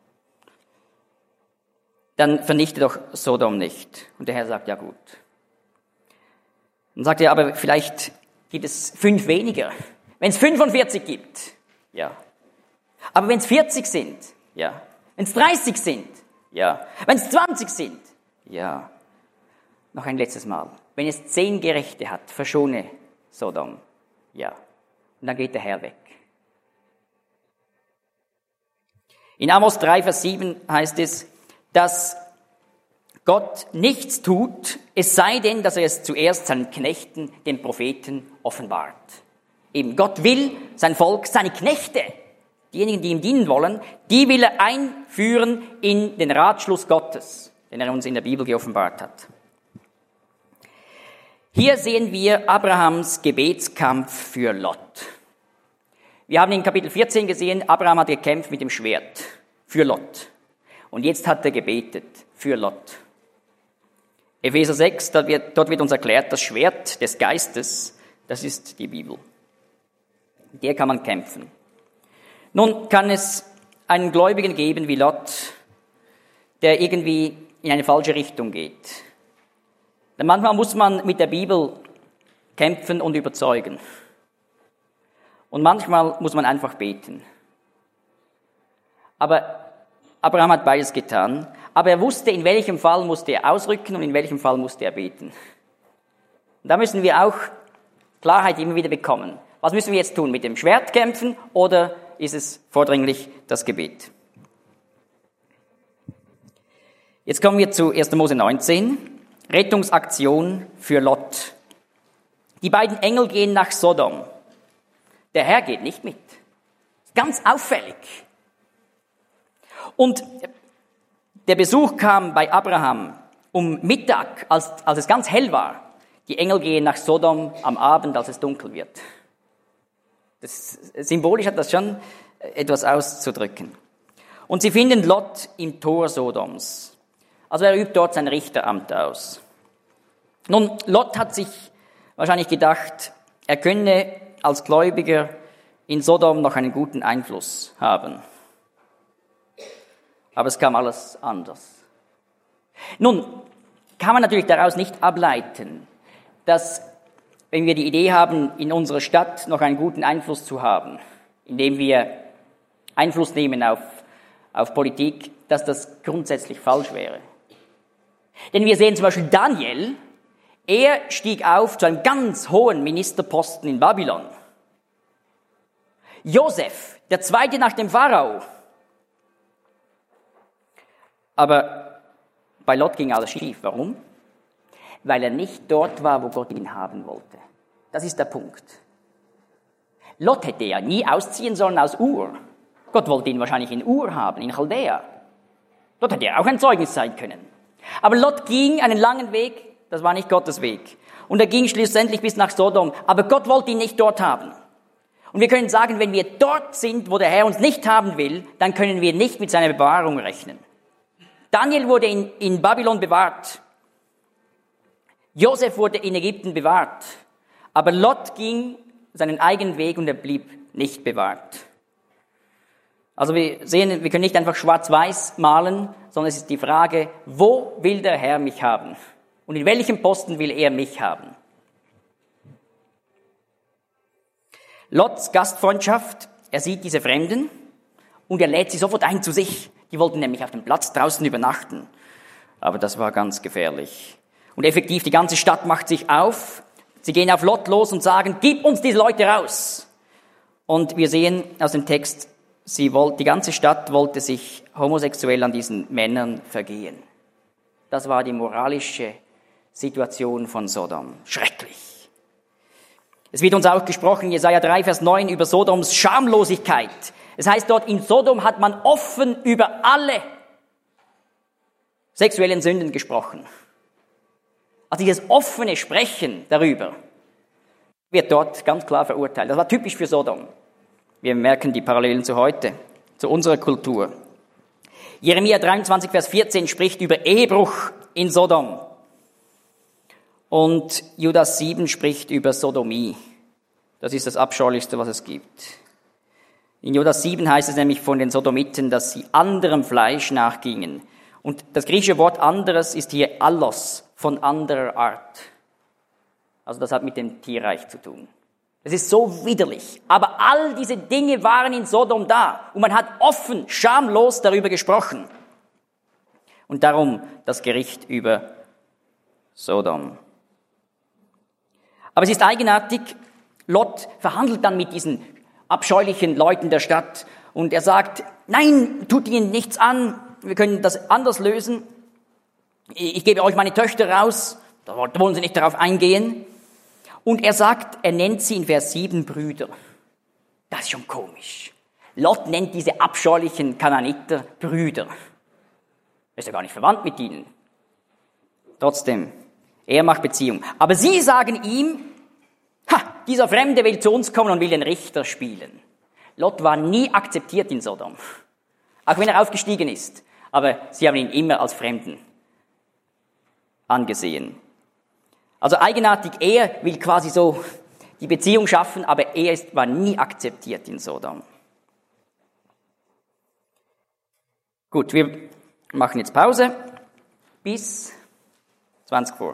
dann vernichte doch Sodom nicht. Und der Herr sagt, ja gut. Dann sagt er, aber vielleicht gibt es 5 weniger. Wenn es 45 gibt, ja. Aber wenn es 40 sind, ja. Wenn es 30 sind, ja. Wenn es 20 sind, ja. Noch ein letztes Mal. Wenn es 10 Gerechte hat, verschone Sodom, ja. Und dann geht der Herr weg. In Amos 3, Vers 7 heißt es, dass Gott nichts tut, es sei denn, dass er es zuerst seinen Knechten, den Propheten, offenbart. Eben, Gott will sein Volk, seine Knechte, diejenigen, die ihm dienen wollen, die will er einführen in den Ratschluss Gottes, den er uns in der Bibel geoffenbart hat. Hier sehen wir Abrahams Gebetskampf für Lot. Wir haben in Kapitel 14 gesehen, Abraham hat gekämpft mit dem Schwert für Lot. Und jetzt hat er gebetet für Lot. Epheser 6, dort wird uns erklärt, das Schwert des Geistes, das ist die Bibel. Mit der kann man kämpfen. Nun kann es einen Gläubigen geben wie Lot, der irgendwie in eine falsche Richtung geht. Denn manchmal muss man mit der Bibel kämpfen und überzeugen. Und manchmal muss man einfach beten. Aber Abraham hat beides getan. Aber er wusste, in welchem Fall musste er ausrücken und in welchem Fall musste er beten. Und da müssen wir auch Klarheit immer wieder bekommen. Was müssen wir jetzt tun? Mit dem Schwert kämpfen oder ist es vordringlich das Gebet? Jetzt kommen wir zu 1. Mose 19. Rettungsaktion für Lot. Die beiden Engel gehen nach Sodom. Der Herr geht nicht mit. Ganz auffällig. Und der Besuch kam bei Abraham um Mittag, als es ganz hell war. Die Engel gehen nach Sodom am Abend, als es dunkel wird. Symbolisch hat das schon etwas auszudrücken. Und sie finden Lot im Tor Sodoms. Also er übt dort sein Richteramt aus. Nun, Lot hat sich wahrscheinlich gedacht, er könne als Gläubiger in Sodom noch einen guten Einfluss haben. Aber es kam alles anders. Nun, kann man natürlich daraus nicht ableiten, dass, wenn wir die Idee haben, in unserer Stadt noch einen guten Einfluss zu haben, indem wir Einfluss nehmen auf Politik, dass das grundsätzlich falsch wäre. Denn wir sehen zum Beispiel Daniel, er stieg auf zu einem ganz hohen Ministerposten in Babylon. Josef, der zweite nach dem Pharao. Aber bei Lot ging alles schief. Warum? Weil er nicht dort war, wo Gott ihn haben wollte. Das ist der Punkt. Lot hätte ja nie ausziehen sollen aus Ur. Gott wollte ihn wahrscheinlich in Ur haben, in Chaldea. Dort hätte er auch ein Zeugnis sein können. Aber Lot ging einen langen Weg, das war nicht Gottes Weg. Und er ging schlussendlich bis nach Sodom, aber Gott wollte ihn nicht dort haben. Und wir können sagen, wenn wir dort sind, wo der Herr uns nicht haben will, dann können wir nicht mit seiner Bewahrung rechnen. Daniel wurde in Babylon bewahrt. Josef wurde in Ägypten bewahrt. Aber Lot ging seinen eigenen Weg und er blieb nicht bewahrt. Also wir sehen, wir können nicht einfach schwarz-weiß malen, sondern es ist die Frage, wo will der Herr mich haben? Und in welchem Posten will er mich haben? Lots Gastfreundschaft, er sieht diese Fremden und er lädt sie sofort ein zu sich. Die wollten nämlich auf dem Platz draußen übernachten. Aber das war ganz gefährlich. Und effektiv, die ganze Stadt macht sich auf. Sie gehen auf Lot los und sagen, gib uns diese Leute raus. Und wir sehen aus dem Text, die ganze Stadt wollte sich homosexuell an diesen Männern vergehen. Das war die moralische Situation von Sodom. Schrecklich. Es wird uns auch gesprochen, Jesaja 3, Vers 9, über Sodoms Schamlosigkeit. Es heißt dort, in Sodom hat man offen über alle sexuellen Sünden gesprochen. Also dieses offene Sprechen darüber wird dort ganz klar verurteilt. Das war typisch für Sodom. Wir merken die Parallelen zu heute, zu unserer Kultur. Jeremia 23, Vers 14 spricht über Ehebruch in Sodom. Und Judas 7 spricht über Sodomie. Das ist das Abscheulichste, was es gibt. In Judas 7 heißt es nämlich von den Sodomiten, dass sie anderem Fleisch nachgingen. Und das griechische Wort anderes ist hier allos, von anderer Art. Also das hat mit dem Tierreich zu tun. Es ist so widerlich. Aber all diese Dinge waren in Sodom da. Und man hat offen, schamlos darüber gesprochen. Und darum das Gericht über Sodom. Aber es ist eigenartig, Lot verhandelt dann mit diesen abscheulichen Leuten der Stadt. Und er sagt, nein, tut ihnen nichts an. Wir können das anders lösen. Ich gebe euch meine Töchter raus. Da wollen sie nicht darauf eingehen. Und er sagt, er nennt sie in Vers 7 Brüder. Das ist schon komisch. Lot nennt diese abscheulichen Kanaaniter Brüder. Er ist ja gar nicht verwandt mit ihnen. Trotzdem, er macht Beziehung. Aber sie sagen ihm, dieser Fremde will zu uns kommen und will den Richter spielen. Lot war nie akzeptiert in Sodom. Auch wenn er aufgestiegen ist. Aber sie haben ihn immer als Fremden angesehen. Also eigenartig, er will quasi so die Beziehung schaffen, aber war nie akzeptiert in Sodom. Gut, wir machen jetzt Pause bis 20 vor.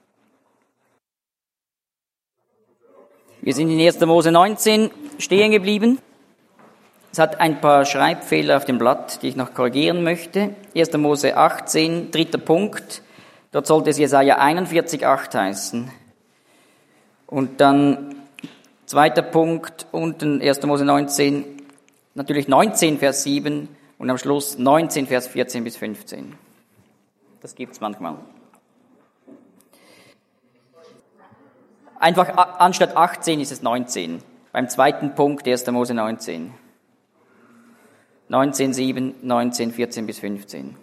Wir sind in 1. Mose 19 stehen geblieben. Es hat ein paar Schreibfehler auf dem Blatt, die ich noch korrigieren möchte. 1. Mose 18, 3. Punkt. Dort sollte es Jesaja 41,8 heißen. Und dann 2. Punkt, unten 1. Mose 19, natürlich 19, Vers 7 und am Schluss 19, Vers 14 bis 15. Das gibt's manchmal. Einfach anstatt 18 ist es 19. Beim 2. Punkt 1. Mose 19. 19, 7, 19, 14 bis 15.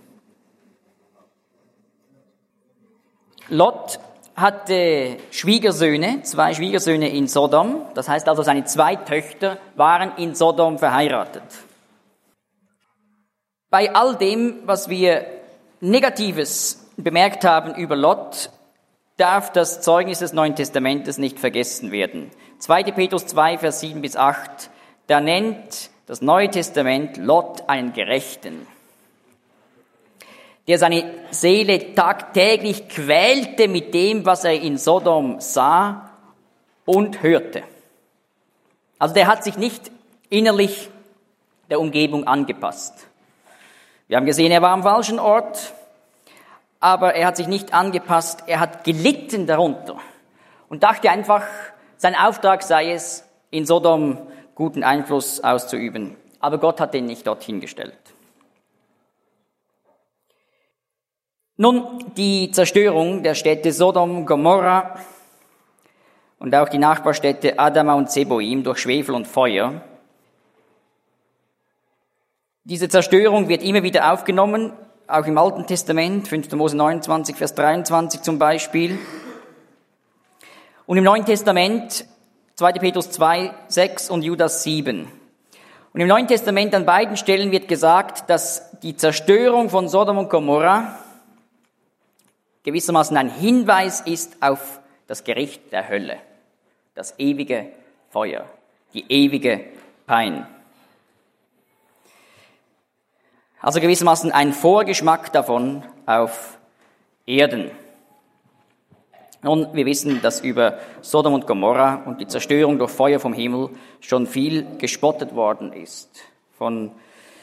Lot hatte Schwiegersöhne, 2 Schwiegersöhne in Sodom. Das heißt also, seine 2 Töchter waren in Sodom verheiratet. Bei all dem, was wir Negatives bemerkt haben über Lot, darf das Zeugnis des Neuen Testamentes nicht vergessen werden. 2. Petrus 2, Vers 7 bis 8, da nennt das Neue Testament Lot einen Gerechten, der seine Seele tagtäglich quälte mit dem, was er in Sodom sah und hörte. Also der hat sich nicht innerlich der Umgebung angepasst. Wir haben gesehen, er war am falschen Ort, aber er hat sich nicht angepasst, er hat gelitten darunter und dachte einfach, sein Auftrag sei es, in Sodom guten Einfluss auszuüben. Aber Gott hat ihn nicht dorthin gestellt. Nun, die Zerstörung der Städte Sodom, Gomorra und auch die Nachbarstädte Adama und Zeboim durch Schwefel und Feuer. Diese Zerstörung wird immer wieder aufgenommen, auch im Alten Testament, 5. Mose 29, Vers 23 zum Beispiel. Und im Neuen Testament, 2. Petrus 2, 6 und Judas 7. Und im Neuen Testament an beiden Stellen wird gesagt, dass die Zerstörung von Sodom und Gomorra gewissermaßen ein Hinweis ist auf das Gericht der Hölle, das ewige Feuer, die ewige Pein. Also gewissermaßen ein Vorgeschmack davon auf Erden. Nun, wir wissen, dass über Sodom und Gomorra und die Zerstörung durch Feuer vom Himmel schon viel gespottet worden ist von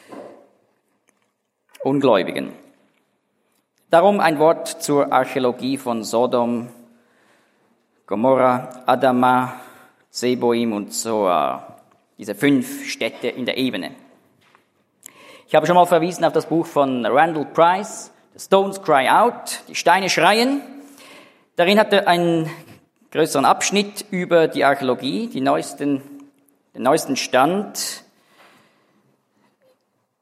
Ungläubigen. Darum ein Wort zur Archäologie von Sodom, Gomorra, Adama, Zeboim und Zoar, diese 5 Städte in der Ebene. Ich habe schon mal verwiesen auf das Buch von Randall Price, The Stones Cry Out, die Steine schreien. Darin hat er einen größeren Abschnitt über die Archäologie, den neuesten Stand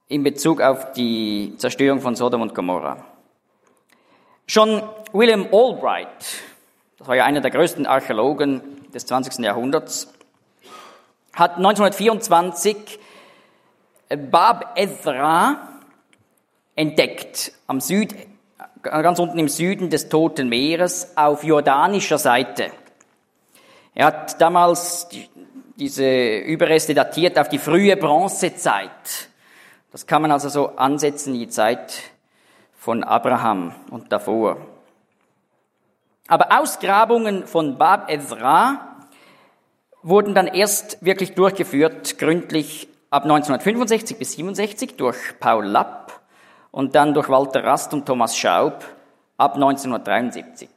in Bezug auf die Zerstörung von Sodom und Gomorra. Schon William Albright, das war ja einer der größten Archäologen des 20. Jahrhunderts, hat 1924 Bab Ezra entdeckt, ganz unten im Süden des Toten Meeres, auf jordanischer Seite. Er hat damals diese Überreste datiert auf die frühe Bronzezeit. Das kann man also so ansetzen, die Zeit von Abraham und davor. Aber Ausgrabungen von Bab Ezra wurden dann erst wirklich durchgeführt, gründlich ab 1965 bis 1967 durch Paul Lapp und dann durch Walter Rast und Thomas Schaub ab 1973.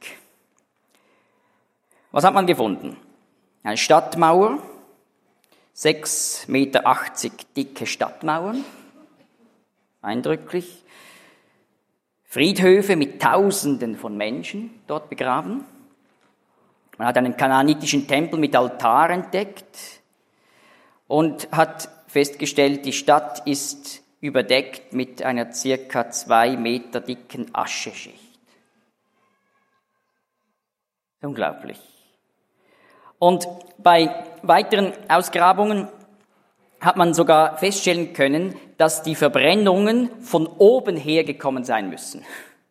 Was hat man gefunden? Eine Stadtmauer, 6,80 Meter dicke Stadtmauern, eindrücklich. Friedhöfe mit Tausenden von Menschen dort begraben. Man hat einen kanaanitischen Tempel mit Altar entdeckt und hat festgestellt, die Stadt ist überdeckt mit einer circa 2 Meter dicken Ascheschicht. Unglaublich. Und bei weiteren Ausgrabungen hat man sogar feststellen können, dass die Verbrennungen von oben her gekommen sein müssen.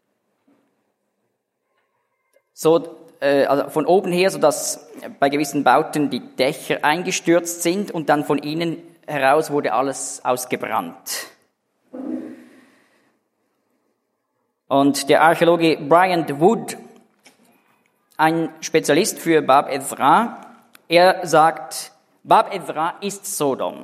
Also von oben her, sodass bei gewissen Bauten die Dächer eingestürzt sind und dann von innen heraus wurde alles ausgebrannt. Und der Archäologe Bryant Wood, ein Spezialist für Bab Ezra, er sagt, Bab Ezra ist Sodom.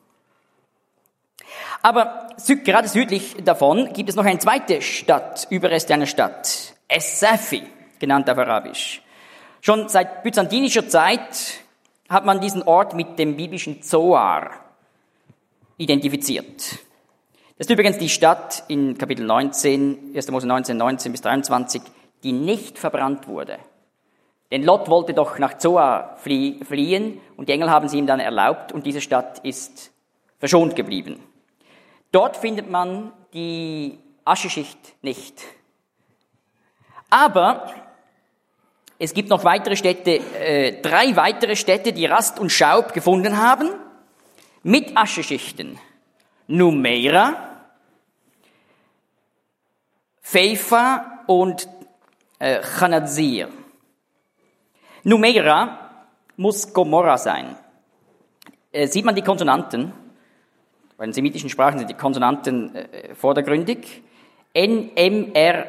Aber gerade südlich davon gibt es noch eine zweite Stadt, Überreste einer Stadt, Es-Safi, genannt auf Arabisch. Schon seit byzantinischer Zeit hat man diesen Ort mit dem biblischen Zoar identifiziert. Das ist übrigens die Stadt in Kapitel 19, 1. Mose 19, 19 bis 23, die nicht verbrannt wurde. Denn Lot wollte doch nach Zoar fliehen und die Engel haben sie ihm dann erlaubt und diese Stadt ist verschont geblieben. Dort findet man die Ascheschicht nicht. Aber es gibt noch weitere Städte, 3 weitere Städte, die Rast und Schaub gefunden haben, mit Ascheschichten. Numeira, Pfefa und Chanazir. Numeira muss Gomorra sein. Sieht man die Konsonanten? Bei den semitischen Sprachen sind die Konsonanten vordergründig. N, M, R.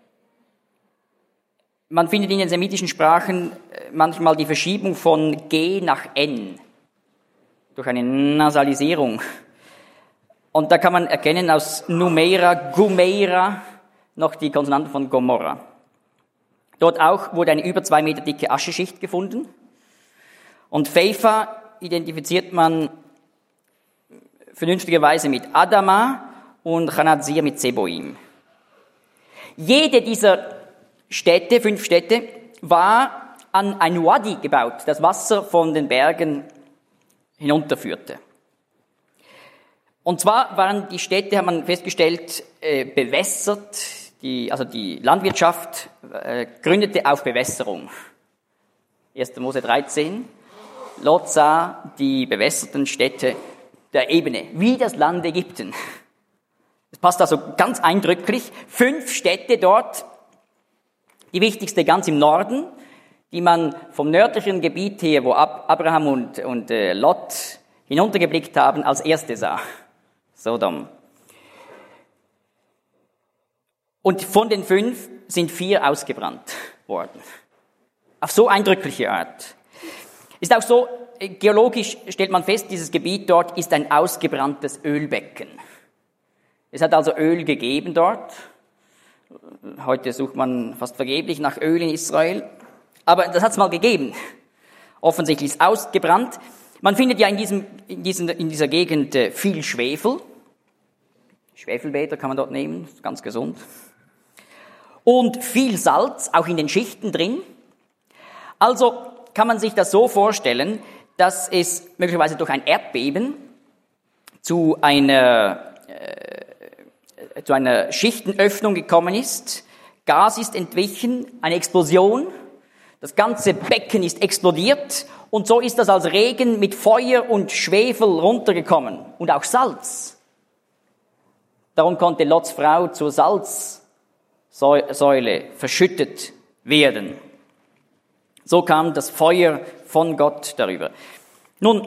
Man findet in den semitischen Sprachen manchmal die Verschiebung von G nach N durch eine Nasalisierung. Und da kann man erkennen aus Numeira, Gumeira noch die Konsonanten von Gomorra. Dort auch wurde eine über 2 Meter dicke Ascheschicht gefunden. Und Pfefa identifiziert man vernünftigerweise mit Adama und Chanazir mit Seboim. Jede dieser Städte, 5 Städte, war an ein Wadi gebaut, das Wasser von den Bergen hinunterführte. Und zwar waren die Städte, hat man festgestellt, bewässert. Die Landwirtschaft gründete auf Bewässerung. 1. Mose 13. Lot sah die bewässerten Städte der Ebene, wie das Land Ägypten. Das passt also ganz eindrücklich. 5 Städte dort, die wichtigste ganz im Norden, die man vom nördlichen Gebiet her, wo Abraham und Lot hinuntergeblickt haben, als erste sah. Sodom. Und von den 5 sind 4 ausgebrannt worden. Auf so eindrückliche Art. Ist auch so, geologisch stellt man fest, dieses Gebiet dort ist ein ausgebranntes Ölbecken. Es hat also Öl gegeben dort. Heute sucht man fast vergeblich nach Öl in Israel. Aber das hat es mal gegeben. Offensichtlich ist ausgebrannt. Man findet ja in dieser Gegend viel Schwefel. Schwefelbäder kann man dort nehmen, ist ganz gesund. Und viel Salz, auch in den Schichten drin. Also kann man sich das so vorstellen, dass es möglicherweise durch ein Erdbeben zu einer zu einer Schichtenöffnung gekommen ist. Gas ist entwichen, eine Explosion. Das ganze Becken ist explodiert und so ist das als Regen mit Feuer und Schwefel runtergekommen und auch Salz. Darum konnte Lots Frau zur Salzsäule verschüttet werden. So kam das Feuer von Gott darüber. Nun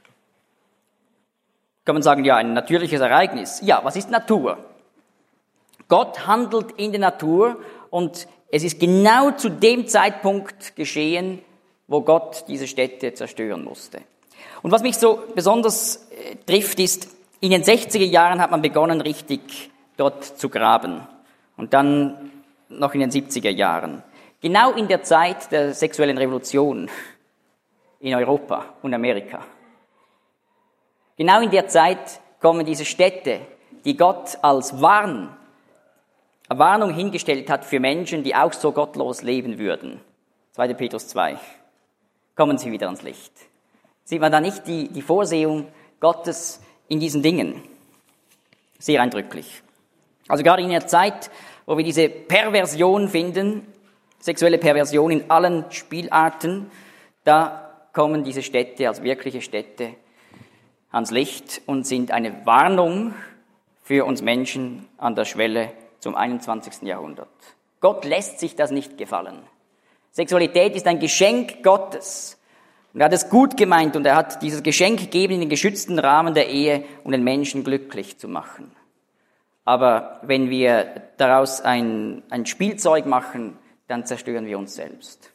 kann man sagen, ja, ein natürliches Ereignis. Ja, was ist Natur? Gott handelt in der Natur und es ist genau zu dem Zeitpunkt geschehen, wo Gott diese Städte zerstören musste. Und was mich so besonders trifft, ist, in den 60er Jahren hat man begonnen, richtig dort zu graben. Und dann noch in den 70er Jahren. Genau in der Zeit der sexuellen Revolution in Europa und Amerika. Genau in der Zeit kommen diese Städte, die Gott als Warnung hingestellt hat für Menschen, die auch so gottlos leben würden. 2. Petrus 2. Kommen sie wieder ans Licht. Sieht man da nicht die Vorsehung Gottes in diesen Dingen? Sehr eindrücklich. Also gerade in der Zeit, wo wir diese Perversion finden, sexuelle Perversion in allen Spielarten, da kommen diese Städte als wirkliche Städte ans Licht und sind eine Warnung für uns Menschen an der Schwelle zum 21. Jahrhundert. Gott lässt sich das nicht gefallen. Sexualität ist ein Geschenk Gottes. Und er hat es gut gemeint und er hat dieses Geschenk gegeben in den geschützten Rahmen der Ehe, um den Menschen glücklich zu machen. Aber wenn wir daraus ein Spielzeug machen, dann zerstören wir uns selbst.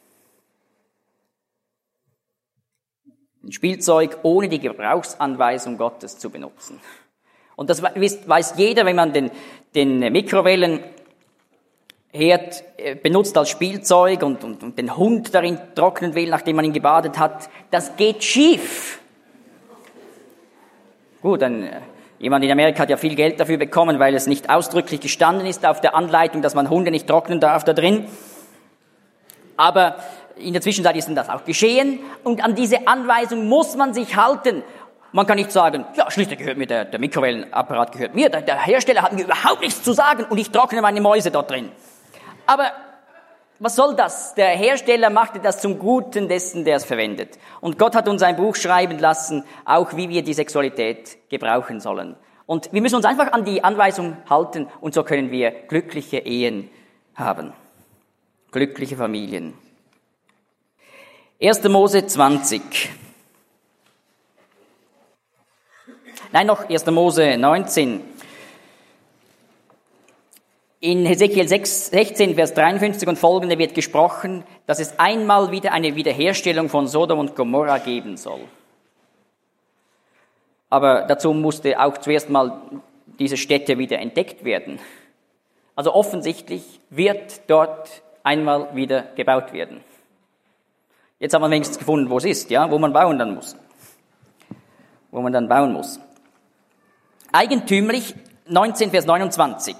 Ein Spielzeug ohne die Gebrauchsanweisung Gottes zu benutzen. Und das weiß jeder, wenn man den Mikrowellenherd benutzt als Spielzeug und den Hund darin trocknen will, nachdem man ihn gebadet hat. Das geht schief. Gut, jemand in Amerika hat ja viel Geld dafür bekommen, weil es nicht ausdrücklich gestanden ist auf der Anleitung, dass man Hunde nicht trocknen darf da drin. Aber in der Zwischenzeit ist das auch geschehen und an diese Anweisung muss man sich halten. Man kann nicht sagen, ja, schließlich gehört mir der Mikrowellenapparat gehört mir, der Hersteller hat mir überhaupt nichts zu sagen und ich trockne meine Mäuse dort drin. Aber was soll das? Der Hersteller machte das zum Guten dessen, der es verwendet. Und Gott hat uns ein Buch schreiben lassen, auch wie wir die Sexualität gebrauchen sollen. Und wir müssen uns einfach an die Anweisung halten und so können wir glückliche Ehen haben. Glückliche Familien. 1. Mose 20. Nein, noch 1. Mose 19. In Hesekiel 16, Vers 53 und folgende wird gesprochen, dass es einmal wieder eine Wiederherstellung von Sodom und Gomorra geben soll. Aber dazu musste auch zuerst mal diese Städte wieder entdeckt werden. Also offensichtlich wird dort einmal wieder gebaut werden. Jetzt haben wir wenigstens gefunden, wo es ist, ja, wo man dann bauen muss. Eigentümlich 19, Vers 29.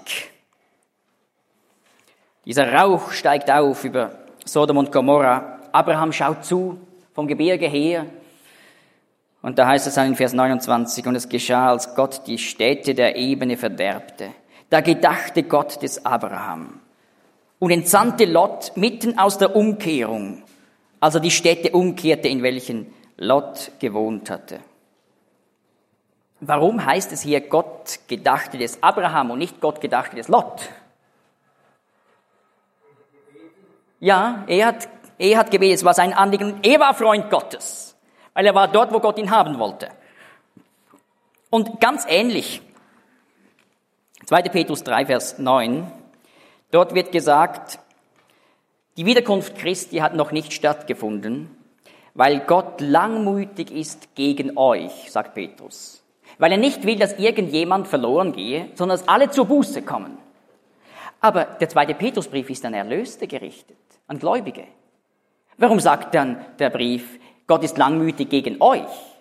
Dieser Rauch steigt auf über Sodom und Gomorra. Abraham schaut zu vom Gebirge her. Und da heißt es dann in Vers 29, und es geschah, als Gott die Städte der Ebene verderbte. Da gedachte Gott des Abraham und entsandte Lot mitten aus der Umkehrung, als er die Städte umkehrte, in welchen Lot gewohnt hatte. Warum heißt es hier, Gott gedachte des Abraham und nicht Gott gedachte des Lot? Ja, er hat gebetet, es war sein Anliegen. Er war Freund Gottes, weil er war dort, wo Gott ihn haben wollte. Und ganz ähnlich, 2. Petrus 3, Vers 9, dort wird gesagt, die Wiederkunft Christi hat noch nicht stattgefunden, weil Gott langmütig ist gegen euch, sagt Petrus. Weil er nicht will, dass irgendjemand verloren gehe, sondern dass alle zur Buße kommen. Aber der 2. Petrusbrief ist an Erlöste gerichtet, an Gläubige. Warum sagt dann der Brief, Gott ist langmütig gegen euch,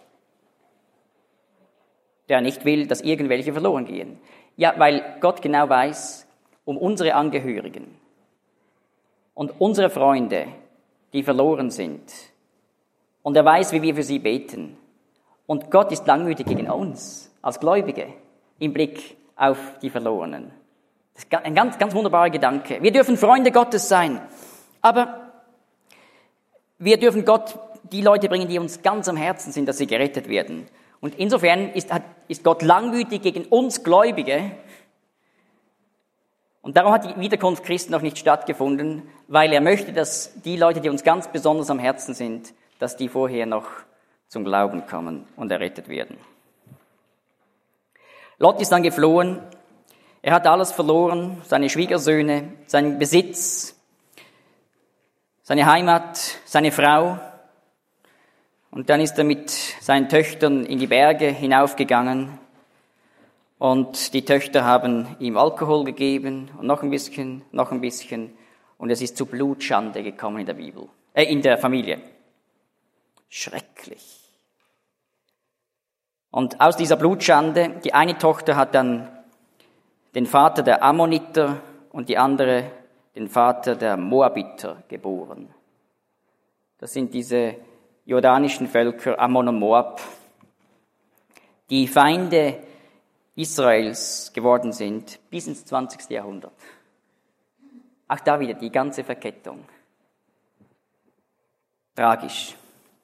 der nicht will, dass irgendwelche verloren gehen? Ja, weil Gott genau weiß um unsere Angehörigen und unsere Freunde, die verloren sind. Und er weiß, wie wir für sie beten. Und Gott ist langmütig gegen uns als Gläubige im Blick auf die Verlorenen. Das ist ein ganz, ganz wunderbarer Gedanke. Wir dürfen Freunde Gottes sein, aber wir dürfen Gott die Leute bringen, die uns ganz am Herzen sind, dass sie gerettet werden. Und insofern ist Gott langmütig gegen uns Gläubige. Und darum hat die Wiederkunft Christi noch nicht stattgefunden, weil er möchte, dass die Leute, die uns ganz besonders am Herzen sind, dass die vorher noch zum Glauben kommen und errettet werden. Lot ist dann geflohen. Er hat alles verloren, seine Schwiegersöhne, seinen Besitz, seine Heimat, seine Frau. Und dann ist er mit seinen Töchtern in die Berge hinaufgegangen. Und die Töchter haben ihm Alkohol gegeben und noch ein bisschen. Und es ist zu Blutschande gekommen in der in der Familie. Schrecklich. Und aus dieser Blutschande, die eine Tochter hat dann den Vater der Ammoniter und die andere den Vater der Moabiter geboren. Das sind diese jordanischen Völker, Ammon und Moab, die Feinde Israels geworden sind bis ins 20. Jahrhundert. Auch da wieder die ganze Verkettung. Tragisch.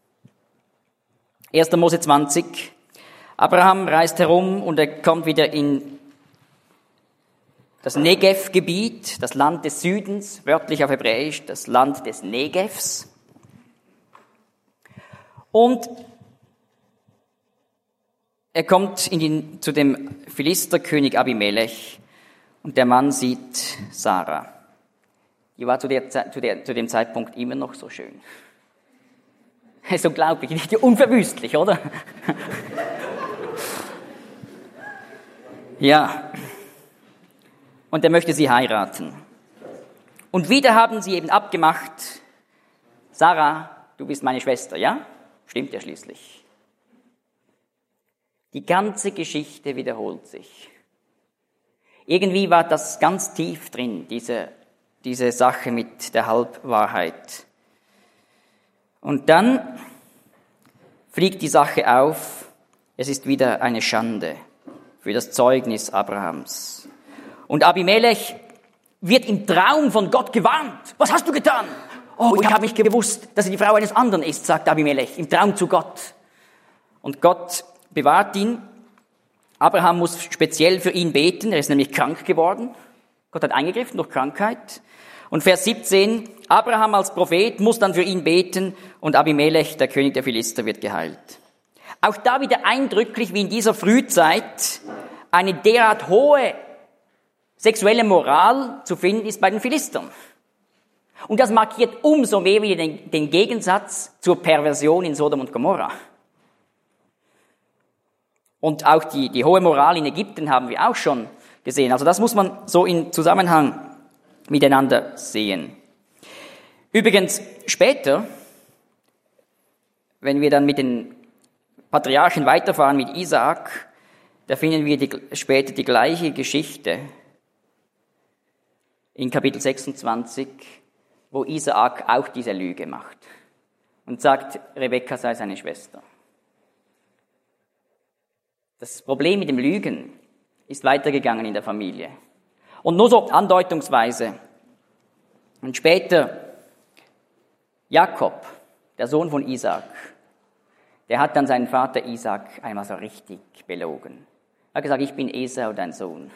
1. Mose 20. Abraham reist herum und er kommt wieder in das Negev-Gebiet, das Land des Südens, wörtlich auf Hebräisch, das Land des Negevs. Und er kommt zu dem Philisterkönig Abimelech und der Mann sieht Sarah. Die war zu dem Zeitpunkt immer noch so schön. Ist unglaublich, nicht unverwüstlich, oder? Ja. Und er möchte sie heiraten. Und wieder haben sie eben abgemacht, Sarah, du bist meine Schwester, ja? Stimmt ja schließlich. Die ganze Geschichte wiederholt sich. Irgendwie war das ganz tief drin, diese Sache mit der Halbwahrheit. Und dann fliegt die Sache auf, es ist wieder eine Schande für das Zeugnis Abrahams. Und Abimelech wird im Traum von Gott gewarnt. Was hast du getan? Oh, ich habe nicht gewusst, dass sie die Frau eines anderen ist, sagt Abimelech, im Traum zu Gott. Und Gott bewahrt ihn. Abraham muss speziell für ihn beten, er ist nämlich krank geworden. Gott hat eingegriffen durch Krankheit. Und Vers 17, Abraham als Prophet muss dann für ihn beten und Abimelech, der König der Philister, wird geheilt. Auch da wieder eindrücklich, wie in dieser Frühzeit eine derart hohe sexuelle Moral zu finden ist bei den Philistern. Und das markiert umso mehr wieder den Gegensatz zur Perversion in Sodom und Gomorra. Und auch die hohe Moral in Ägypten haben wir auch schon gesehen. Also das muss man so in Zusammenhang miteinander sehen. Übrigens später, wenn wir dann mit den Patriarchen weiterfahren, mit Isaak, da finden wir später die gleiche Geschichte in Kapitel 26, wo Isaak auch diese Lüge macht und sagt, Rebekka sei seine Schwester. Das Problem mit dem Lügen ist weitergegangen in der Familie. Und nur so andeutungsweise. Und später Jakob, der Sohn von Isaak, der hat dann seinen Vater Isaak einmal so richtig belogen. Er hat gesagt, ich bin Esau, dein Sohn.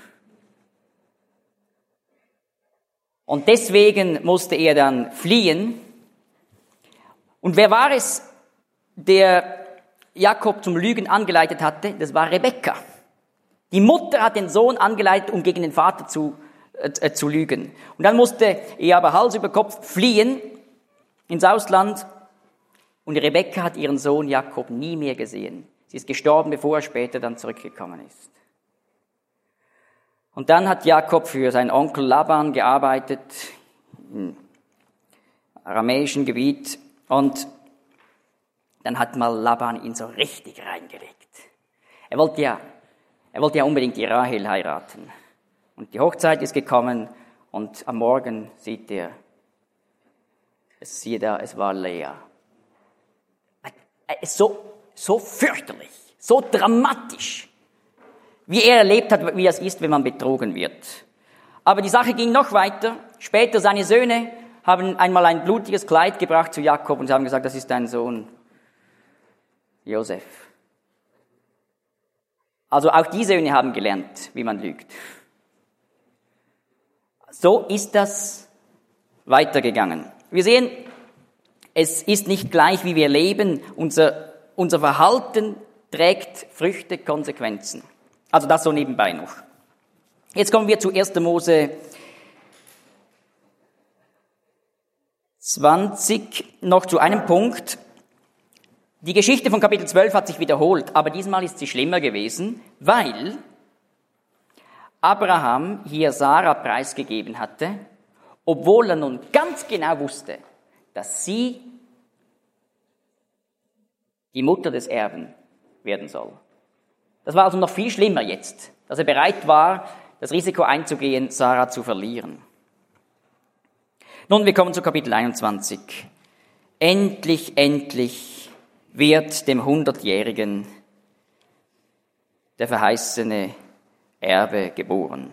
Und deswegen musste er dann fliehen. Und wer war es, der Jakob zum Lügen angeleitet hatte? Das war Rebekka. Die Mutter hat den Sohn angeleitet, um gegen den Vater zu lügen. Und dann musste er aber Hals über Kopf fliehen ins Ausland. Und Rebekka hat ihren Sohn Jakob nie mehr gesehen. Sie ist gestorben, bevor er später dann zurückgekommen ist. Und dann hat Jakob für seinen Onkel Laban gearbeitet, im aramäischen Gebiet. Und dann hat mal Laban ihn so richtig reingelegt. Er wollte ja unbedingt die Rahel heiraten. Und die Hochzeit ist gekommen und am Morgen sieht er, siehe da, es war Lea. So fürchterlich, so dramatisch. wie er erlebt hat, wie es ist, wenn man betrogen wird. Aber die Sache ging noch weiter. Später seine Söhne haben einmal ein blutiges Kleid gebracht zu Jakob und sie haben gesagt, das ist dein Sohn Josef. Also auch die Söhne haben gelernt, wie man lügt. So ist das weitergegangen. Wir sehen, es ist nicht gleich, wie wir leben. Unser Verhalten trägt Früchte, Konsequenzen. Also das so nebenbei noch. Jetzt kommen wir zu 1. Mose 20, noch zu einem Punkt. Die Geschichte von Kapitel 12 hat sich wiederholt, aber diesmal ist sie schlimmer gewesen, weil Abraham hier Sarah preisgegeben hatte, obwohl er nun ganz genau wusste, dass sie die Mutter des Erben werden soll. Das war also noch viel schlimmer jetzt, dass er bereit war, das Risiko einzugehen, Sarah zu verlieren. Nun, wir kommen zu Kapitel 21. Endlich wird dem 100-Jährigen der verheißene Erbe geboren.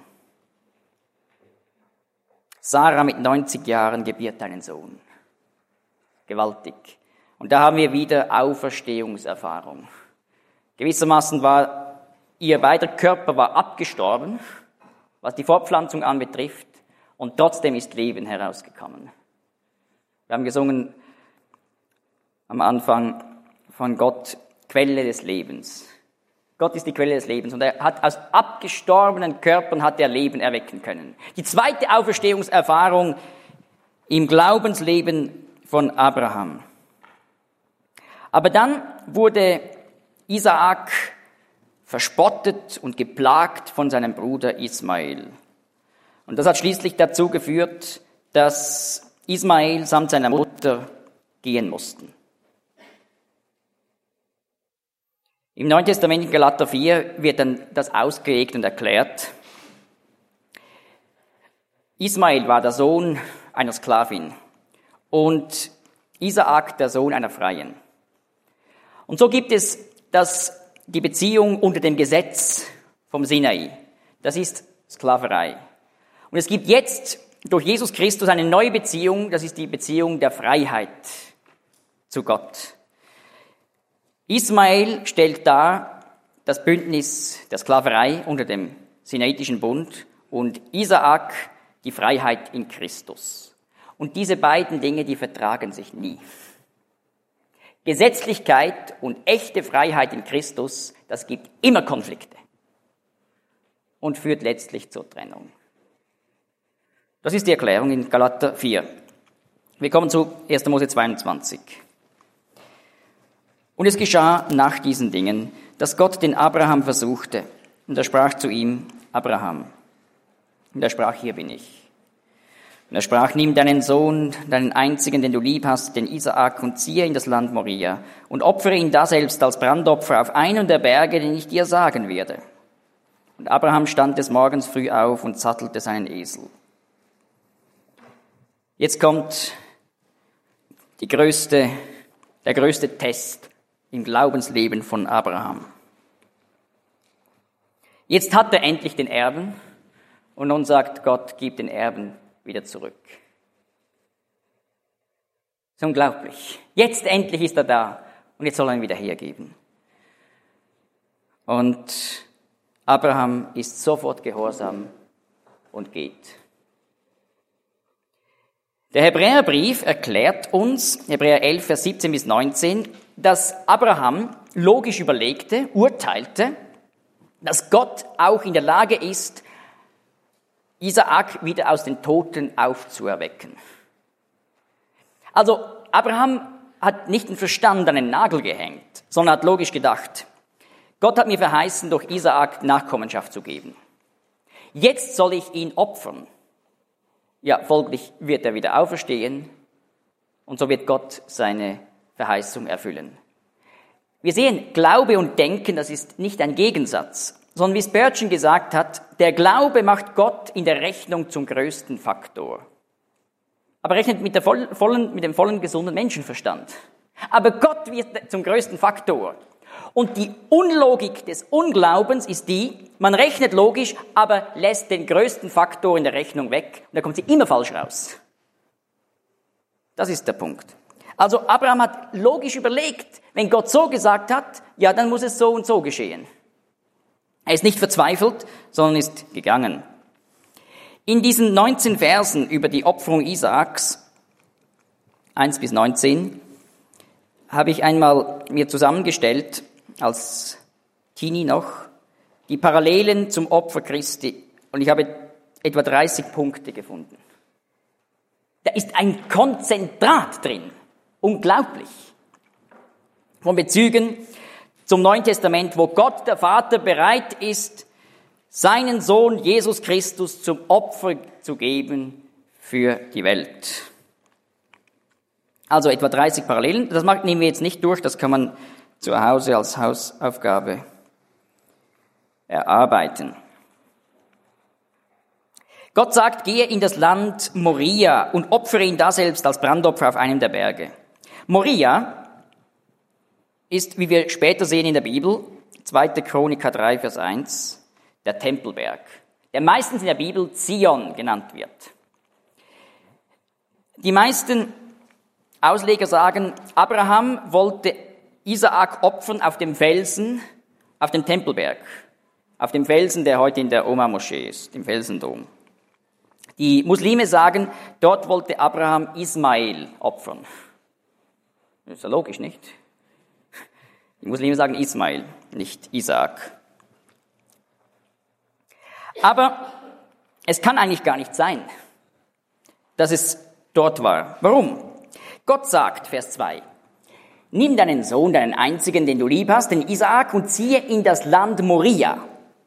Sarah mit 90 Jahren gebiert einen Sohn. Gewaltig. Und da haben wir wieder Auferstehungserfahrung. Gewissermaßen war ihr beider Körper war abgestorben, was die Fortpflanzung anbetrifft, und trotzdem ist Leben herausgekommen. Wir haben gesungen am Anfang von Gott, Quelle des Lebens. Gott ist die Quelle des Lebens und er hat aus abgestorbenen Körpern hat er Leben erwecken können. Die zweite Auferstehungserfahrung im Glaubensleben von Abraham. Aber dann wurde Isaak verspottet und geplagt von seinem Bruder Ismael. Und das hat schließlich dazu geführt, dass Ismael samt seiner Mutter gehen mussten. Im Neuen Testament in Galater 4 wird dann das ausgelegt und erklärt. Ismael war der Sohn einer Sklavin und Isaak der Sohn einer Freien. Und so gibt es die Beziehung unter dem Gesetz vom Sinai. Das ist Sklaverei. Und es gibt jetzt durch Jesus Christus eine neue Beziehung, das ist die Beziehung der Freiheit zu Gott. Ismael stellt dar das Bündnis der Sklaverei unter dem Sinaitischen Bund und Isaak die Freiheit in Christus. Und diese beiden Dinge, die vertragen sich nie. Gesetzlichkeit und echte Freiheit in Christus, das gibt immer Konflikte und führt letztlich zur Trennung. Das ist die Erklärung in Galater 4. Wir kommen zu 1. Mose 22. Und es geschah nach diesen Dingen, dass Gott den Abraham versuchte. Und er sprach zu ihm, Abraham. Und er sprach, hier bin ich. Und er sprach, nimm deinen Sohn, deinen einzigen, den du lieb hast, den Isaak, und ziehe in das Land Moria und opfere ihn daselbst als Brandopfer auf einen der Berge, den ich dir sagen werde. Und Abraham stand des Morgens früh auf und sattelte seinen Esel. Jetzt kommt der größte Test im Glaubensleben von Abraham. Jetzt hat er endlich den Erben und nun sagt Gott, gib den Erben wieder zurück. Das ist unglaublich. Jetzt endlich ist er da und jetzt soll er ihn wieder hergeben. Und Abraham ist sofort gehorsam und geht. Der Hebräerbrief erklärt uns, Hebräer 11, Vers 17 bis 19, dass Abraham logisch überlegte, urteilte, dass Gott auch in der Lage ist, Isaak wieder aus den Toten aufzuerwecken. Also Abraham hat nicht den Verstand an den Nagel gehängt, sondern hat logisch gedacht, Gott hat mir verheißen, durch Isaak Nachkommenschaft zu geben. Jetzt soll ich ihn opfern. Ja, folglich wird er wieder auferstehen und so wird Gott seine Verheißung erfüllen. Wir sehen, Glaube und Denken, das ist nicht ein Gegensatz, sondern wie Spurgeon gesagt hat, der Glaube macht Gott in der Rechnung zum größten Faktor. Aber rechnet mit dem vollen gesunden Menschenverstand. Aber Gott wird zum größten Faktor. Und die Unlogik des Unglaubens ist die, man rechnet logisch, aber lässt den größten Faktor in der Rechnung weg und da kommt sie immer falsch raus. Das ist der Punkt. Also Abraham hat logisch überlegt, wenn Gott so gesagt hat, ja, dann muss es so und so geschehen. Er ist nicht verzweifelt, sondern ist gegangen. In diesen 19 Versen über die Opferung Isaaks, 1 bis 19, habe ich einmal mir zusammengestellt, als Teenie noch, die Parallelen zum Opfer Christi. Und ich habe etwa 30 Punkte gefunden. Da ist ein Konzentrat drin. Unglaublich. Von Bezügen zum Neuen Testament, wo Gott, der Vater, bereit ist, seinen Sohn Jesus Christus zum Opfer zu geben für die Welt. Also etwa 30 Parallelen. Das nehmen wir jetzt nicht durch, das kann man zu Hause als Hausaufgabe erarbeiten. Gott sagt, gehe in das Land Moria und opfere ihn daselbst als Brandopfer auf einem der Berge. Moria ist, wie wir später sehen in der Bibel, 2. Chroniker 3, Vers 1, der Tempelberg, der meistens in der Bibel Zion genannt wird. Die meisten Ausleger sagen, Abraham wollte Isaak opfern auf dem Felsen, auf dem Tempelberg, auf dem Felsen, der heute in der Oma-Moschee ist, im Felsendom. Die Muslime sagen, dort wollte Abraham Ismael opfern. Das ist ja logisch, nicht? Die Muslime sagen Ismael, nicht Isaak. Aber es kann eigentlich gar nicht sein, dass es dort war. Warum? Gott sagt, Vers 2, nimm deinen Sohn, deinen einzigen, den du lieb hast, den Isaak, und ziehe in das Land Moria.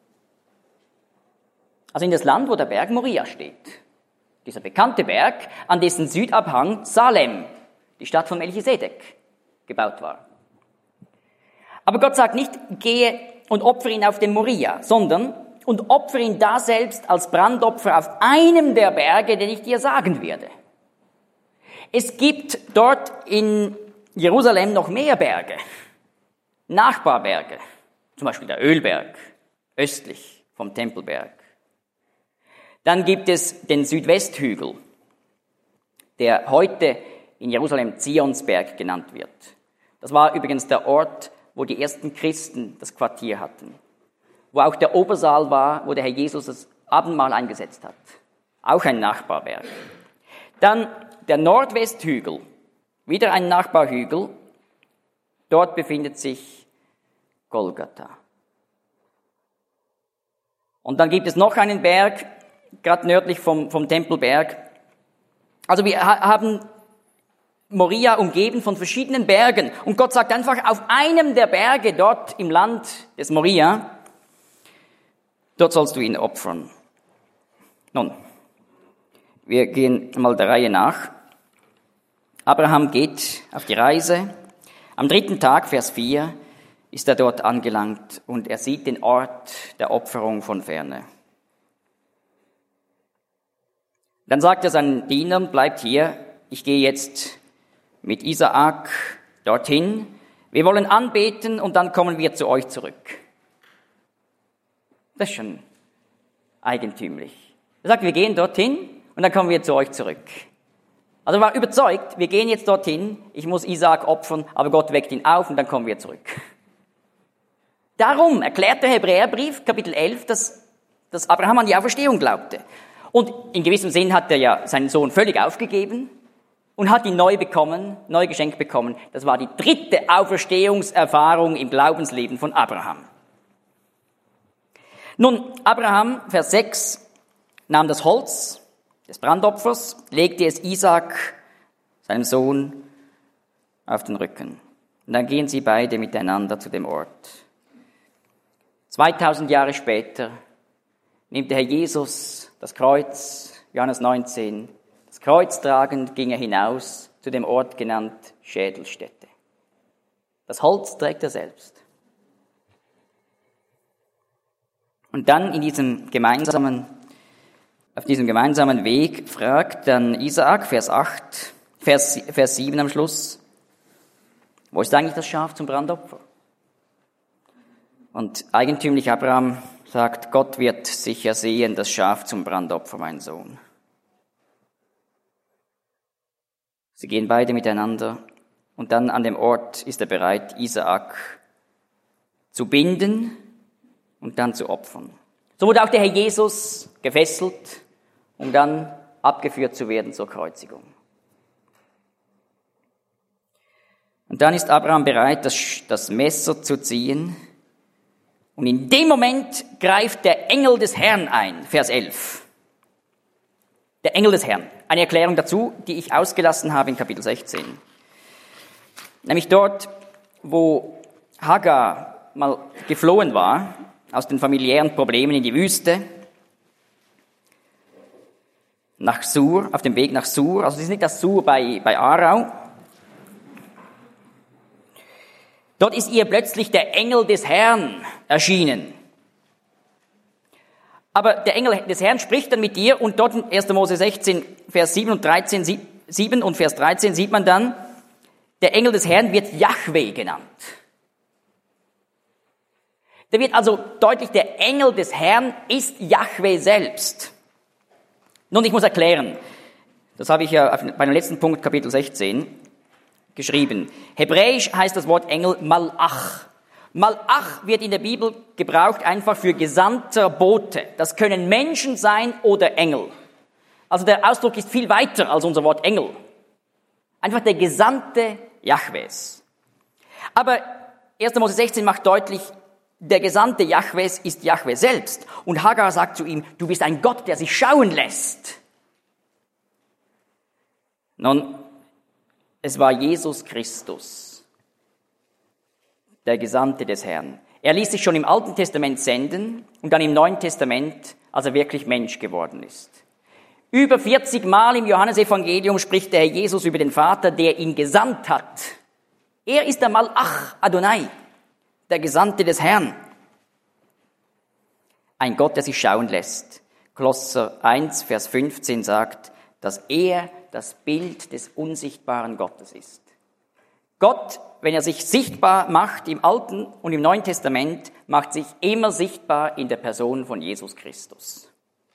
Also in das Land, wo der Berg Moria steht. Dieser bekannte Berg, an dessen Südabhang Salem, die Stadt von Melchisedek, gebaut war. Aber Gott sagt nicht, gehe und opfere ihn auf dem Moria, sondern und opfere ihn daselbst als Brandopfer auf einem der Berge, den ich dir sagen werde. Es gibt dort in Jerusalem noch mehr Berge, Nachbarberge, zum Beispiel der Ölberg, östlich vom Tempelberg. Dann gibt es den Südwesthügel, der heute in Jerusalem Zionsberg genannt wird. Das war übrigens der Ort, wo die ersten Christen das Quartier hatten, wo auch der Obersaal war, wo der Herr Jesus das Abendmahl eingesetzt hat. Auch ein Nachbarberg. Dann der Nordwesthügel, wieder ein Nachbarhügel. Dort befindet sich Golgatha. Und dann gibt es noch einen Berg, gerade nördlich vom Tempelberg. Also wir haben Moria umgeben von verschiedenen Bergen. Und Gott sagt einfach, auf einem der Berge dort im Land des Moria, dort sollst du ihn opfern. Nun, wir gehen mal der Reihe nach. Abraham geht auf die Reise. Am 3. Tag, Vers 4, ist er dort angelangt und er sieht den Ort der Opferung von ferne. Dann sagt er seinen Dienern, bleibt hier, ich gehe jetzt mit Isaak dorthin. Wir wollen anbeten und dann kommen wir zu euch zurück. Das ist schon eigentümlich. Er sagt, wir gehen dorthin und dann kommen wir zu euch zurück. Also er war überzeugt, wir gehen jetzt dorthin, ich muss Isaak opfern, aber Gott weckt ihn auf und dann kommen wir zurück. Darum erklärt der Hebräerbrief, Kapitel 11, dass Abraham an die Auferstehung glaubte. Und in gewissem Sinn hat er ja seinen Sohn völlig aufgegeben und hat ihn neu geschenkt bekommen. Das war die 3. Auferstehungserfahrung im Glaubensleben von Abraham. Nun, Abraham, Vers 6, nahm das Holz des Brandopfers, legte es Isaak, seinem Sohn, auf den Rücken. Und dann gehen sie beide miteinander zu dem Ort. 2000 Jahre später nimmt der Herr Jesus das Kreuz, Johannes 19, das Kreuz tragend ging er hinaus zu dem Ort genannt Schädelstätte. Das Holz trägt er selbst. Und dann auf diesem gemeinsamen Weg fragt dann Isaak, Vers 7 am Schluss, wo ist eigentlich das Schaf zum Brandopfer? Und eigentümlich Abraham sagt, Gott wird sich ersehen, das Schaf zum Brandopfer, mein Sohn. Sie gehen beide miteinander und dann an dem Ort ist er bereit, Isaak zu binden und dann zu opfern. So wurde auch der Herr Jesus gefesselt, um dann abgeführt zu werden zur Kreuzigung. Und dann ist Abraham bereit, das Messer zu ziehen. Und in dem Moment greift der Engel des Herrn ein, Vers 11. Der Engel des Herrn. Eine Erklärung dazu, die ich ausgelassen habe in Kapitel 16. Nämlich dort, wo Hagar mal geflohen war, aus den familiären Problemen in die Wüste, nach Sur, auf dem Weg nach Sur. Also das ist nicht das Sur bei Aarau. Dort ist ihr plötzlich der Engel des Herrn erschienen. Aber der Engel des Herrn spricht dann mit ihr und dort in 1. Mose 16, Vers 7 und 7 und Vers 13 sieht man dann, der Engel des Herrn wird Jahwe genannt. Da wird also deutlich, der Engel des Herrn ist Jahwe selbst. Nun, ich muss erklären, das habe ich ja bei dem letzten Punkt, Kapitel 16, geschrieben. Hebräisch heißt das Wort Engel Malach. Malach wird in der Bibel gebraucht einfach für gesandter Bote. Das können Menschen sein oder Engel. Also der Ausdruck ist viel weiter als unser Wort Engel. Einfach der Gesandte Jahwes. Aber 1. Mose 16 macht deutlich, der Gesandte Jahwes ist Jahwe selbst. Und Hagar sagt zu ihm, du bist ein Gott, der sich schauen lässt. Nun, es war Jesus Christus, der Gesandte des Herrn. Er ließ sich schon im Alten Testament senden und dann im Neuen Testament, als er wirklich Mensch geworden ist. Über 40 Mal im Johannesevangelium spricht der Herr Jesus über den Vater, der ihn gesandt hat. Er ist der Malach Adonai, der Gesandte des Herrn. Ein Gott, der sich schauen lässt. Kolosser 1, Vers 15 sagt, dass er das Bild des unsichtbaren Gottes ist. Gott, wenn er sich sichtbar macht im Alten und im Neuen Testament, macht sich immer sichtbar in der Person von Jesus Christus.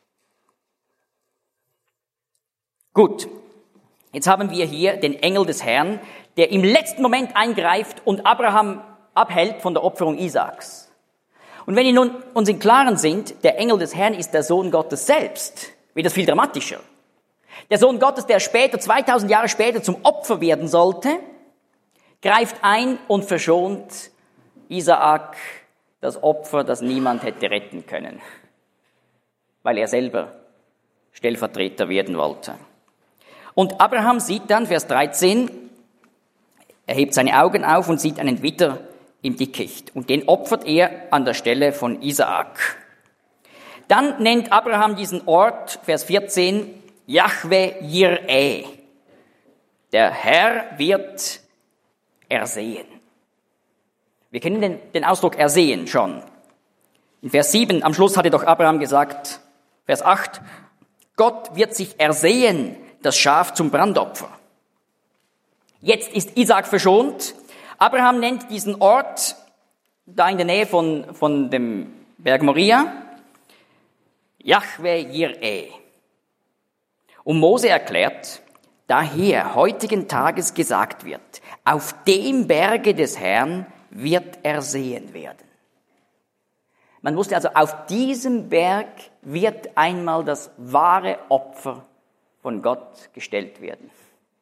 Gut, jetzt haben wir hier den Engel des Herrn, der im letzten Moment eingreift und Abraham abhält von der Opferung Isaaks. Und wenn wir nun uns im Klaren sind, der Engel des Herrn ist der Sohn Gottes selbst, wird das viel dramatischer. Der Sohn Gottes, der später, 2000 Jahre später zum Opfer werden sollte, greift ein und verschont Isaak, das Opfer, das niemand hätte retten können, weil er selber Stellvertreter werden wollte. Und Abraham sieht dann, Vers 13, er hebt seine Augen auf und sieht einen Widder im Dickicht. Und den opfert er an der Stelle von Isaak. Dann nennt Abraham diesen Ort, Vers 14, Jahwe Jireh. Der Herr wird ersehen. Wir kennen den Ausdruck ersehen schon. In Vers 7, am Schluss hatte doch Abraham gesagt, Vers 8, Gott wird sich ersehen, das Schaf zum Brandopfer. Jetzt ist Isaak verschont. Abraham nennt diesen Ort, da in der Nähe von dem Berg Moria, Jahwe Jireh. Und Mose erklärt, daher heutigen Tages gesagt wird, auf dem Berge des Herrn wird ersehen werden. Man wusste also, auf diesem Berg wird einmal das wahre Opfer von Gott gestellt werden.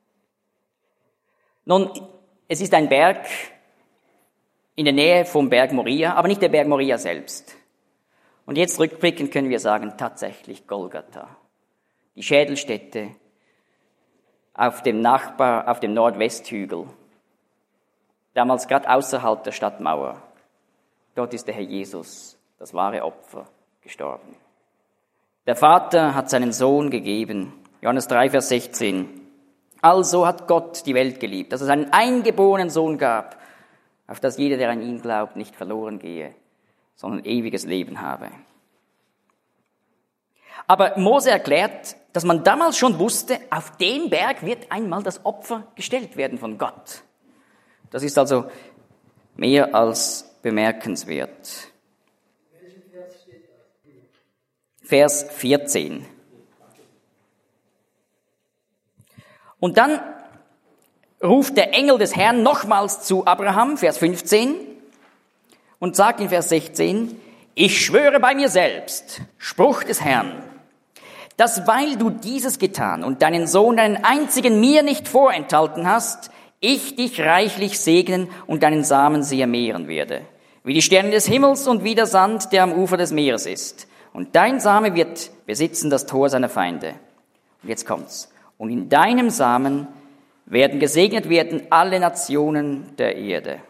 Nun, es ist ein Berg in der Nähe vom Berg Moria, aber nicht der Berg Moria selbst. Und jetzt rückblickend können wir sagen, tatsächlich Golgatha. Die Schädelstätte auf dem Nordwesthügel, damals gerade außerhalb der Stadtmauer. Dort ist der Herr Jesus, das wahre Opfer, gestorben. Der Vater hat seinen Sohn gegeben, Johannes 3, Vers 16. Also hat Gott die Welt geliebt, dass es einen eingeborenen Sohn gab, auf dass jeder, der an ihn glaubt, nicht verloren gehe, sondern ewiges Leben habe. Aber Mose erklärt, dass man damals schon wusste, auf dem Berg wird einmal das Opfer gestellt werden von Gott. Das ist also mehr als bemerkenswert. Vers 14. Und dann ruft der Engel des Herrn nochmals zu Abraham, Vers 15, und sagt in Vers 16, ich schwöre bei mir selbst, Spruch des Herrn, dass weil du dieses getan und deinen Sohn, deinen einzigen mir nicht vorenthalten hast, ich dich reichlich segnen und deinen Samen sehr mehren werde, wie die Sterne des Himmels und wie der Sand, der am Ufer des Meeres ist. Und dein Same wird besitzen das Tor seiner Feinde. Und jetzt kommt's. Und in deinem Samen werden gesegnet werden alle Nationen der Erde.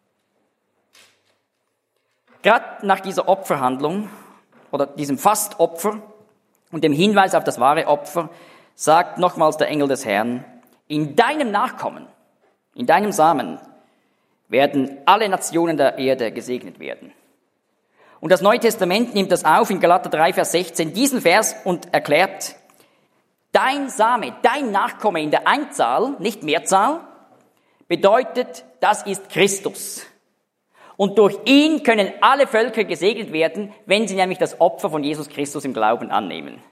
Gerade nach dieser Opferhandlung oder diesem Fastopfer und dem Hinweis auf das wahre Opfer sagt nochmals der Engel des Herrn, in deinem Nachkommen, in deinem Samen werden alle Nationen der Erde gesegnet werden. Und das Neue Testament nimmt das auf in Galater 3, Vers 16, diesen Vers und erklärt, dein Same, dein Nachkomme in der Einzahl, nicht Mehrzahl, bedeutet, das ist Christus. Und durch ihn können alle Völker gesegnet werden, wenn sie nämlich das Opfer von Jesus Christus im Glauben annehmen.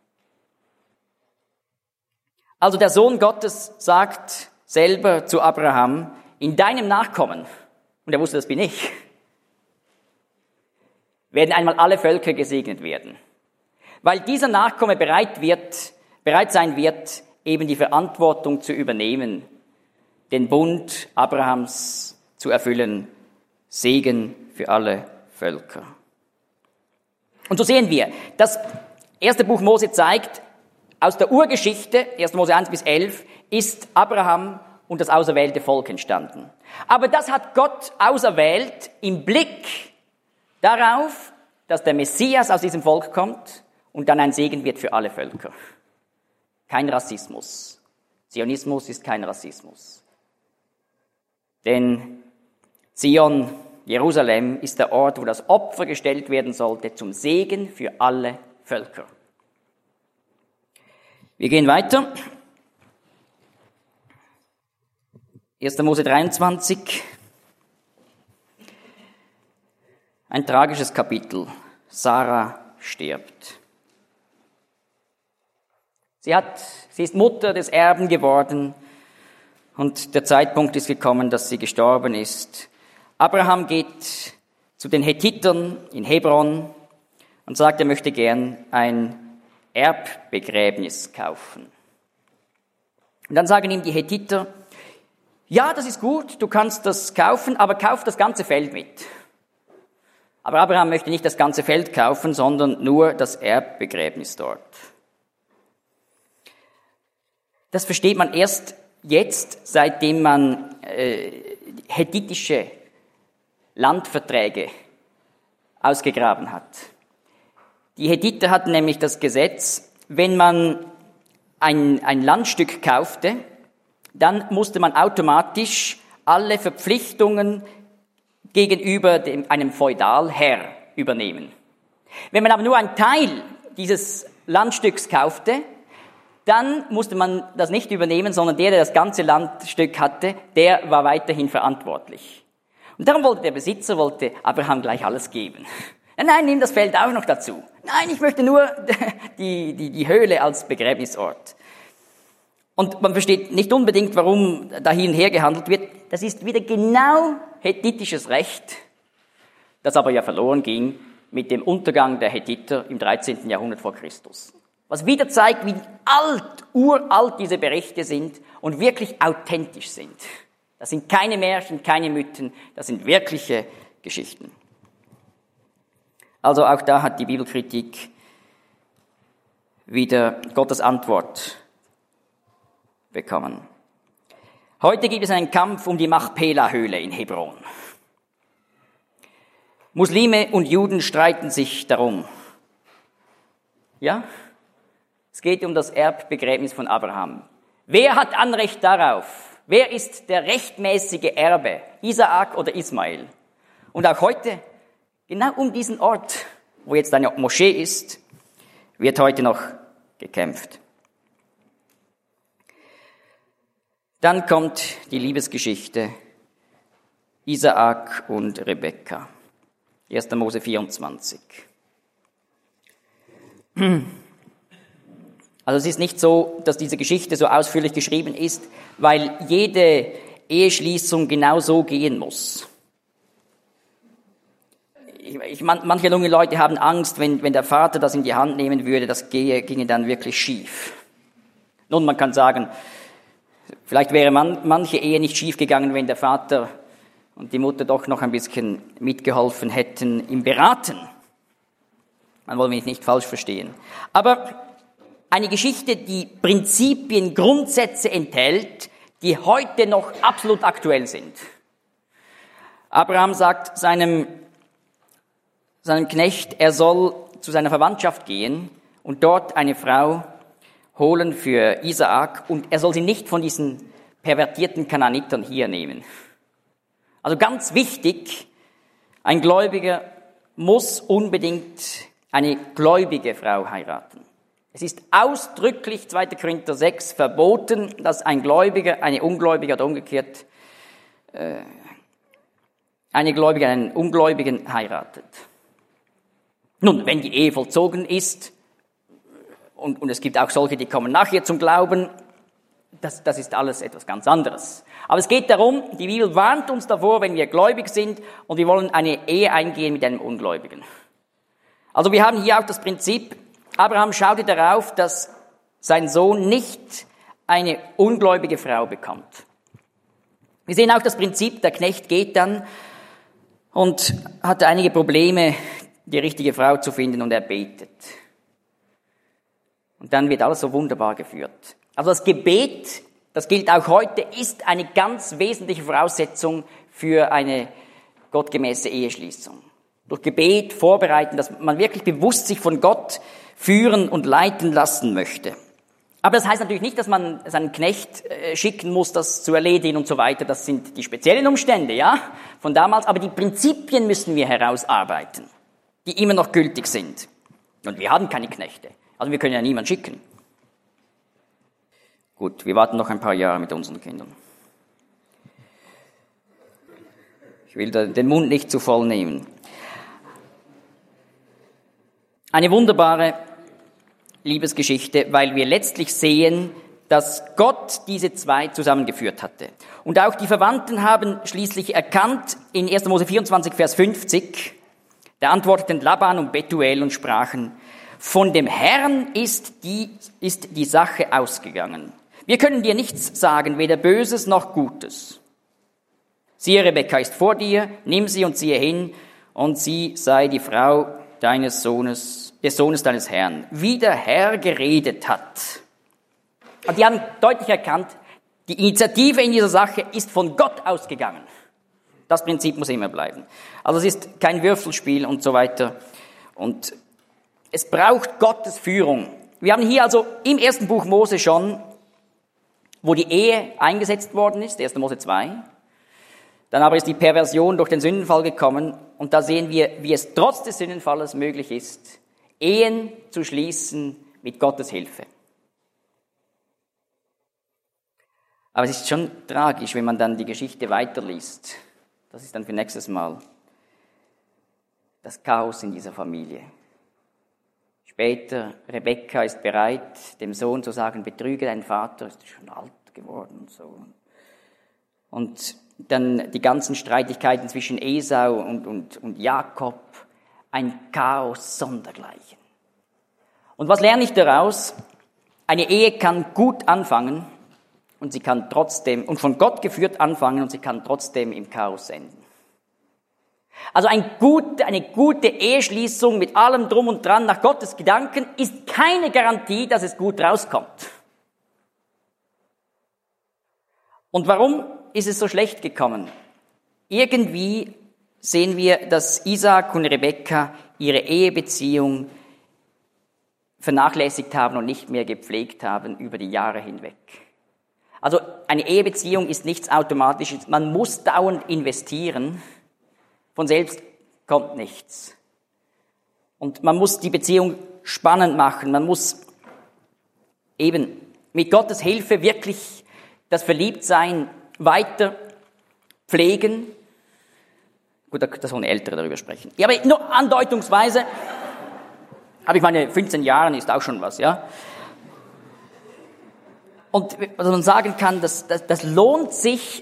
Also der Sohn Gottes sagt selber zu Abraham, in deinem Nachkommen, und er wusste, das bin ich, werden einmal alle Völker gesegnet werden. Weil dieser Nachkomme bereit sein wird, eben die Verantwortung zu übernehmen, den Bund Abrahams zu erfüllen, Segen für alle Völker. Und so sehen wir, das erste Buch Mose zeigt, aus der Urgeschichte, 1. Mose 1 bis 11, ist Abraham und das auserwählte Volk entstanden. Aber das hat Gott auserwählt im Blick darauf, dass der Messias aus diesem Volk kommt und dann ein Segen wird für alle Völker. Kein Rassismus. Zionismus ist kein Rassismus. Denn Zion, Jerusalem, ist der Ort, wo das Opfer gestellt werden sollte zum Segen für alle Völker. Wir gehen weiter. 1. Mose 23. Ein tragisches Kapitel. Sarah stirbt. Sie ist Mutter des Erben geworden und der Zeitpunkt ist gekommen, dass sie gestorben ist. Abraham geht zu den Hethitern in Hebron und sagt, er möchte gern ein Erbbegräbnis kaufen. Und dann sagen ihm die Hethiter, ja, das ist gut, du kannst das kaufen, aber kauf das ganze Feld mit. Aber Abraham möchte nicht das ganze Feld kaufen, sondern nur das Erbbegräbnis dort. Das versteht man erst jetzt, seitdem man hethitische Landverträge ausgegraben hat. Die Hethiter hatten nämlich das Gesetz, wenn man ein Landstück kaufte, dann musste man automatisch alle Verpflichtungen gegenüber einem Feudalherr übernehmen. Wenn man aber nur einen Teil dieses Landstücks kaufte, dann musste man das nicht übernehmen, sondern der das ganze Landstück hatte, der war weiterhin verantwortlich. Und darum wollte der Besitzer Abraham gleich alles geben. Nein, nimm das Feld auch noch dazu. Nein, ich möchte nur die Höhle als Begräbnisort. Und man versteht nicht unbedingt, warum da hin und her gehandelt wird. Das ist wieder genau hethitisches Recht, das aber ja verloren ging mit dem Untergang der Hethiter im 13. Jahrhundert vor Christus. Was wieder zeigt, wie uralt diese Berichte sind und wirklich authentisch sind. Das sind keine Märchen, keine Mythen, das sind wirkliche Geschichten. Also auch da hat die Bibelkritik wieder Gottes Antwort bekommen. Heute gibt es einen Kampf um die Machpela-Höhle in Hebron. Muslime und Juden streiten sich darum. Ja? Es geht um das Erbbegräbnis von Abraham. Wer hat Anrecht darauf? Wer ist der rechtmäßige Erbe? Isaak oder Ismael? Und auch heute, genau um diesen Ort, wo jetzt eine Moschee ist, wird heute noch gekämpft. Dann kommt die Liebesgeschichte Isaak und Rebekka. 1. Mose 24. Also es ist nicht so, dass diese Geschichte so ausführlich geschrieben ist, weil jede Eheschließung genau so gehen muss. Manche junge Leute haben Angst, wenn der Vater das in die Hand nehmen würde, das ginge dann wirklich schief. Nun, man kann sagen, vielleicht wäre manche Ehe nicht schief gegangen, wenn der Vater und die Mutter doch noch ein bisschen mitgeholfen hätten im Beraten. Man will mich nicht falsch verstehen. Aber eine Geschichte, die Prinzipien, Grundsätze enthält, die heute noch absolut aktuell sind. Abraham sagt seinem Knecht, er soll zu seiner Verwandtschaft gehen und dort eine Frau holen für Isaak und er soll sie nicht von diesen pervertierten Kanaanitern hier nehmen. Also ganz wichtig, ein Gläubiger muss unbedingt eine gläubige Frau heiraten. Es ist ausdrücklich 2. Korinther 6 verboten, dass ein Gläubiger, eine Ungläubige oder umgekehrt, eine Gläubige einen Ungläubigen heiratet. Nun, wenn die Ehe vollzogen ist, und es gibt auch solche, die kommen nachher zum Glauben, das ist alles etwas ganz anderes. Aber es geht darum, die Bibel warnt uns davor, wenn wir gläubig sind und wir wollen eine Ehe eingehen mit einem Ungläubigen. Also wir haben hier auch das Prinzip, Abraham schaute darauf, dass sein Sohn nicht eine ungläubige Frau bekommt. Wir sehen auch das Prinzip, der Knecht geht dann und hat einige Probleme, die richtige Frau zu finden, und er betet. Und dann wird alles so wunderbar geführt. Also das Gebet, das gilt auch heute, ist eine ganz wesentliche Voraussetzung für eine gottgemäße Eheschließung. Durch Gebet vorbereiten, dass man wirklich bewusst sich von Gott führen und leiten lassen möchte. Aber das heißt natürlich nicht, dass man seinen Knecht schicken muss, das zu erledigen und so weiter. Das sind die speziellen Umstände, ja, von damals. Aber die Prinzipien müssen wir herausarbeiten, die immer noch gültig sind. Und wir haben keine Knechte. Also wir können ja niemanden schicken. Gut, wir warten noch ein paar Jahre mit unseren Kindern. Ich will den Mund nicht zu voll nehmen. Eine wunderbare Liebesgeschichte, weil wir letztlich sehen, dass Gott diese zwei zusammengeführt hatte. Und auch die Verwandten haben schließlich erkannt, in 1. Mose 24, Vers 50, da antworteten Laban und Betuel und sprachen, von dem Herrn ist die Sache ausgegangen. Wir können dir nichts sagen, weder Böses noch Gutes. Siehe, Rebekka ist vor dir, nimm sie und ziehe hin, und sie sei die Frau des Sohnes deines Herrn, wie der Herr geredet hat. Und die haben deutlich erkannt, die Initiative in dieser Sache ist von Gott ausgegangen. Das Prinzip muss immer bleiben. Also es ist kein Würfelspiel und so weiter. Und es braucht Gottes Führung. Wir haben hier also im ersten Buch Mose schon, wo die Ehe eingesetzt worden ist, 1. Mose 2. Dann aber ist die Perversion durch den Sündenfall gekommen. Und da sehen wir, wie es trotz des Sündenfalles möglich ist, Ehen zu schließen mit Gottes Hilfe. Aber es ist schon tragisch, wenn man dann die Geschichte weiterliest. Das ist dann für nächstes Mal das Chaos in dieser Familie. Später, Rebekka ist bereit, dem Sohn zu sagen, betrüge deinen Vater, ist schon alt geworden und so. Und dann die ganzen Streitigkeiten zwischen Esau und Jakob, ein Chaos sondergleichen. Und was lerne ich daraus? Eine Ehe kann gut anfangen und sie kann trotzdem, und von Gott geführt anfangen und sie kann trotzdem im Chaos enden. Also eine gute Eheschließung mit allem Drum und Dran nach Gottes Gedanken ist keine Garantie, dass es gut rauskommt. Und warum ist es so schlecht gekommen? Irgendwie sehen wir, dass Isaak und Rebekka ihre Ehebeziehung vernachlässigt haben und nicht mehr gepflegt haben über die Jahre hinweg. Also eine Ehebeziehung ist nichts Automatisches. Man muss dauernd investieren. Von selbst kommt nichts. Und man muss die Beziehung spannend machen. Man muss eben mit Gottes Hilfe wirklich das Verliebtsein weiter pflegen Gut, da sollen Ältere darüber sprechen. Ja, aber nur andeutungsweise. Aber ich meine, 15 Jahren ist auch schon was, ja. Und was man sagen kann, das lohnt sich,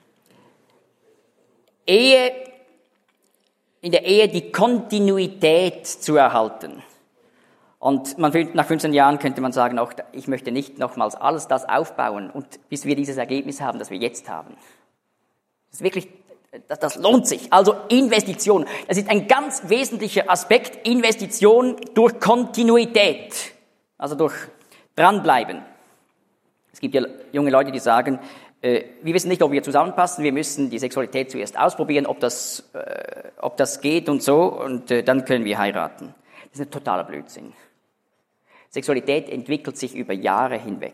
in der Ehe die Kontinuität zu erhalten. Und nach 15 Jahren könnte man sagen, auch, ich möchte nicht nochmals alles das aufbauen, und bis wir dieses Ergebnis haben, das wir jetzt haben. Das ist wirklich, das lohnt sich. Also Investition. Das ist ein ganz wesentlicher Aspekt. Investition durch Kontinuität. Also durch Dranbleiben. Es gibt ja junge Leute, die sagen, wir wissen nicht, ob wir zusammenpassen, wir müssen die Sexualität zuerst ausprobieren, ob das geht und so, und dann können wir heiraten. Das ist ein totaler Blödsinn. Sexualität entwickelt sich über Jahre hinweg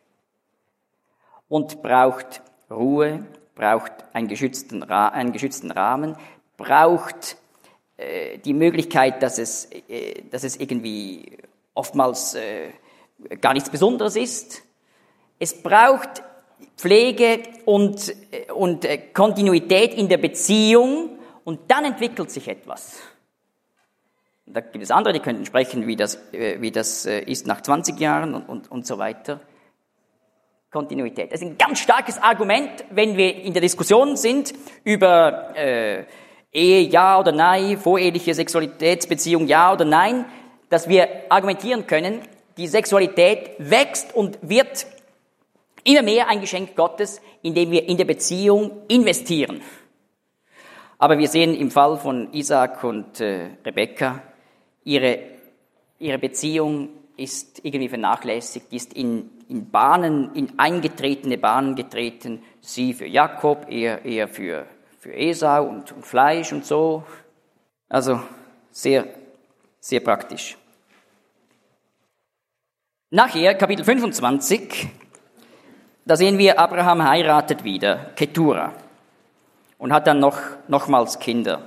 und braucht Ruhe, braucht einen geschützten Rahmen, braucht die Möglichkeit, dass es irgendwie oftmals gar nichts Besonderes ist. Es braucht Pflege und Kontinuität in der Beziehung, und dann entwickelt sich etwas. Da gibt es andere, die könnten sprechen, wie das ist nach 20 Jahren und so weiter. Kontinuität. Das ist ein ganz starkes Argument, wenn wir in der Diskussion sind über Ehe, ja oder nein, voreheliche Sexualitätsbeziehung, ja oder nein, dass wir argumentieren können, die Sexualität wächst und wird immer mehr ein Geschenk Gottes, indem wir in der Beziehung investieren. Aber wir sehen im Fall von Isaac und Rebekka, ihre Beziehung ist irgendwie vernachlässigt, ist in eingetretene Bahnen getreten. Sie für Jakob, eher für Esau und Fleisch und so. Also sehr, sehr praktisch. Nachher, Kapitel 25, da sehen wir, Abraham heiratet wieder, Ketura, und hat dann nochmals Kinder.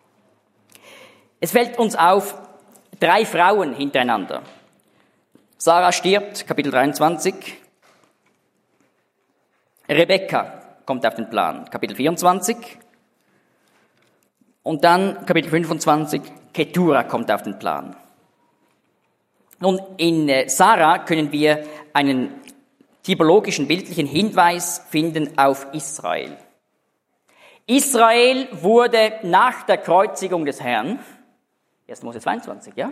Es fällt uns auf, 3 Frauen hintereinander. Sarah stirbt, Kapitel 23. Rebekka kommt auf den Plan, Kapitel 24. Und dann, Kapitel 25, Ketura kommt auf den Plan. Nun, in Sarah können wir einen typologischen, bildlichen Hinweis finden auf Israel. Israel wurde nach der Kreuzigung des Herrn, 1. Mose 22, ja,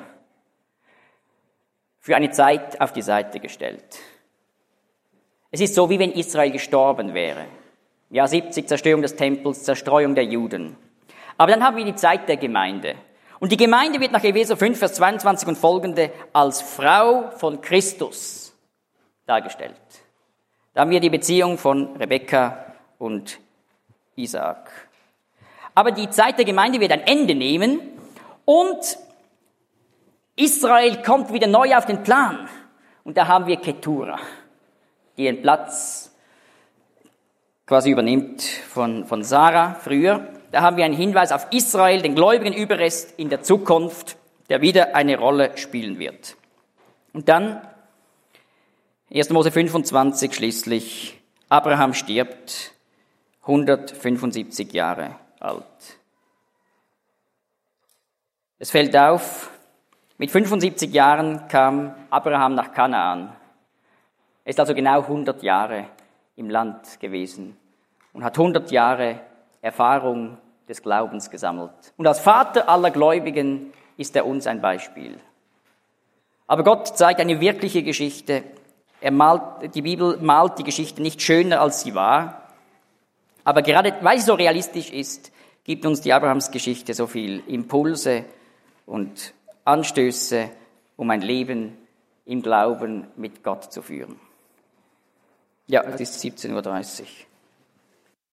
für eine Zeit auf die Seite gestellt. Es ist so, wie wenn Israel gestorben wäre. Jahr 70, Zerstörung des Tempels, Zerstreuung der Juden. Aber dann haben wir die Zeit der Gemeinde. Und die Gemeinde wird nach Epheser 5, Vers 22 und folgende als Frau von Christus dargestellt. Da haben wir die Beziehung von Rebekka und Isaak. Aber die Zeit der Gemeinde wird ein Ende nehmen und Israel kommt wieder neu auf den Plan. Und da haben wir Ketura, die den Platz quasi übernimmt von Sarah früher. Da haben wir einen Hinweis auf Israel, den gläubigen Überrest in der Zukunft, der wieder eine Rolle spielen wird. Und dann 1. Mose 25 schließlich, Abraham stirbt, 175 Jahre alt. Es fällt auf, mit 75 Jahren kam Abraham nach Kanaan. Er ist also genau 100 Jahre im Land gewesen und hat 100 Jahre Erfahrung des Glaubens gesammelt. Und als Vater aller Gläubigen ist er uns ein Beispiel. Aber Gott zeigt eine wirkliche Geschichte. Die Bibel malt die Geschichte nicht schöner, als sie war. Aber gerade weil sie so realistisch ist, gibt uns die Abrahamsgeschichte so viel Impulse und Anstöße, um ein Leben im Glauben mit Gott zu führen. Ja, es ist 17:30 Uhr.